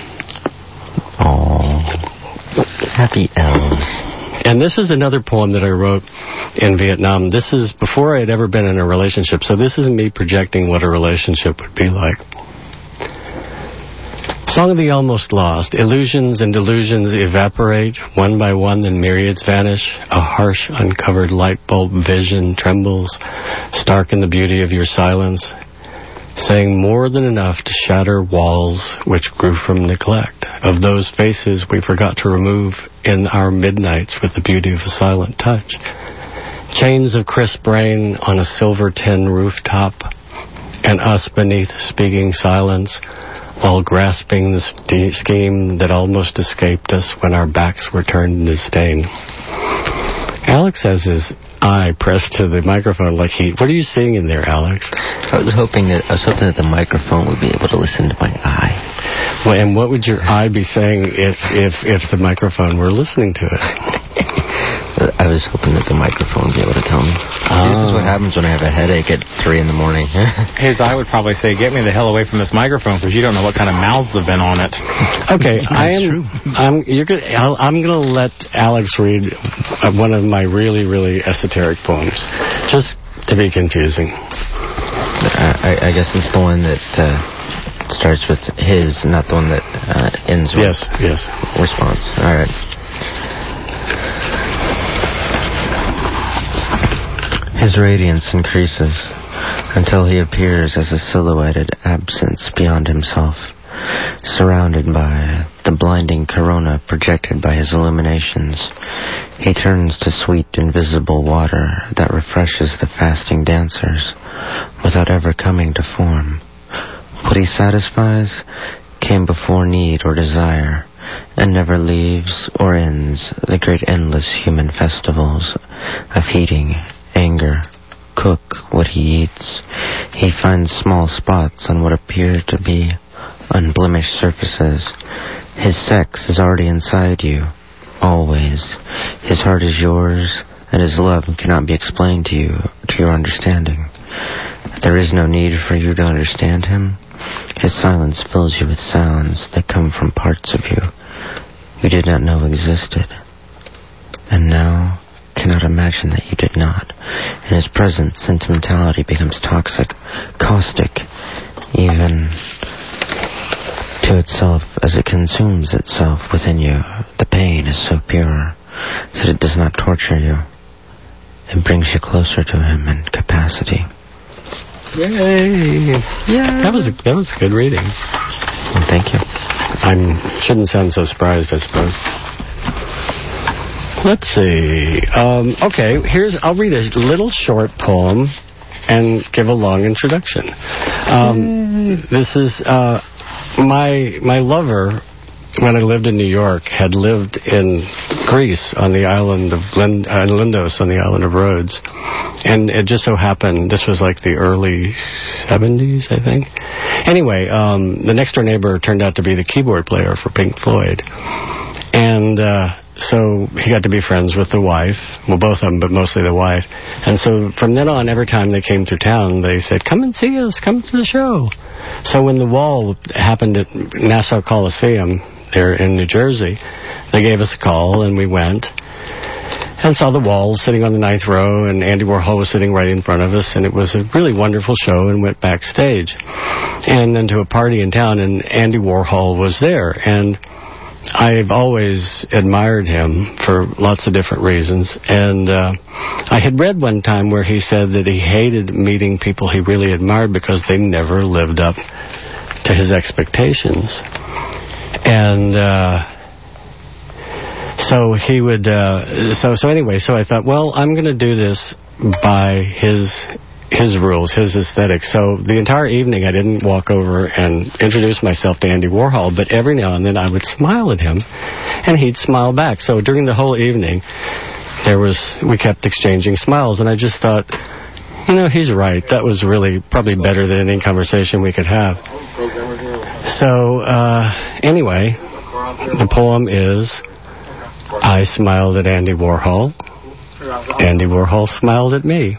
Oh, happy elves. And this is another poem that I wrote in Vietnam. This is before I had ever been in a relationship, so this is me projecting what a relationship would be like. Song of the Almost Lost. Illusions and delusions evaporate, one by one, then myriads vanish. A harsh, uncovered light bulb vision trembles, stark in the beauty of your silence, saying more than enough to shatter walls which grew from neglect. Of those faces we forgot to remove in our midnights with the beauty of a silent touch. Chains of crisp rain on a silver tin rooftop, and us beneath speaking silence, while grasping the scheme that almost escaped us when our backs were turned in disdain. Alex has his eye pressed to the microphone like what are you seeing in there, Alex? I was hoping that the microphone would be able to listen to my eye. Well, and what would your eye be saying if the microphone were listening to it? I was hoping that the microphone would be able to tell me. See, this is what happens when I have a headache at 3 in the morning. His eye would probably say, "Get me the hell away from this microphone," because you don't know what kind of mouths have been on it. Okay, I'm going to let Alex read one of my really, really esoteric poems, just to be confusing. I guess it's the one that starts with his, not the one that ends with response. All right. His radiance increases until he appears as a silhouetted absence beyond himself, surrounded by the blinding corona projected by his illuminations. He turns to sweet invisible water that refreshes the fasting dancers without ever coming to form. What he satisfies came before need or desire, and never leaves or ends the great endless human festivals of heating, anger, cook what he eats. He finds small spots on what appear to be unblemished surfaces. His sex is already inside you, always. His heart is yours, and his love cannot be explained to you, to your understanding. There is no need for you to understand him. His silence fills you with sounds that come from parts of you you did not know existed, and now cannot imagine that you did not. In his presence, sentimentality becomes toxic, caustic, even to itself as it consumes itself within you. The pain is so pure that it does not torture you. It brings you closer to him in capacity. Yay! Yeah. That was a good reading. Well, thank you. I shouldn't sound so surprised, I suppose. Let's see. Okay, I'll read a little short poem and give a long introduction. This is my lover, when I lived in New York, had lived in Greece on the island of Lindos, on the island of Rhodes. And it just so happened, this was like the early 70s, I think. Anyway, the next-door neighbor turned out to be the keyboard player for Pink Floyd. And so he got to be friends with the wife. Well, both of them, but mostly the wife. And so from then on, every time they came through town, they said, come and see us, come to the show. So when the Wall happened at Nassau Coliseum there in New Jersey, they gave us a call, and we went and saw the Wall sitting on the 9th row, and Andy Warhol was sitting right in front of us, and it was a really wonderful show, and went backstage. And then to a party in town, and Andy Warhol was there, and I've always admired him for lots of different reasons. And I had read one time where he said that he hated meeting people he really admired because they never lived up to his expectations. And so he would... So anyway, so I thought, well, I'm going to do this by his rules, his aesthetics. So the entire evening I didn't walk over and introduce myself to Andy Warhol, but every now and then I would smile at him, and he'd smile back. So during the whole evening, we kept exchanging smiles, and I just thought, he's right. That was really probably better than any conversation we could have. So anyway, the poem is, I smiled at Andy Warhol. Andy Warhol smiled at me.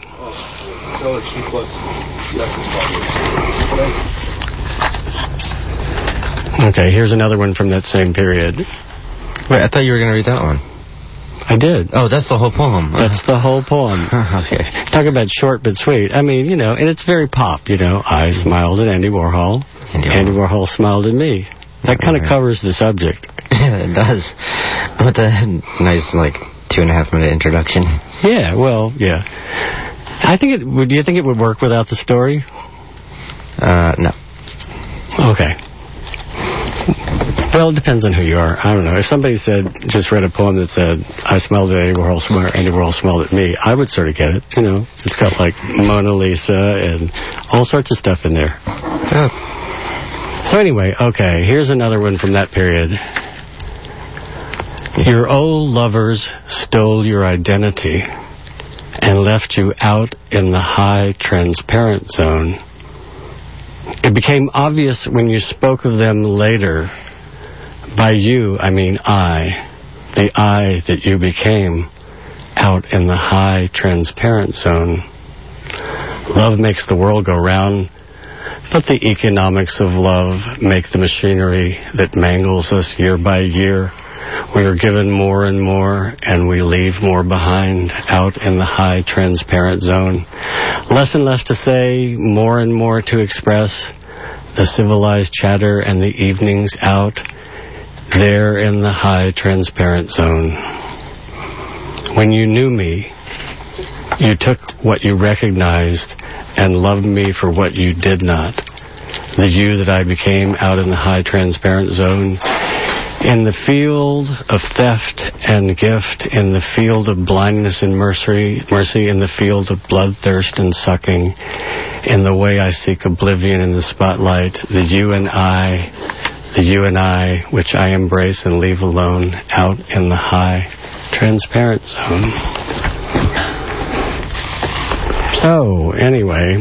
Okay, here's another one from that same period. Wait, I thought you were going to read that one. I did. Oh, that's the whole poem. That's the whole poem. Okay. Talk about short but sweet. I mean, and it's very pop, I smiled at Andy Warhol. Andy Warhol smiled at me. That kind of covers the subject. Yeah, it does. With a nice, 2.5-minute introduction. Yeah, well, yeah. Do you think it would work without the story? No. Okay. Well, it depends on who you are. I don't know. If somebody just read a poem that said, I smelled at Andy Warhol, Andy Warhol smelled at me, I would sort of get it. It's got Mona Lisa and all sorts of stuff in there. Oh. So anyway, okay, here's another one from that period. Your old lovers stole your identity and left you out in the high transparent zone. It became obvious when you spoke of them later. By you, I mean I. The I that you became out in the high transparent zone. Love makes the world go round, but the economics of love make the machinery that mangles us year by year. We are given more and more, and we leave more behind out in the high transparent zone. Less and less to say, more and more to express, the civilized chatter and the evenings out there in the high transparent zone. When you knew me, you took what you recognized and loved me for what you did not. The you that I became out in the high transparent zone. In the field of theft and gift, in the field of blindness and mercy, in the field of bloodthirst and sucking, in the way I seek oblivion in the spotlight, the you and I, which I embrace and leave alone, out in the high, transparent zone. So, anyway,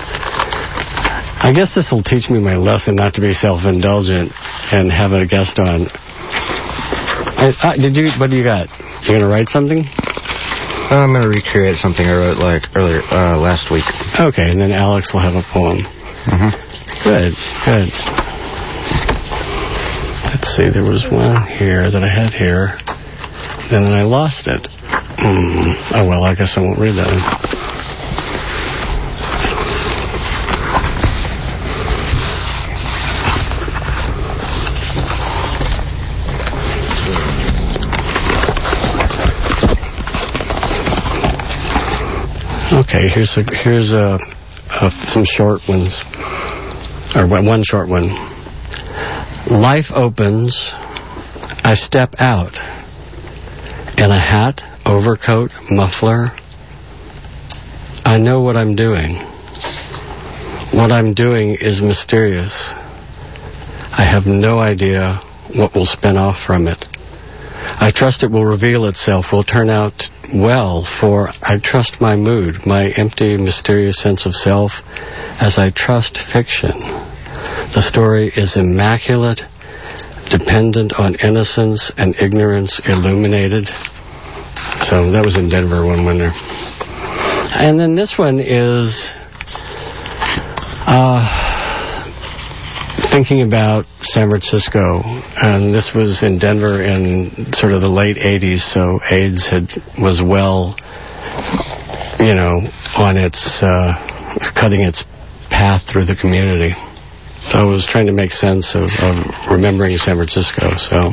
I guess this will teach me my lesson not to be self-indulgent and have a guest on. What do you got? You going to write something? I'm going to recreate something I wrote earlier last week. Okay, and then Alex will have a poem. Mm-hmm. Good. Let's see, there was one here that I had here, and then I lost it. Oh, well, I guess I won't read that one. Okay, here's some short ones, or one short one. Life opens, I step out, in a hat, overcoat, muffler. I know what I'm doing. What I'm doing is mysterious. I have no idea what will spin off from it. I trust it will reveal itself, will turn out well, for I trust my mood, my empty, mysterious sense of self, as I trust fiction. The story is immaculate, dependent on innocence and ignorance, illuminated. So that was in Denver one winter. And then this one is thinking about San Francisco, and this was in Denver in sort of the late 80s, so AIDS was well, on its, cutting its path through the community. So I was trying to make sense of remembering San Francisco. So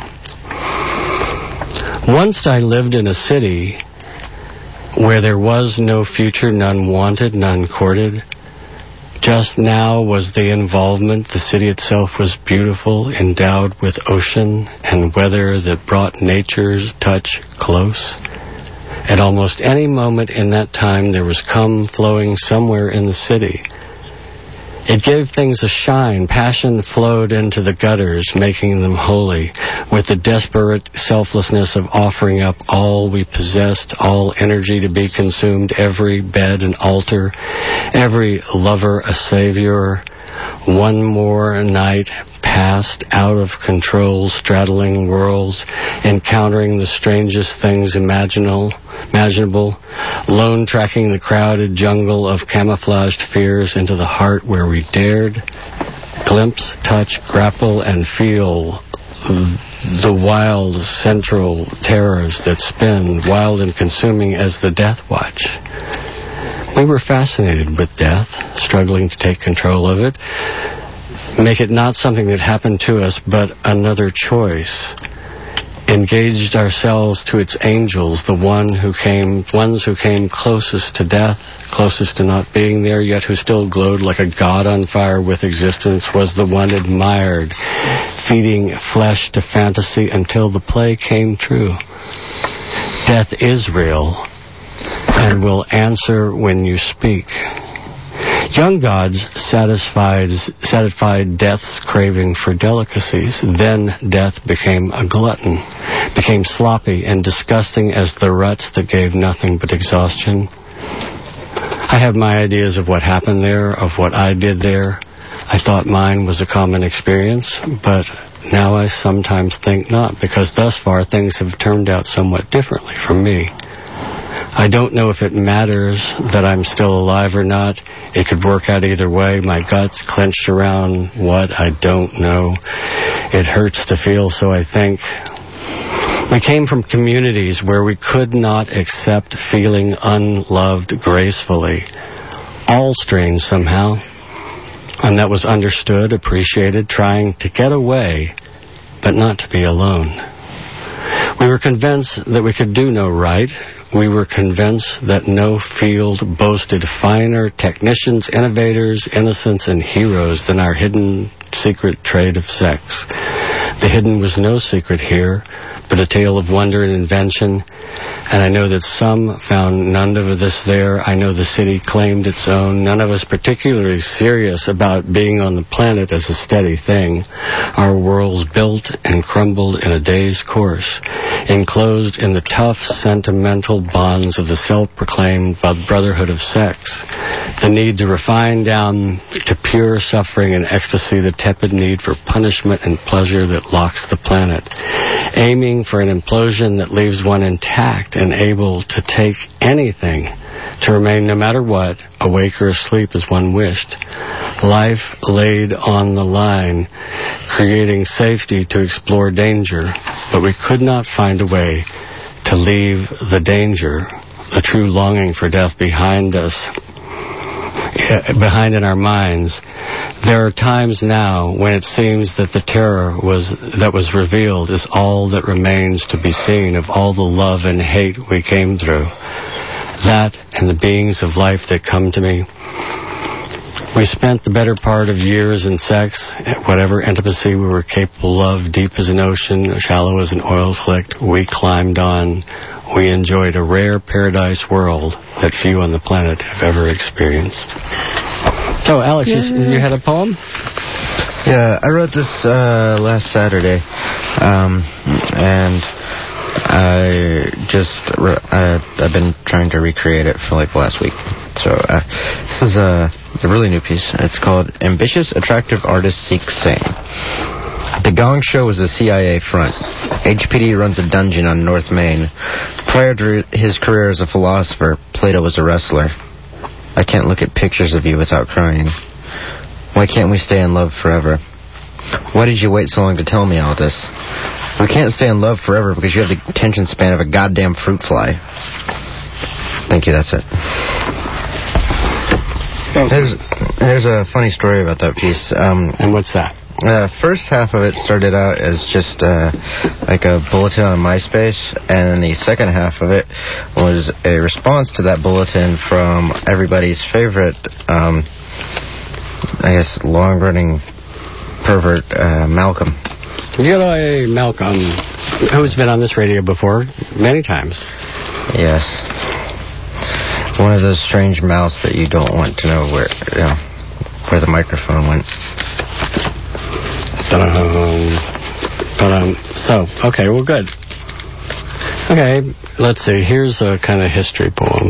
once I lived in a city where there was no future, none wanted, none courted. Just now was the involvement. The city itself was beautiful, endowed with ocean and weather that brought nature's touch close. At almost any moment in that time, there was cum flowing somewhere in the city. It gave things a shine. Passion flowed into the gutters, making them holy, with the desperate selflessness of offering up all we possessed, all energy to be consumed, every bed an altar, every lover a savior. One more night passed out of control, straddling worlds, encountering the strangest things imaginable, lone tracking the crowded jungle of camouflaged fears into the heart where we dared glimpse, touch, grapple, and feel the wild central terrors that spin, wild and consuming as the death watch. We were fascinated with death, struggling to take control of it, make it not something that happened to us, but another choice. Engaged ourselves to its angels, the ones who came closest to death, closest to not being there, yet who still glowed like a god on fire with existence, was the one admired, feeding flesh to fantasy until the play came true. Death is real, and will answer when you speak. Young gods satisfied death's craving for delicacies. Then death became a glutton, became sloppy and disgusting as the ruts that gave nothing but exhaustion. I have my ideas of what happened there, of what I did there. I thought mine was a common experience, but now I sometimes think not, because thus far things have turned out somewhat differently for me. I don't know if it matters that I'm still alive or not. It could work out either way. My gut's clenched around what I don't know. It hurts to feel, so I think. We came from communities where we could not accept feeling unloved gracefully. All strange somehow. and that was understood, appreciated, trying to get away, but not to be alone. We were convinced that we could do no right. We were convinced that no field boasted finer technicians, innovators, innocents, and heroes than our hidden secret trade of sex. The hidden was no secret here, but a tale of wonder and invention. And I know that some found none of this there. I know the city claimed its own. None of us particularly serious about being on the planet as a steady thing. Our worlds built and crumbled in a day's course, enclosed in the tough, sentimental bonds of the self-proclaimed brotherhood of sex. The need to refine down to pure suffering and ecstasy, the tepid need for punishment and pleasure that locks the planet. Aiming for an implosion that leaves one intact and able to take anything, to remain no matter what, awake or asleep as one wished. Life laid on the line, creating safety to explore danger, but we could not find a way to leave the danger, the true longing for death behind us, behind in our minds. There are times now when it seems that the terror that was revealed is all that remains to be seen of all the love and hate we came through. That and the beings of life that come to me. We spent the better part of years in sex, whatever intimacy we were capable of, deep as an ocean, shallow as an oil slick, we climbed on. We enjoyed a rare paradise world that few on the planet have ever experienced. So, Alex, you had a poem? Yeah, I wrote this last Saturday, and I've been trying to recreate it for like the last week. So this is a really new piece. It's called Ambitious, Attractive Artists Seek Fame. The Gong Show was a CIA front. HPD runs a dungeon on North Main. Prior to his career as a philosopher, Plato was a wrestler. I can't look at pictures of you without crying. Why can't we stay in love forever? Why did you wait so long to tell me all this? We can't stay in love forever because you have the attention span of a goddamn fruit fly. Thank you, that's it. There's a funny story about that piece. And what's that? First half of it started out as just like a bulletin on MySpace, and then the second half of it was a response to that bulletin from everybody's favorite, I guess, long-running pervert, Malcolm. You know, Malcolm, who's been on this radio before many times. Yes. One of those strange mouths that you don't want to know where the microphone went. So, okay, well, good. Okay, let's see. Here's a kind of history poem.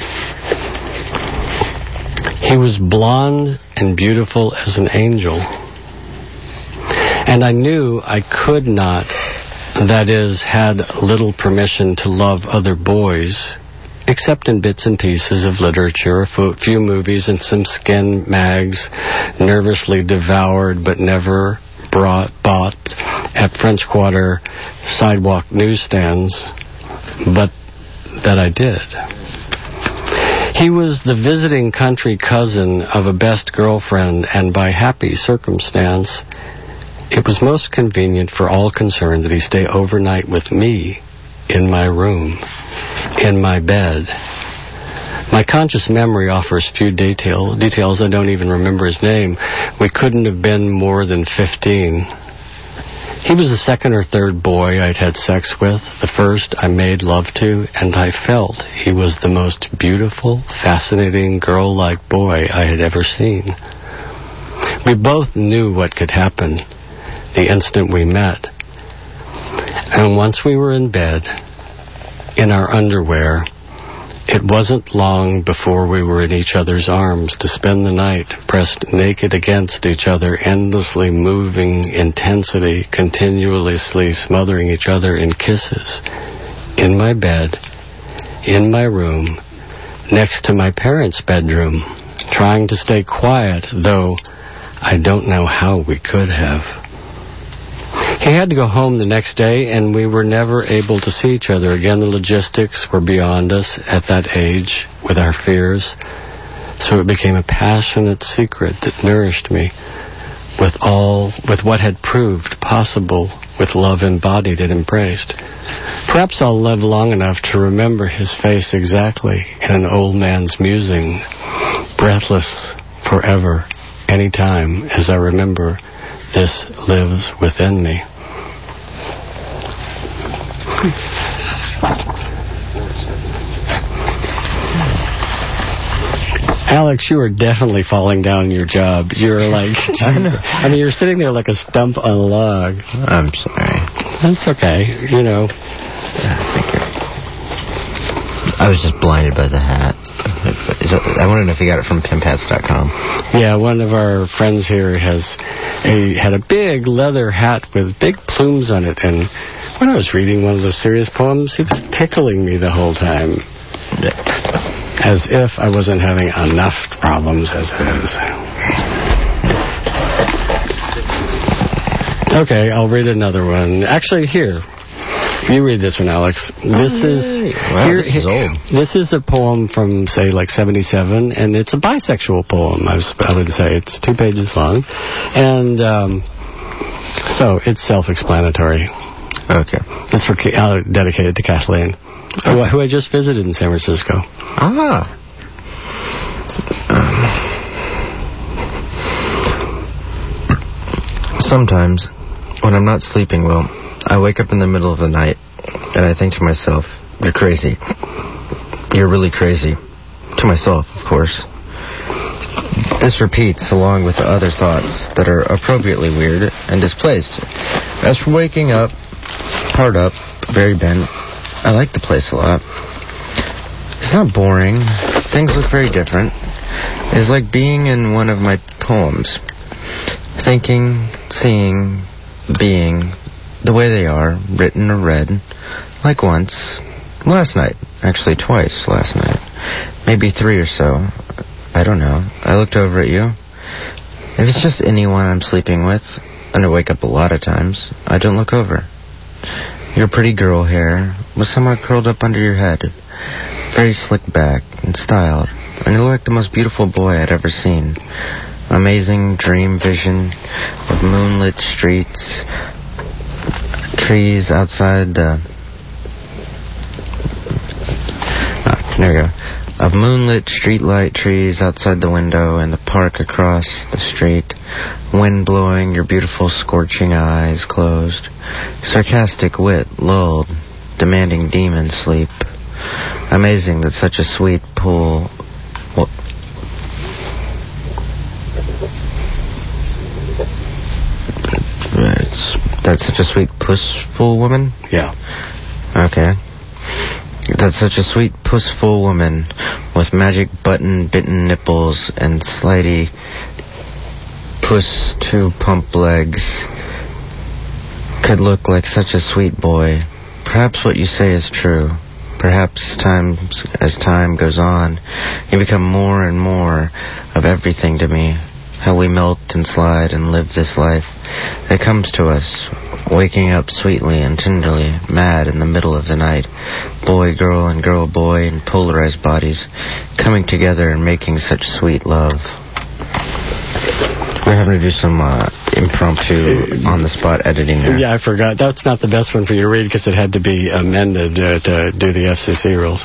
He was blonde and beautiful as an angel. And I knew I could not, that is, had little permission to love other boys, except in bits and pieces of literature, a few movies and some skin mags, nervously devoured but never bought at French Quarter sidewalk newsstands, but that I did. He was the visiting country cousin of a best girlfriend, and by happy circumstance, it was most convenient for all concerned that he stay overnight with me in my room, in my bed. My conscious memory offers few details. I don't even remember his name. We couldn't have been more than 15. He was the second or third boy I'd had sex with, the first I made love to, and I felt he was the most beautiful, fascinating, girl-like boy I had ever seen. We both knew what could happen the instant we met. And once we were in bed, in our underwear, it wasn't long before we were in each other's arms to spend the night pressed naked against each other, endlessly moving intensity, continuously smothering each other in kisses. In my bed, in my room, next to my parents' bedroom, trying to stay quiet, though I don't know how we could have. He had to go home the next day, and we were never able to see each other again. The logistics were beyond us at that age, with our fears. So it became a passionate secret that nourished me with what had proved possible with love embodied and embraced. Perhaps I'll live long enough to remember his face exactly in an old man's musing, breathless forever, any time as I remember this lives within me. Alex, you are definitely falling down in your job. You're like, I mean, you're sitting there like a stump on a log. I'm sorry. That's okay, you know. Thank you. I was just blinded by the hat. I want to know if you got it from pimpats.com. Yeah, one of our friends here had a big leather hat with big plumes on it, and when I was reading one of the serious poems, he was tickling me the whole time. As if I wasn't having enough problems as it is. Okay, I'll read another one. Actually, here. You read this one, Alex. This is old. This is a poem from, say, like 77, and it's a bisexual poem, I would say. It's 2 pages long. And so it's self-explanatory. Okay. It's dedicated to Kathleen, who I just visited in San Francisco. Ah. Sometimes, when I'm not sleeping well, I wake up in the middle of the night, and I think to myself, you're crazy. You're really crazy. To myself, of course. This repeats along with the other thoughts that are appropriately weird and displaced. As for waking up, hard up, very bent, I like the place a lot. It's not boring. Things look very different. It's like being in one of my poems. Thinking, seeing, being, the way they are, written or read, like once, last night, actually twice last night, maybe 3 or so, I don't know. I looked over at you. If it's just anyone I'm sleeping with, and I wake up a lot of times, I don't look over. Your pretty girl hair was somewhat curled up under your head, very slick back and styled, and you look like the most beautiful boy I'd ever seen. Amazing dream vision of moonlit streets, trees outside the... there we go. Of moonlit streetlight trees outside the window and the park across the street. Wind blowing, your beautiful scorching eyes closed. Sarcastic wit lulled, demanding demon sleep. Amazing that such a sweet pool... That's such a sweet pussful woman? Yeah. Okay. That's such a sweet pussful woman with magic button-bitten nipples and slidey puss-to-pump legs could look like such a sweet boy. Perhaps what you say is true. Perhaps as time goes on, you become more and more of everything to me. How we melt and slide and live this life that comes to us, waking up sweetly and tenderly, mad in the middle of the night, boy, girl, and girl, boy, in polarized bodies, coming together and making such sweet love. We're having to do some impromptu, on-the-spot editing there. Yeah, I forgot. That's not the best one for you to read because it had to be amended to do the FCC rules.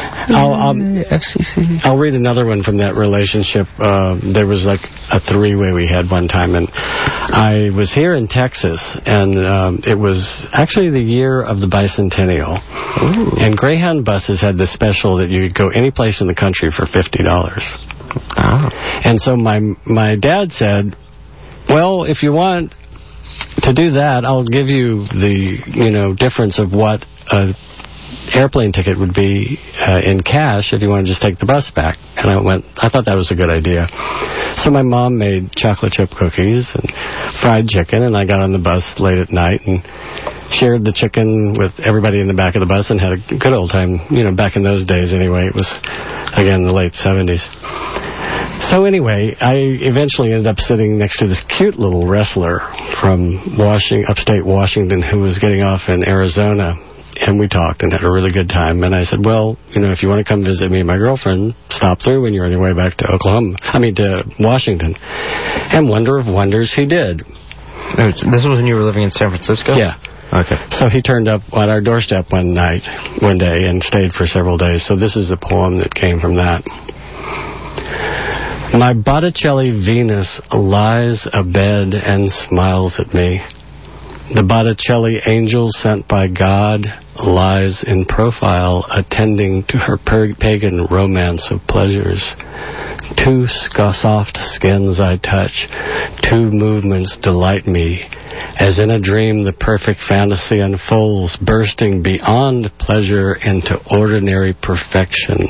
FCC? I'll read another one from that relationship. There was like a 3-way we had one time, and I was here in Texas, and it was actually the year of the bicentennial. Ooh. And Greyhound buses had this special that you could go any place in the country for $50. Oh. And so my dad said, well, if you want to do that, I'll give you the, difference of what a airplane ticket would be in cash if you want to just take the bus back. And I thought that was a good idea. So my mom made chocolate chip cookies and fried chicken, and I got on the bus late at night and shared the chicken with everybody in the back of the bus and had a good old time, back in those days anyway. It was, again, the late 70s. So anyway, I eventually ended up sitting next to this cute little wrestler from upstate Washington who was getting off in Arizona. And we talked and had a really good time. And I said, well, if you want to come visit me and my girlfriend, stop through when you're on your way back to to Washington. And wonder of wonders, he did. This was when you were living in San Francisco? Yeah. Okay. So he turned up on our doorstep one day, and stayed for several days. So this is the poem that came from that. My Botticelli Venus lies abed and smiles at me. The Botticelli angel sent by God lies in profile, attending to her pagan romance of pleasures. 2 soft skins I touch, 2 movements delight me. As in a dream, the perfect fantasy unfolds, bursting beyond pleasure into ordinary perfection.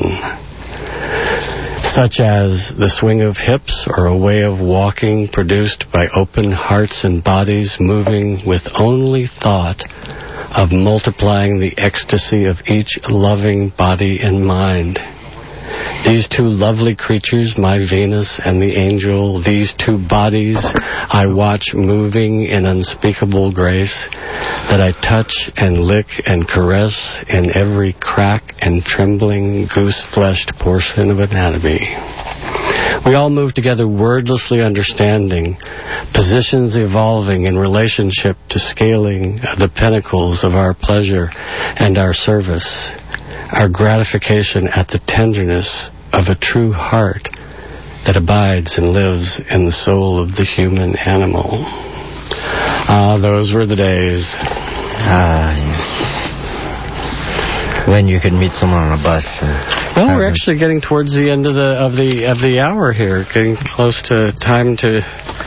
Such as the swing of hips or a way of walking produced by open hearts and bodies moving with only thought of multiplying the ecstasy of each loving body and mind. These 2 lovely creatures, my Venus and the angel, these 2 bodies I watch moving in unspeakable grace, that I touch and lick and caress in every crack and trembling goose-fleshed portion of anatomy. We all move together wordlessly understanding, positions evolving in relationship to scaling the pinnacles of our pleasure and our service, our gratification at the tenderness of a true heart that abides and lives in the soul of the human animal. Those were the days. When you could meet someone on a bus. Well, we're actually getting towards the end of the hour here, getting close to time to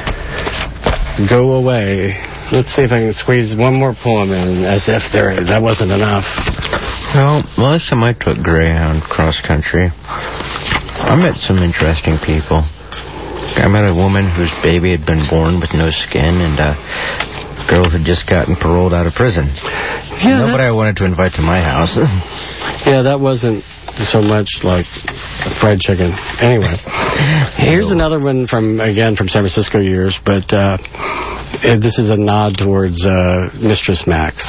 go away. Let's see if I can squeeze one more poem in, as if that wasn't enough. Well, last time I took Greyhound cross-country, I met some interesting people. I met a woman whose baby had been born with no skin, and a girl who had just gotten paroled out of prison. Yeah, nobody I wanted to invite to my house. Yeah, that wasn't so much like fried chicken. Anyway, here's another one from San Francisco years, but this is a nod towards Mistress Max.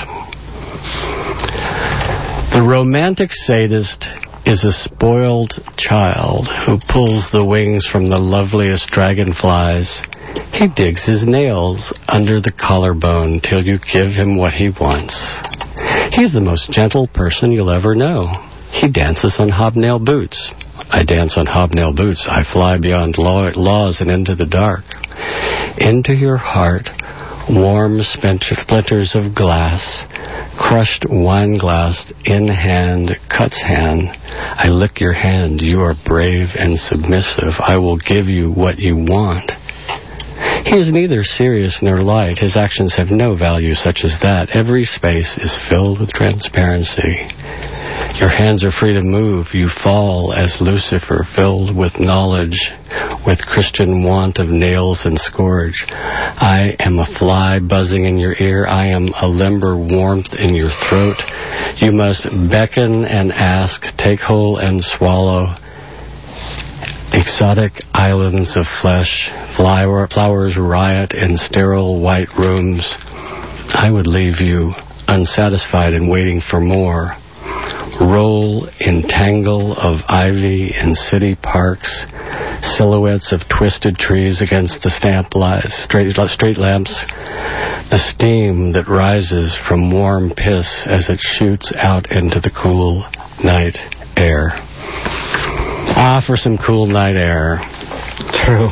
The romantic sadist is a spoiled child who pulls the wings from the loveliest dragonflies. He digs his nails under the collarbone till you give him what he wants. He's the most gentle person you'll ever know. He dances on hobnail boots. I dance on hobnail boots. I fly beyond laws and into the dark. Into your heart, warm splinters of glass, crushed wine glass in hand, cuts hand. I lick your hand. You are brave and submissive. I will give you what you want. He is neither serious nor light. His actions have no value such as that. Every space is filled with transparency. Your hands are free to move. You fall as Lucifer, filled with knowledge, with Christian want of nails and scourge. I am a fly buzzing in your ear. I am a limber warmth in your throat. You must beckon and ask, take hold and swallow. Exotic islands of flesh, flowers riot in sterile white rooms. I would leave you unsatisfied and waiting for more. Roll in tangle of ivy in city parks, silhouettes of twisted trees against the street lamps, the steam that rises from warm piss as it shoots out into the cool night air. For some cool night air. True.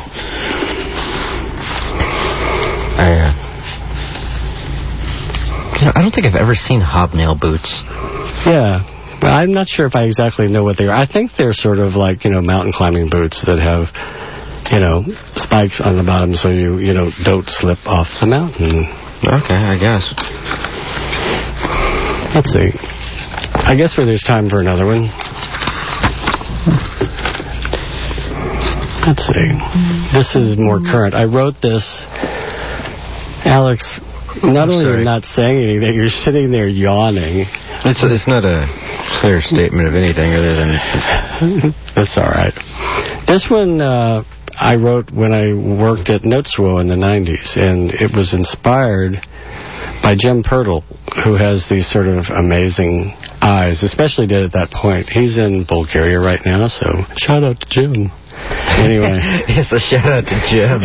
I don't think I've ever seen hobnail boots. Yeah. I'm not sure if I exactly know what they are. I think they're sort of like, mountain climbing boots that have, spikes on the bottom so you don't slip off the mountain. Okay, I guess. Let's see. I guess there's time for another one. Let's see. This is more current. I wrote this, Alex, not only are you not saying anything, you're sitting there yawning. It's not a clear statement of anything other than... That's all right. This one I wrote when I worked at Noteswo in the 90s, and it was inspired by Jim Pirtle, who has these sort of amazing eyes, especially did at that point. He's in Bulgaria right now, so shout out to Jim. Anyway. It's a shout out to Jim.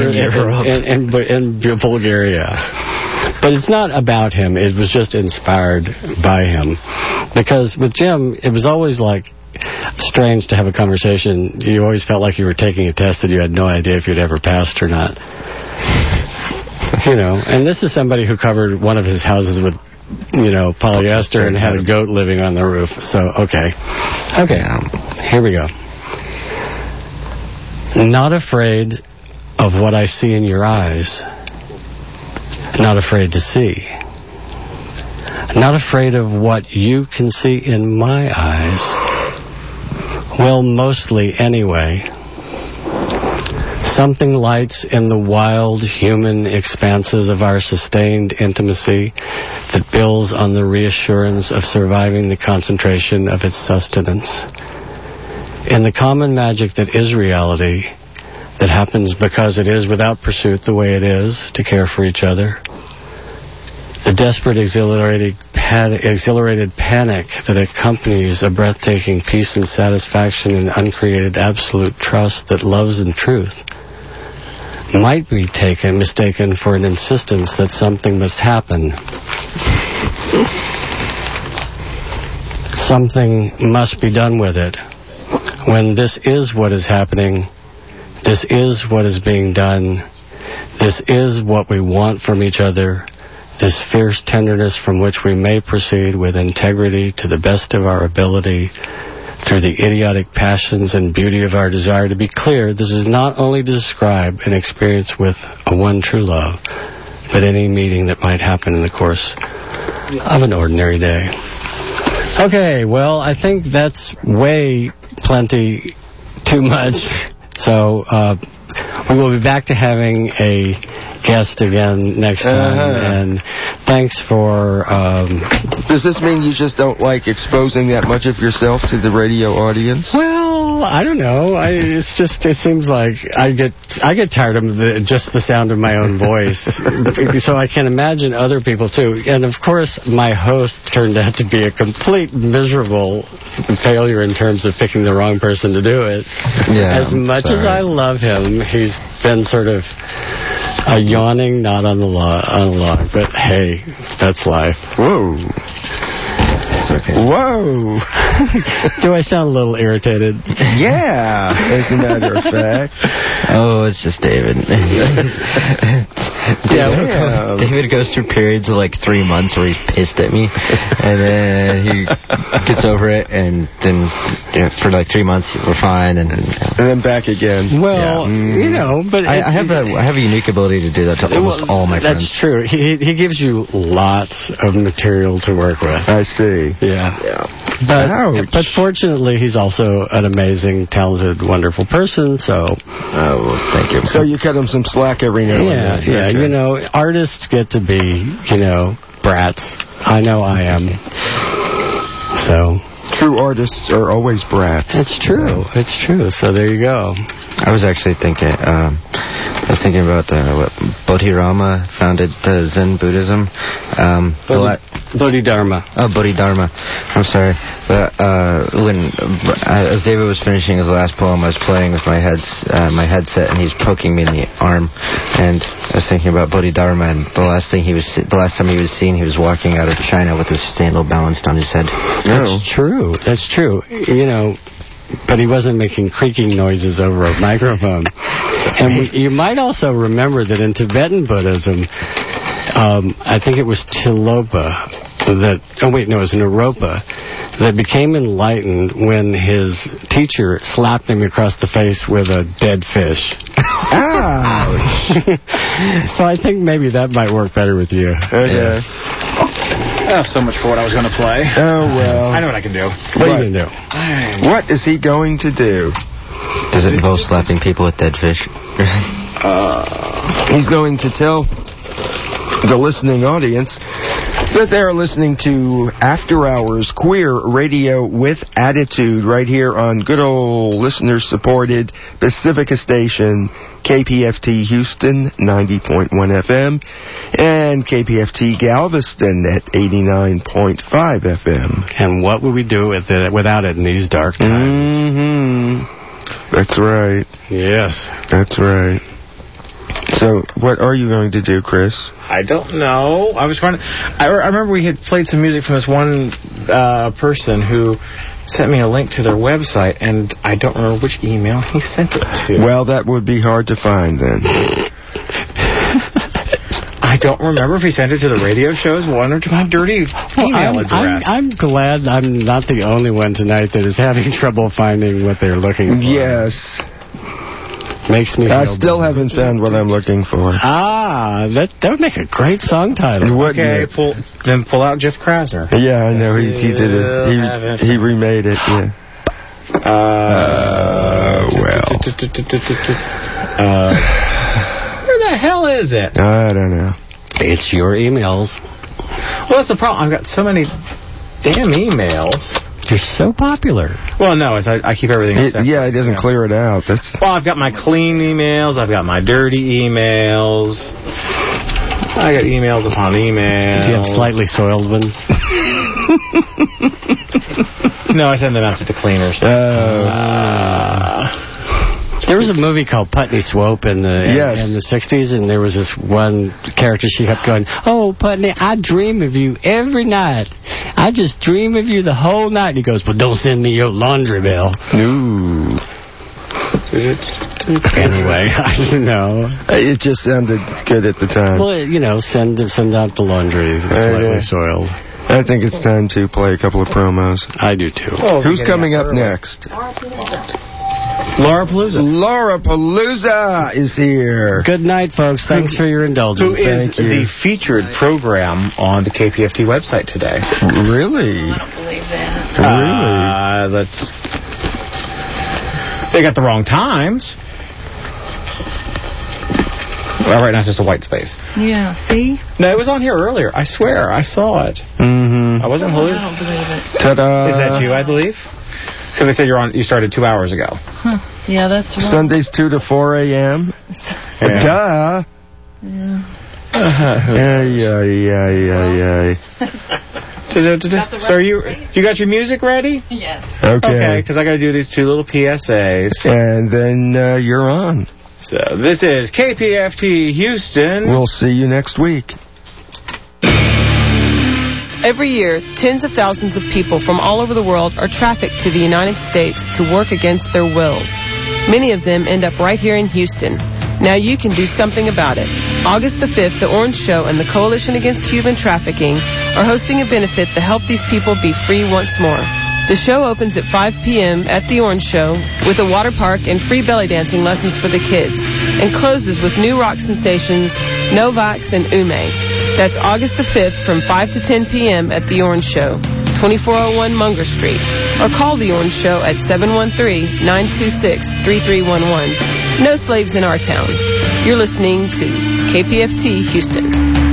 In Bulgaria. But it's not about him. It was just inspired by him. Because with Jim, it was always like strange to have a conversation. You always felt like you were taking a test that you had no idea if you'd ever passed or not. You know, and this is somebody who covered one of his houses with, you know, polyester and had a goat living on the roof. So, okay, here we go. Not afraid of what I see in your eyes. Not afraid to see. Not afraid of what you can see in my eyes. Well, mostly anyway. Something lights in the wild human expanses of our sustained intimacy that builds on the reassurance of surviving the concentration of its sustenance. In the common magic that is reality, that happens because it is without pursuit the way it is, to care for each other. The desperate, exhilarated panic that accompanies a breathtaking peace and satisfaction in uncreated absolute trust that loves in truth might be mistaken for an insistence that something must happen. Something must be done with it. When this is what is happening, this is what is being done, this is what we want from each other, this fierce tenderness from which we may proceed with integrity to the best of our ability through the idiotic passions and beauty of our desire. To be clear, this is not only to describe an experience with a one true love, but any meeting that might happen in the course of an ordinary day. Okay, well, I think that's way plenty too much. So we will be back to having a guest again next time. And thanks for... Does this mean you just don't like exposing that much of yourself to the radio audience? Well, I don't know. It seems like I get tired of just the sound of my own voice. So I can imagine other people too. And of course, my host turned out to be a complete miserable failure in terms of picking the wrong person to do it. Yeah, as much as I love him, he's been sort of a yawning knot on a log. But hey, that's life. Whoa. Okay. Whoa! Do I sound a little irritated? Yeah, as a matter of fact. Oh, it's just David. David goes through periods of like 3 months where he's pissed at me, and then he gets over it, and then for like 3 months we're fine, and then back again. Well, you know, but I have a unique ability to do that to almost all my friends. That's true. He gives you lots of material to work with. I see. Yeah. But fortunately, he's also an amazing, talented, wonderful person, so... Oh, thank you. So you cut him some slack every now and then. Yeah, okay. You know, artists get to be, brats. I know I am. So... True artists are always brats. It's true. It's true. So there you go. I was actually thinking... about what Bodhidharma founded the Zen Buddhism. Bodhidharma. Oh, Bodhidharma. I'm sorry. But as David was finishing his last poem, I was playing with my headset, and he's poking me in the arm. And I was thinking about Bodhidharma, and the last time he was seen, he was walking out of China with his sandal balanced on his head. That's true. That's true. But he wasn't making creaking noises over a microphone. And you might also remember that in Tibetan Buddhism, I think it was Tilopa it was Naropa that became enlightened when his teacher slapped him across the face with a dead fish. Ouch! So I think maybe that might work better with you. Okay. So much for what I was going to play. Oh, well. I know what I can do. What are you going to do? What is he going to do? Does it involve slapping people with dead fish? He's going to tell the listening audience That they're listening to After Hours Queer Radio with Attitude right here on good old listener-supported Pacifica station, KPFT Houston, 90.1 FM, and KPFT Galveston at 89.5 FM. And what would we do without it in these dark times? Mm-hmm. That's right. Yes. That's right. So, what are you going to do, Chris? I don't know. I was trying to... I remember we had played some music from this one person who sent me a link to their website, and I don't remember which email he sent it to. Well, that would be hard to find, then. I don't remember if he sent it to the radio show's one or to my dirty email address. I'm glad I'm not the only one tonight that is having trouble finding what they're looking for. Yes. Makes me feel I still haven't found what I'm looking for. That would make a great song title. Okay, pull out Jeff Krasner. Yeah, I know. He did it. He remade it, yeah. Well. Where the hell is it? I don't know. It's your emails. Well, that's the problem. I've got so many damn emails. You're so popular. Well, no, I keep everything separate. Yeah, it doesn't clear it out. Well, I've got my clean emails. I've got my dirty emails. I got emails upon emails. Do you have slightly soiled ones? No, I send them out to the cleaners. There was a movie called Putney Swope in the 60s, and there was this one character, she kept going, "Oh, Putney, I dream of you every night. I just dream of you the whole night." And he goes, "Well, don't send me your laundry bill." Ooh. Anyway, I don't know. It just sounded good at the time. Well, send out the laundry slightly soiled. I think it's time to play a couple of promos. I do, too. Who's coming up next? Laura Palooza. Laura Palooza is here. Good night, folks. Thanks for your indulgence. Who is the featured program on the KPFT website today. Really? I don't believe that. Really? They got the wrong times. Well, right now it's just a white space. Yeah, see? No, it was on here earlier. I swear, I saw it. Mm-hmm. I wasn't holding. I don't believe it. Ta-da! Is that you, I believe? So they said you started 2 hours ago. Huh. Yeah, that's right. Sundays 2 to 4 a.m. Yeah. Duh. Yeah. So you got your music ready? Yes. Okay. Because I got to do these two little PSAs. And then you're on. So this is KPFT Houston. We'll see you next week. Every year, tens of thousands of people from all over the world are trafficked to the United States to work against their wills. Many of them end up right here in Houston. Now you can do something about it. August the 5th, the Orange Show and the Coalition Against Human Trafficking are hosting a benefit to help these people be free once more. The show opens at 5 p.m. at the Orange Show with a water park and free belly dancing lessons for the kids, and closes with new rock sensations Novax and Ume. That's August the 5th from 5 to 10 p.m. at the Orange Show, 2401 Munger Street, or call the Orange Show at 713-926-3311. No slaves in our town. You're listening to KPFT Houston.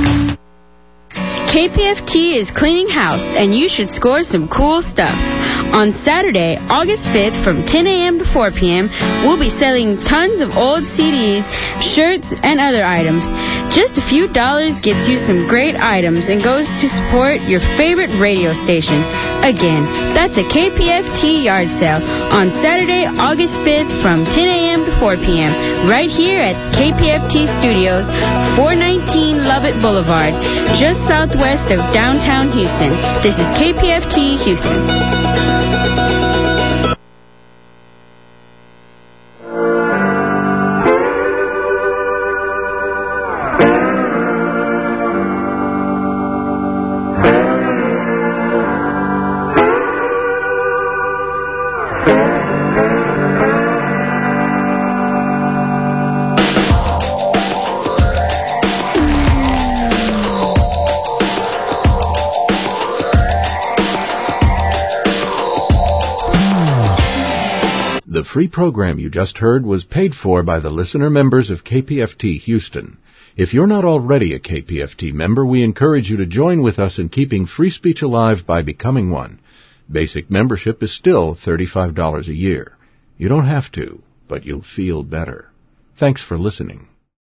KPFT is cleaning house, and you should score some cool stuff. On Saturday, August 5th from 10 a.m. to 4 p.m., we'll be selling tons of old CDs, shirts, and other items. Just a few dollars gets you some great items and goes to support your favorite radio station. Again, that's a KPFT yard sale on Saturday, August 5th from 10 a.m. to 4 p.m. right here at KPFT Studios, 419 Lovett Boulevard, just southwest of downtown Houston. This is KPFT Houston. The free program you just heard was paid for by the listener members of KPFT Houston. If you're not already a KPFT member, we encourage you to join with us in keeping free speech alive by becoming one. Basic membership is still $35 a year. You don't have to, but you'll feel better. Thanks for listening.